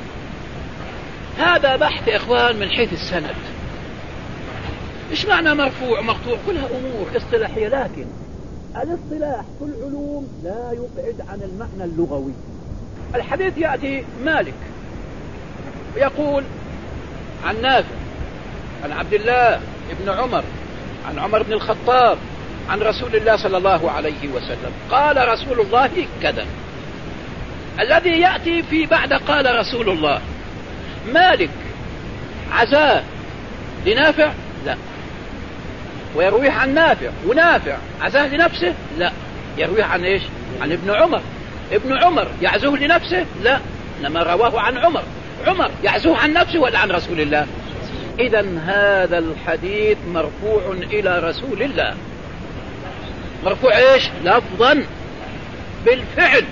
هذا بحث يا إخوان من حيث السند. إيش معنى مرفوع مقطوع؟ كلها أمور اصطلاحية، لكن الاصطلاح في العلوم لا يبعد عن المعنى اللغوي. الحديث يأتي مالك يقول عن نافع عن عبد الله بن عمر عن عمر بن الخطاب عن رسول الله صلى الله عليه وسلم قال رسول الله كذا. الذي يأتي في بعد قال رسول الله، مالك عزاه لنافع؟ لا. ويرويه عن نافع، ونافع عزاه لنفسه؟ لا. يرويه عن إيش؟ عن ابن عمر. ابن عمر يعزوه لنفسه؟ لا، إنما رواه عن عمر. عمر يعزوه عن نفسه ولا عن رسول الله؟ إذن هذا الحديث مرفوع إلى رسول الله. مرفوع إيش؟ لفظا بالفعل.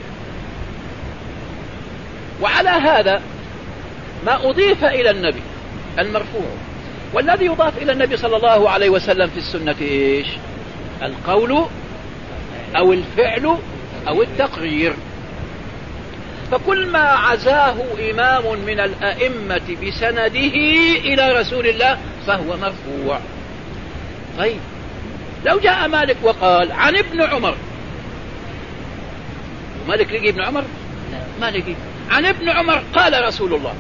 وعلى هذا ما أضيف إلى النبي المرفوع، والذي يضاف إلى النبي صلى الله عليه وسلم في السنة إيش؟ القول أو الفعل أو التقرير. فكل ما عزاه إمام من الأئمة بسنده إلى رسول الله فهو مرفوع. طيب لو جاء مالك وقال عن ابن عمر، مالك لقي ابن عمر؟ ما لقي. عن ابن عمر قال رسول الله.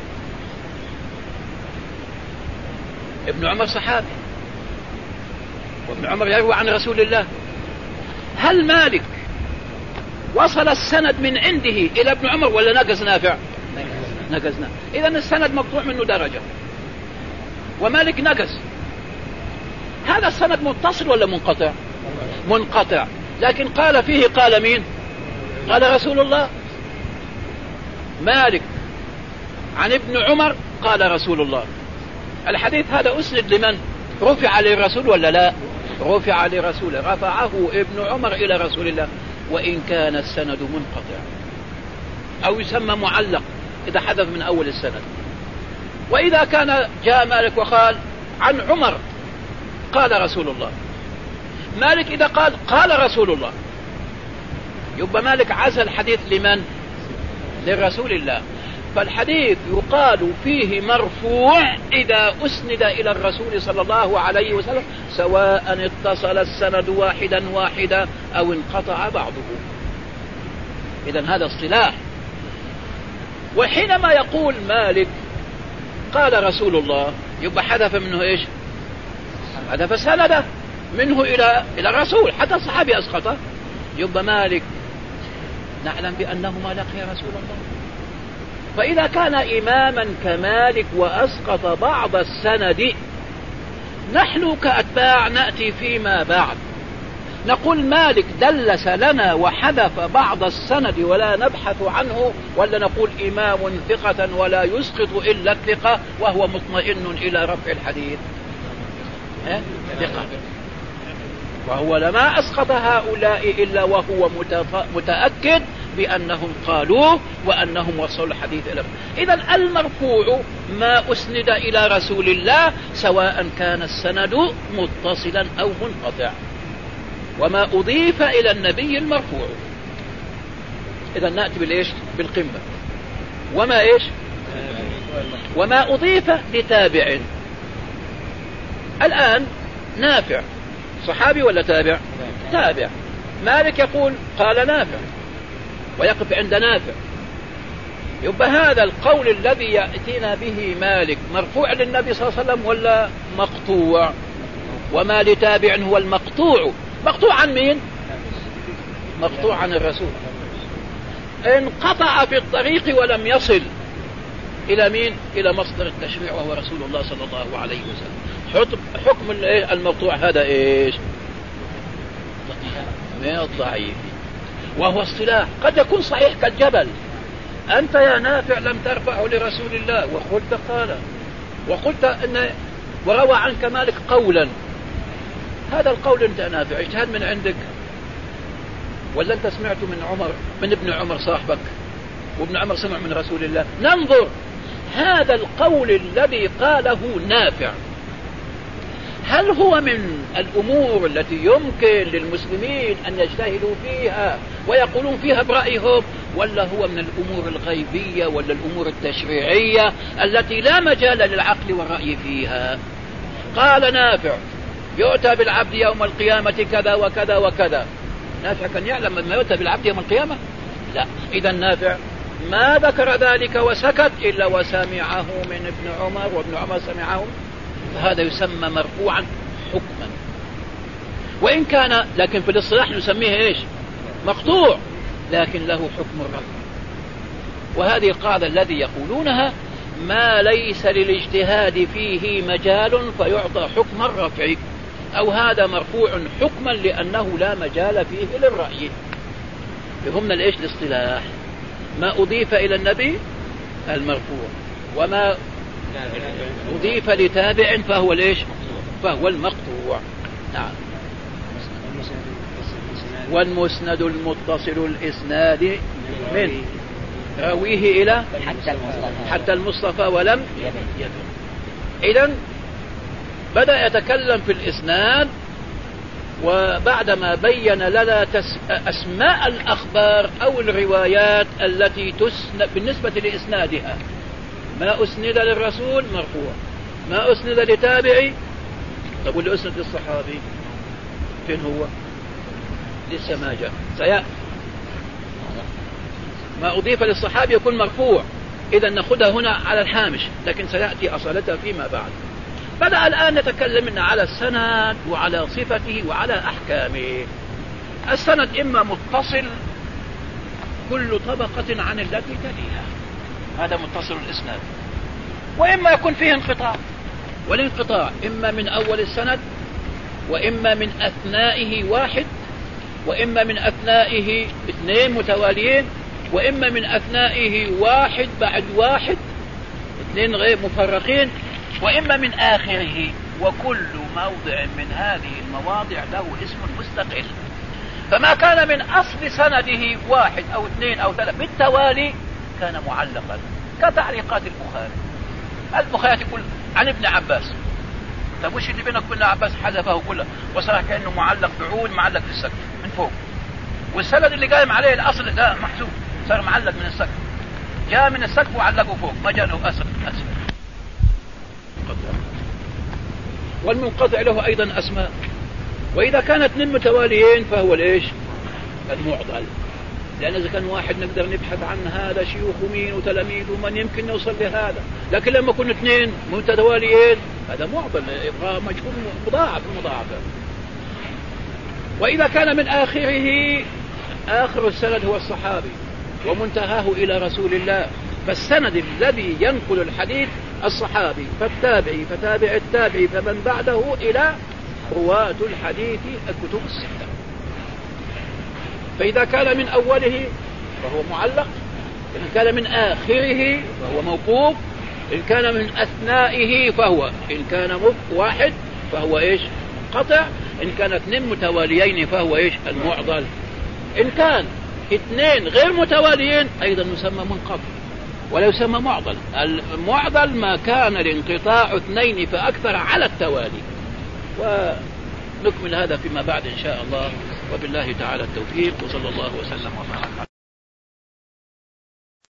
ابن عمر صحابي وابن عمر يروي عن رسول الله. هل مالك وصل السند من عنده إلى ابن عمر ولا نقص نافع؟ نقصنا. إذن السند مقطوع منه درجة ومالك نقص. هذا السند متصل ولا منقطع؟ منقطع، لكن قال فيه قال مين؟ قال رسول الله. مالك عن ابن عمر قال رسول الله. الحديث هذا أسند لمن؟ رفع للرسول ولا لا؟ رفع لرسول، رفعه ابن عمر إلى رسول الله، وإن كان السند منقطع أو يسمى معلق إذا حدث من أول السند. وإذا كان جاء مالك وقال عن عمر قال رسول الله، مالك إذا قال رسول الله، يبقى مالك عزل الحديث لمن؟ لرسول الله. فالحديث يقال فيه مرفوع إذا أسند إلى الرسول صلى الله عليه وسلم، سواء اتصل السند واحدا أو انقطع بعضه. إذن هذا اصطلاح. وحينما يقول مالك قال رسول الله، يبقى حذف منه إيش؟ حذف سنده منه إلى الرسول، حتى الصحابي أسقطه. يبقى مالك نعلم بأنه ما لقي رسول الله. فإذا كان إماما كمالك وأسقط بعض السند، نحن كأتباع نأتي فيما بعد نقول مالك دلس لنا وحذف بعض السند ولا نبحث عنه، ولا نقول إمام ثقة ولا يسقط إلا الثقة وهو مطمئن إلى رفع الحديث؟ ثقة. وهو لما أسقط هؤلاء إلا وهو متأكد بأنهم قالوه وأنهم وصلوا الحديث إليه. إذن المرفوع ما أسند إلى رسول الله سواء كان السند متصلا أو منقطع، وما أضيف إلى النبي المرفوع. إذن نأتي بالإيش؟ بالقمة. وما إيش؟ وما أضيف لتابع. الآن نافع صحابي ولا تابع؟ تابع. مالك يقول قال نافع ويقف عند نافع، يبقى هذا القول الذي يأتينا به مالك مرفوع للنبي صلى الله عليه وسلم ولا مقطوع؟ وما لتابع هو المقطوع. مقطوع عن مين؟ مقطوع عن الرسول. انقطع في الطريق ولم يصل إلى مين؟ إلى مصدر التشريع وهو رسول الله صلى الله عليه وسلم. حكم المقطوع هذا إيش؟ من الضعيف، وهو اصطلاح قد يكون صحيح كالجبل. أنت يا نافع لم ترفعه لرسول الله وقلت أن وروى عنك مالك قولا، هذا القول أنت نافع اجتهاد من عندك ولا أنت سمعته من ابن عمر صاحبك وابن عمر سمع من رسول الله؟ ننظر هذا القول الذي قاله نافع هل هو من الأمور التي يمكن للمسلمين أن يجتهدوا فيها ويقولون فيها برأيهم، ولا هو من الأمور الغيبية ولا الأمور التشريعية التي لا مجال للعقل والرأي فيها؟ قال نافع يؤتى بالعبد يوم القيامة كذا وكذا وكذا. نافع كان يعلم ما يؤتى بالعبد يوم القيامة؟ لا. إذا نافع ما ذكر ذلك وسكت إلا وسمعه من ابن عمر وابن عمر سمعه، فهذا يسمى مرفوعا حكما. وإن كان لكن في الاصطلاح نسميه إيش؟ مقطوع، لكن له حكم الرفع. وهذه القاعدة الذي يقولونها ما ليس للاجتهاد فيه مجال فيعطى حكم الرفع، أو هذا مرفوع حكما لأنه لا مجال فيه للرأي. فهمنا الإيش؟ الاصطلاح ما أضيف إلى النبي المرفوع، وما أضيف لتابع فهو الإيش؟ فهو المقطوع. نعم. والمسند المتصل الإسناد من راويه إلى حتى المصطفى ولم يدر. إذن بدأ يتكلم في الإسناد، وبعدما بين لنا أسماء الأخبار أو الروايات التي تسند بالنسبة لإسنادها، ما أسند للرسول مرفوع، ما أسند لتابعي. طب واللي أسند للصحابي فين هو؟ لسه ما جاء، سيأتي. ما أضيف للصحابي يكون مرفوع، إذا نأخذها هنا على الهامش، لكن سيأتي أصالتها فيما بعد. بدأ الآن نتكلم على السند وعلى صفته وعلى أحكامه. السند إما متصل كل طبقة عن التي تليها، هذا متصل الإسناد، وإما يكون فيه انقطاع، والانقطاع إما من أول السند، وإما من أثنائه واحد، وإما من أثنائه اثنين متواليين، وإما من أثنائه واحد بعد واحد اثنين غير مفرقين، وإما من آخره. وكل موضع من هذه المواضع له اسم مستقل. فما كان من أصل سنده واحد أو اثنين أو ثلاثة بالتوالي كان معلقا، كتعليقات البخاري يقول عن ابن عباس. طب وش اللي بينك وبين عباس؟ حذفه كله وصار كأنه معلق بعود معلق في السقف من فوق، والسند اللي قائم عليه الأصل ده محذوف صار معلق من السقف، جاء من السقف وعلقه فوق ما جاء له أسفل. والمنقطع له أيضا أسماء. وإذا كانت اثنين متواليين فهو ليش؟ المعضل، لأن إذا كان واحد نقدر نبحث عن هذا شيوخ مين وتلاميذ ومن يمكن نوصل لهذا، لكن لما يكون اثنين متواليين هذا معضل، يبقى مجهول مضاعف المضاعفة. وإذا كان من آخره، آخر السند هو الصحابي ومنتهاه إلى رسول الله، فالسند الذي ينقل الحديث الصحابي، فالتابعي، فتابع التابعي، فمن بعده إلى رواة الحديث الكتب الستة. فإذا كان من أوله فهو معلق، إن كان من آخره فهو موقوف، إن كان من أثنائه فهو، إن كان واحد فهو إيش؟ قطع، إن كان اثنين متواليين فهو إيش؟ المعضل. إن كان اثنين غير متواليين أيضا يسمى منقطع ولا يسمى معضل. المعضل ما كان الانقطاع اثنين فأكثر على التوالي. ونكمل هذا فيما بعد إن شاء الله، وبالله تعالى التوفيق، وصلى الله وسلم وبارك.